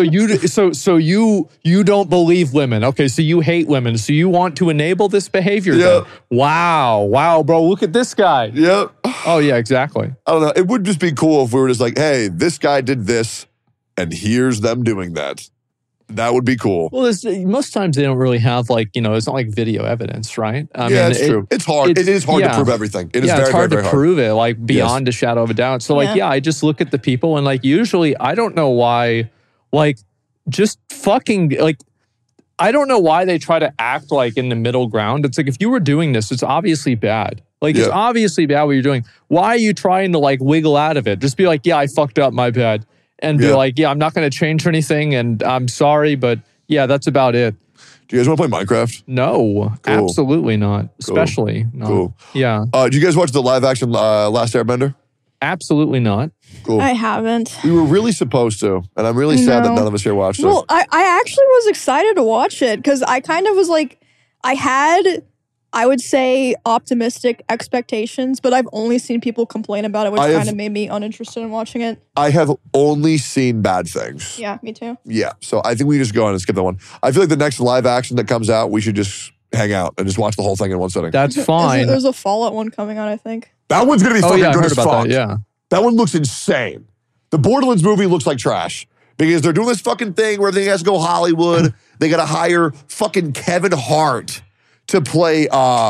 Speaker 2: you don't believe women. Okay, so you hate women. So you want to enable this behavior.
Speaker 1: Yeah.
Speaker 2: Then. Wow, bro. Look at this guy.
Speaker 1: Yep.
Speaker 2: Oh yeah, exactly.
Speaker 1: I don't know. It would just be cool if we were just like, hey, this guy did this, and here's them doing that. That would be cool.
Speaker 2: Well, most times they don't really have like, it's not like video evidence, right? I
Speaker 1: Yeah, it's true. It's hard. It is hard to prove everything. It is very,
Speaker 2: it's hard
Speaker 1: very,
Speaker 2: to
Speaker 1: very hard.
Speaker 2: prove it, like beyond a shadow of a doubt. So like, I just look at the people and like usually I don't know why, like just fucking like, I don't know why they try to act like in the middle ground. It's like, if you were doing this, it's obviously bad. Like it's obviously bad what you're doing. Why are you trying to like wiggle out of it? Just be like, yeah, I fucked up, my bad. And be like, yeah, I'm not going to change anything and I'm sorry, but yeah, that's about it.
Speaker 1: Do you guys want to play Minecraft?
Speaker 2: No, absolutely not. Especially not.
Speaker 1: Cool.
Speaker 2: Yeah.
Speaker 1: Did you guys watch the live action Last Airbender?
Speaker 2: Absolutely not.
Speaker 1: Cool.
Speaker 3: I haven't.
Speaker 1: We were really supposed to, and I'm really sad that none of us here watched it.
Speaker 3: Well, I actually was excited to watch it because I kind of was like, I had, I would say, optimistic expectations, but I've only seen people complain about it, which kind of made me uninterested in watching it.
Speaker 1: I have only seen bad things.
Speaker 3: Yeah, me too.
Speaker 1: Yeah, so I think we just go on and skip that one. I feel like the next live action that comes out, we should just hang out and just watch the whole thing in one sitting.
Speaker 2: That's fine.
Speaker 3: There's a Fallout one coming out, I think.
Speaker 1: That one's gonna be fucking
Speaker 2: I
Speaker 1: good
Speaker 2: heard
Speaker 1: as
Speaker 2: about
Speaker 1: fuck.
Speaker 2: that. Yeah.
Speaker 1: That one looks insane. The Borderlands movie looks like trash because they're doing this fucking thing where everything has to go Hollywood. They gotta hire fucking Kevin Hart to play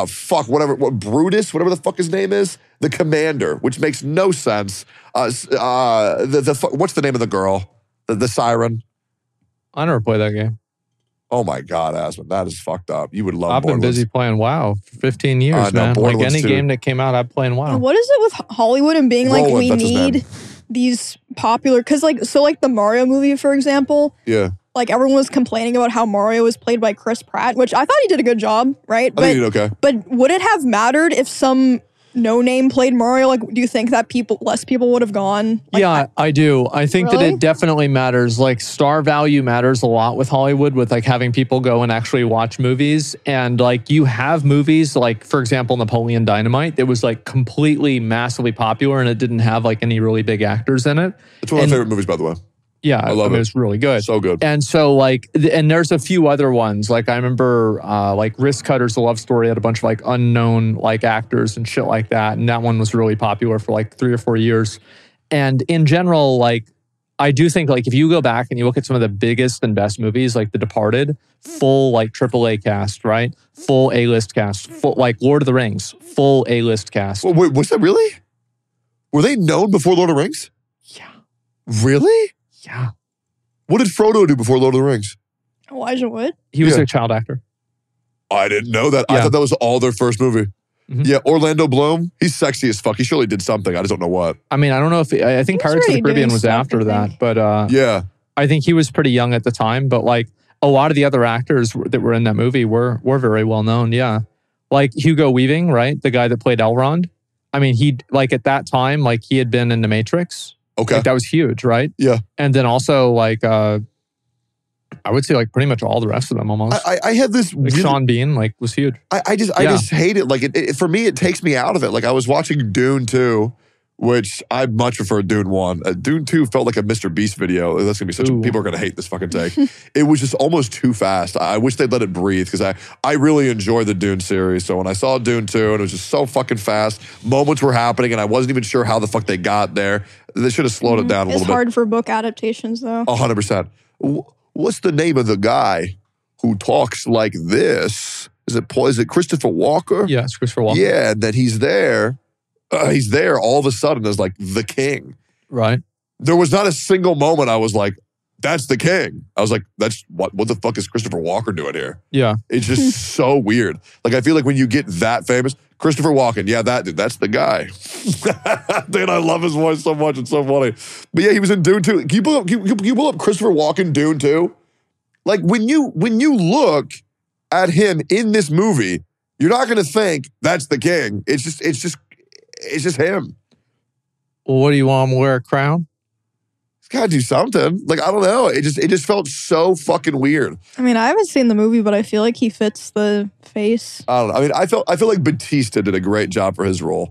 Speaker 1: Brutus, whatever the fuck his name is, the commander, which makes no sense. What's the name of the girl? The siren.
Speaker 2: I never played that game.
Speaker 1: Oh my God, Asmund, that is fucked up. You would love
Speaker 2: I've been
Speaker 1: Borderlands.
Speaker 2: busy playing WoW for 15 years,
Speaker 1: no,
Speaker 2: man. Like
Speaker 1: Borderlands
Speaker 2: any
Speaker 1: 2.
Speaker 2: game that came out, I'm playing WoW.
Speaker 3: What is it with Hollywood and being like,
Speaker 1: Roland,
Speaker 3: we
Speaker 1: that's his name.
Speaker 3: need these popular, because like the Mario movie, for example,
Speaker 1: Yeah.
Speaker 3: like everyone was complaining about how Mario was played by Chris Pratt, which I thought he did a good job, right?
Speaker 1: I think you did okay.
Speaker 3: But would it have mattered if some no-name played Mario? Like, do you think that less people would have gone? Like,
Speaker 2: Yeah, I do. I think that
Speaker 3: Really?
Speaker 2: it definitely matters. Like star value matters a lot with Hollywood, with like having people go and actually watch movies. And like you have movies like, for example, Napoleon Dynamite that was like completely massively popular and it didn't have like any really big actors in it.
Speaker 1: It's one of my favorite movies, by the way.
Speaker 2: Yeah,
Speaker 1: I love
Speaker 2: mean,
Speaker 1: it.
Speaker 2: It's really good.
Speaker 1: So good.
Speaker 2: And so like, and there's a few other ones. Like I remember like Risk Cutters, a love story, had a bunch of like unknown like actors and shit like that. And that one was really popular for like 3 or 4 years. And in general, like I do think like if you go back and you look at some of the biggest and best movies, like The Departed, full like AAA cast, right? Full A-list cast, full like Lord of the Rings, full A-list cast.
Speaker 1: Well, wait, was that really? Were they known before Lord of the Rings?
Speaker 2: Yeah.
Speaker 1: Really?
Speaker 2: Yeah.
Speaker 1: What did Frodo do before Lord of the Rings?
Speaker 3: Elijah Wood?
Speaker 2: He was
Speaker 1: Yeah.
Speaker 2: a child actor.
Speaker 1: I didn't know that. I
Speaker 2: Yeah.
Speaker 1: thought that was all their first movie.
Speaker 2: Mhm.
Speaker 1: Yeah, Orlando Bloom. He's sexy as fuck. He surely did something. I just don't know what.
Speaker 2: I mean, I don't know if I think
Speaker 3: He was
Speaker 2: Pirates of the
Speaker 3: already
Speaker 2: Caribbean
Speaker 3: doing
Speaker 2: was
Speaker 3: stuff,
Speaker 2: after
Speaker 3: I
Speaker 2: that,
Speaker 3: think.
Speaker 2: but
Speaker 1: Yeah.
Speaker 2: I think he was pretty young at the time, but like a lot of the other actors that were in that movie were very well known. Yeah. Like Hugo Weaving, right? The guy that played Elrond. I mean, he like at that time, like he had been in The Matrix.
Speaker 1: Okay.
Speaker 2: Like that was huge, right?
Speaker 1: Yeah.
Speaker 2: And then also like, I would say like pretty much all the rest of them almost.
Speaker 1: I had this
Speaker 2: Like
Speaker 1: really,
Speaker 2: Sean Bean, like was huge.
Speaker 1: I just hate it. Like it for me, it takes me out of it. Like I was watching Dune 2, which I much prefer Dune 1. Dune 2 felt like a Mr. Beast video. That's gonna be such. People are gonna hate this fucking take. It was just almost too fast. I wish they'd let it breathe because I really enjoy the Dune series. So when I saw Dune 2 and it was just so fucking fast, moments were happening and I wasn't even sure how the fuck they got there. They should have slowed it down a
Speaker 3: It's
Speaker 1: little bit.
Speaker 3: hard for book adaptations, though.
Speaker 1: 100%. What's the name of the guy who talks like this? Is it Christopher Walker?
Speaker 2: Yeah, it's Christopher Walken.
Speaker 1: Yeah, and that he's there. He's there all of a sudden as like the king.
Speaker 2: Right.
Speaker 1: There was not a single moment I was like, that's the king. I was like, that's what the fuck is Christopher Walker doing here?
Speaker 2: Yeah.
Speaker 1: It's just so weird. Like I feel like when you get that famous, Christopher Walken, yeah, that dude, that's the guy. Dude, I love his voice so much. It's so funny. But yeah, he was in Dune 2. Can you pull up Christopher Walken Dune 2? Like when you look at him in this movie, you're not gonna think that's the king. It's just him.
Speaker 2: Well, what do you want him to wear a crown?
Speaker 1: He's gotta do something. Like, I don't know. It just felt so fucking weird.
Speaker 3: I mean, I haven't seen the movie, but I feel like he fits the face.
Speaker 1: I don't know. I mean, I feel like Batista did a great job for his role.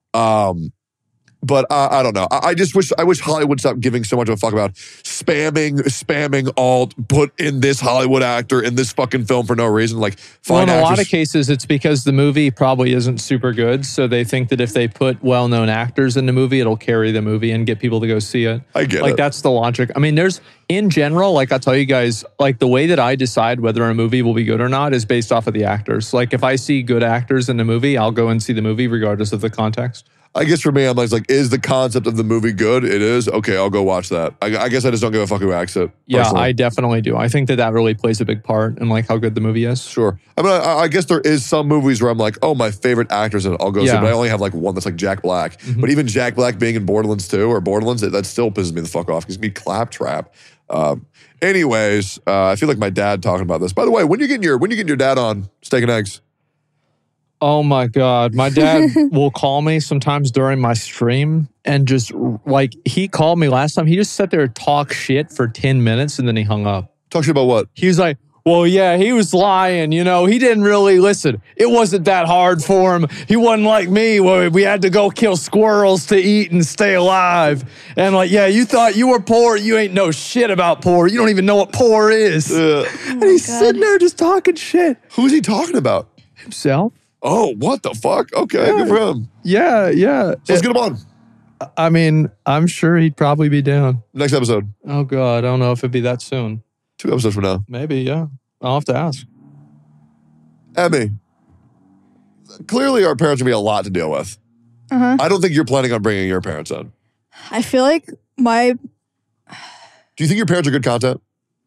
Speaker 1: But I don't know. I wish Hollywood stopped giving so much of a fuck about spamming alt, put in this Hollywood actor in this fucking film for no reason. Like,
Speaker 2: Well, in
Speaker 1: find
Speaker 2: a lot
Speaker 1: actors.
Speaker 2: of cases, it's because the movie probably isn't super good. So they think that if they put well-known actors in the movie, it'll carry the movie and get people to go see it.
Speaker 1: I get
Speaker 2: Like,
Speaker 1: it.
Speaker 2: that's the logic. I mean, in general, like I'll tell you guys, like the way that I decide whether a movie will be good or not is based off of the actors. Like if I see good actors in a movie, I'll go and see the movie regardless of the context.
Speaker 1: I guess for me, I'm like, is the concept of the movie good? It is. Okay, I'll go watch that. I guess I just don't give a fuck who acts it.
Speaker 2: Yeah,
Speaker 1: personally.
Speaker 2: I definitely do. I think that really plays a big part in like how good the movie is.
Speaker 1: Sure. I mean, I guess there is some movies where I'm like, oh, my favorite actors in it, I'll go see,
Speaker 2: Yeah.
Speaker 1: but I only have like one that's like Jack Black. But even Jack Black being in Borderlands 2 or Borderlands, that still pisses me the fuck off because me Claptrap. Anyways, I feel like my dad talking about this. By the way, when you getting your dad on Steak and Eggs?
Speaker 2: Oh my God. My dad will call me sometimes during my stream and just like he called me last time. He just sat there and talk shit for 10 minutes and then he hung up.
Speaker 1: Talk shit about what?
Speaker 2: He was like, well, yeah, he was lying. You know, he didn't really listen. It wasn't that hard for him. He wasn't like me where we had to go kill squirrels to eat and stay alive. And like, yeah, you thought you were poor. You ain't know shit about poor. You don't even know what poor is. And he's sitting there just talking shit.
Speaker 1: Who's he talking about?
Speaker 2: Himself?
Speaker 1: Oh, what the fuck? Okay, good for him.
Speaker 2: Yeah, yeah.
Speaker 1: So let's get him on.
Speaker 2: I mean, I'm sure he'd probably be down.
Speaker 1: Next episode.
Speaker 2: Oh, God. I don't know if it'd be that soon.
Speaker 1: 2 episodes from now.
Speaker 2: Maybe, yeah. I'll have to ask.
Speaker 1: Emmy, clearly our parents are going to be a lot to deal with.
Speaker 3: Uh-huh.
Speaker 1: I don't think you're planning on bringing your parents on.
Speaker 3: I feel like
Speaker 1: Do you think your parents are good content?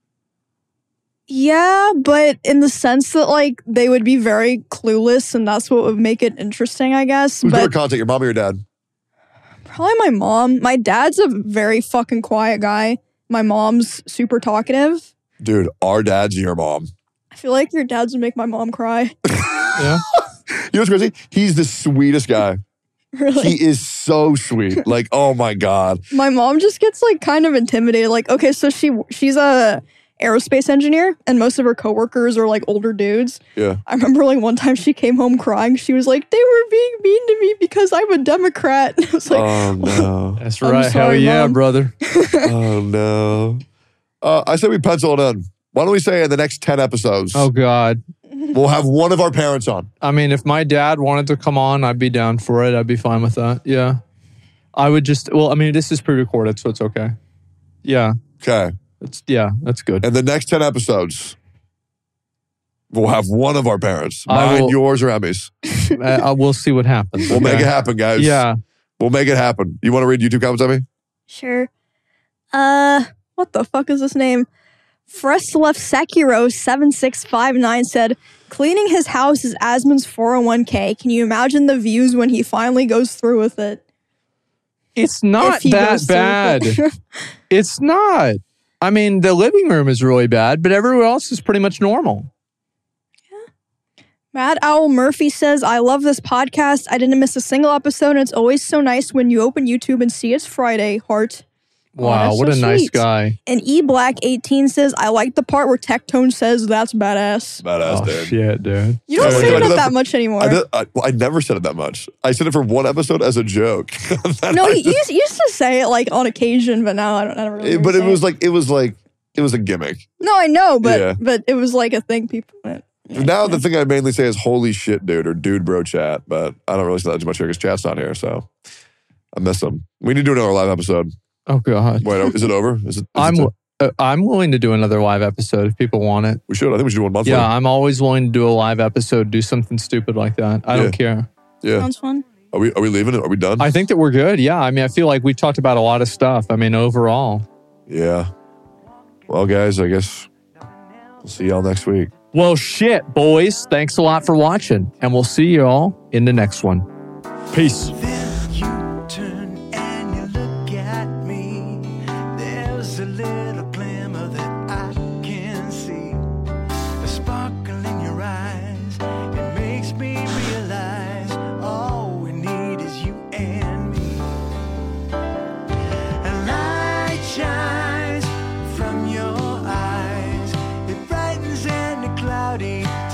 Speaker 3: yeah, but in the sense that like they would be very clueless and that's what would make it interesting, I guess.
Speaker 1: Who's better
Speaker 3: But
Speaker 1: content, your mom or your dad?
Speaker 3: probably my mom. My dad's a very fucking quiet guy. My mom's super talkative.
Speaker 1: Dude, our dad's your mom.
Speaker 3: I feel like your dad's would make my mom cry.
Speaker 2: Yeah.
Speaker 1: You know what's crazy? He's the sweetest guy.
Speaker 3: Really.
Speaker 1: He is so sweet. Like, oh my God.
Speaker 3: My mom just gets like kind of intimidated. Like, okay, so she's a aerospace engineer and most of her coworkers are like older dudes.
Speaker 1: Yeah.
Speaker 3: I remember like one time she came home crying. She was like, they were being mean to me because I'm a Democrat. I was like,
Speaker 1: Oh no.
Speaker 2: That's
Speaker 3: I'm
Speaker 2: right. Hell
Speaker 3: sorry,
Speaker 2: yeah,
Speaker 3: Mom.
Speaker 2: brother.
Speaker 1: Oh no. I said we pencil it in. Why don't we say in the next 10 episodes,
Speaker 2: Oh, God.
Speaker 1: we'll have one of our parents on.
Speaker 2: I mean, if my dad wanted to come on, I'd be down for it. I'd be fine with that. Yeah. I would just, well, I mean, this is pre-recorded, so it's okay. Yeah.
Speaker 1: Okay.
Speaker 2: That's good.
Speaker 1: In the next 10 episodes, we'll have one of our parents.
Speaker 2: I
Speaker 1: Mine,
Speaker 2: will-
Speaker 1: yours, or Emmy's.
Speaker 2: We'll see what happens.
Speaker 1: We'll make
Speaker 2: okay?
Speaker 1: it happen, guys.
Speaker 2: Yeah.
Speaker 1: We'll make it happen. You want to read YouTube comments, Emmy?
Speaker 3: sure. What the fuck is this name? Freslef Sekiro 7659 said, cleaning his house is Asmon's 401k. Can you imagine the views when he finally goes through with it?
Speaker 2: It's not
Speaker 3: If he
Speaker 2: that
Speaker 3: goes through
Speaker 2: bad.
Speaker 3: with it.
Speaker 2: It's not. I mean, the living room is really bad, but everywhere else is pretty much normal.
Speaker 3: Mad Owl Murphy says, I love this podcast. I didn't miss a single episode, and it's always so nice when you open YouTube and see it's Friday. Heart.
Speaker 2: Wow,
Speaker 3: that's
Speaker 2: what
Speaker 3: so
Speaker 2: a nice
Speaker 3: sweet.
Speaker 2: guy.
Speaker 3: And eBlack18 says, I like the part where Tectone says that's badass.
Speaker 1: Badass,
Speaker 2: Oh,
Speaker 1: dude.
Speaker 2: shit, dude.
Speaker 3: You don't
Speaker 1: Yeah,
Speaker 3: say
Speaker 1: I did
Speaker 3: that
Speaker 1: that
Speaker 3: that
Speaker 1: for-
Speaker 3: much anymore.
Speaker 1: I never said it that much. I said it for one episode as a joke.
Speaker 3: No, you used to say it like on occasion, but now I don't ever really
Speaker 1: But
Speaker 3: say
Speaker 1: it was a gimmick.
Speaker 3: No, I know, but
Speaker 1: Yeah.
Speaker 3: but it was like a thing people
Speaker 1: Now the thing I mainly say is holy shit, dude, or dude, bro, chat. But I don't really say that too much here because chat's not here, so I miss them. We need to do another live episode.
Speaker 2: Oh, God.
Speaker 1: Wait, is it over? Is it?
Speaker 2: I'm willing to do another live episode if people want it.
Speaker 1: We should. I think we should do one monthly.
Speaker 2: Yeah, I'm always willing to do a live episode, do something stupid like that. I don't care.
Speaker 1: Yeah.
Speaker 3: Sounds fun.
Speaker 1: Are we leaving it? Are we done?
Speaker 2: I think that we're good. Yeah. I mean, I feel like we talked about a lot of stuff. I mean, overall.
Speaker 1: Yeah. Well, guys, I guess we'll see y'all next week.
Speaker 2: Well, shit, boys. Thanks a lot for watching, and we'll see you all in the next one. Peace.
Speaker 6: Then you turn and you look at me. There's a little glimmer that I can see. A sparkle in your eyes. It makes me realize all we need is you and me. A light shines from your eyes. It brightens any cloudy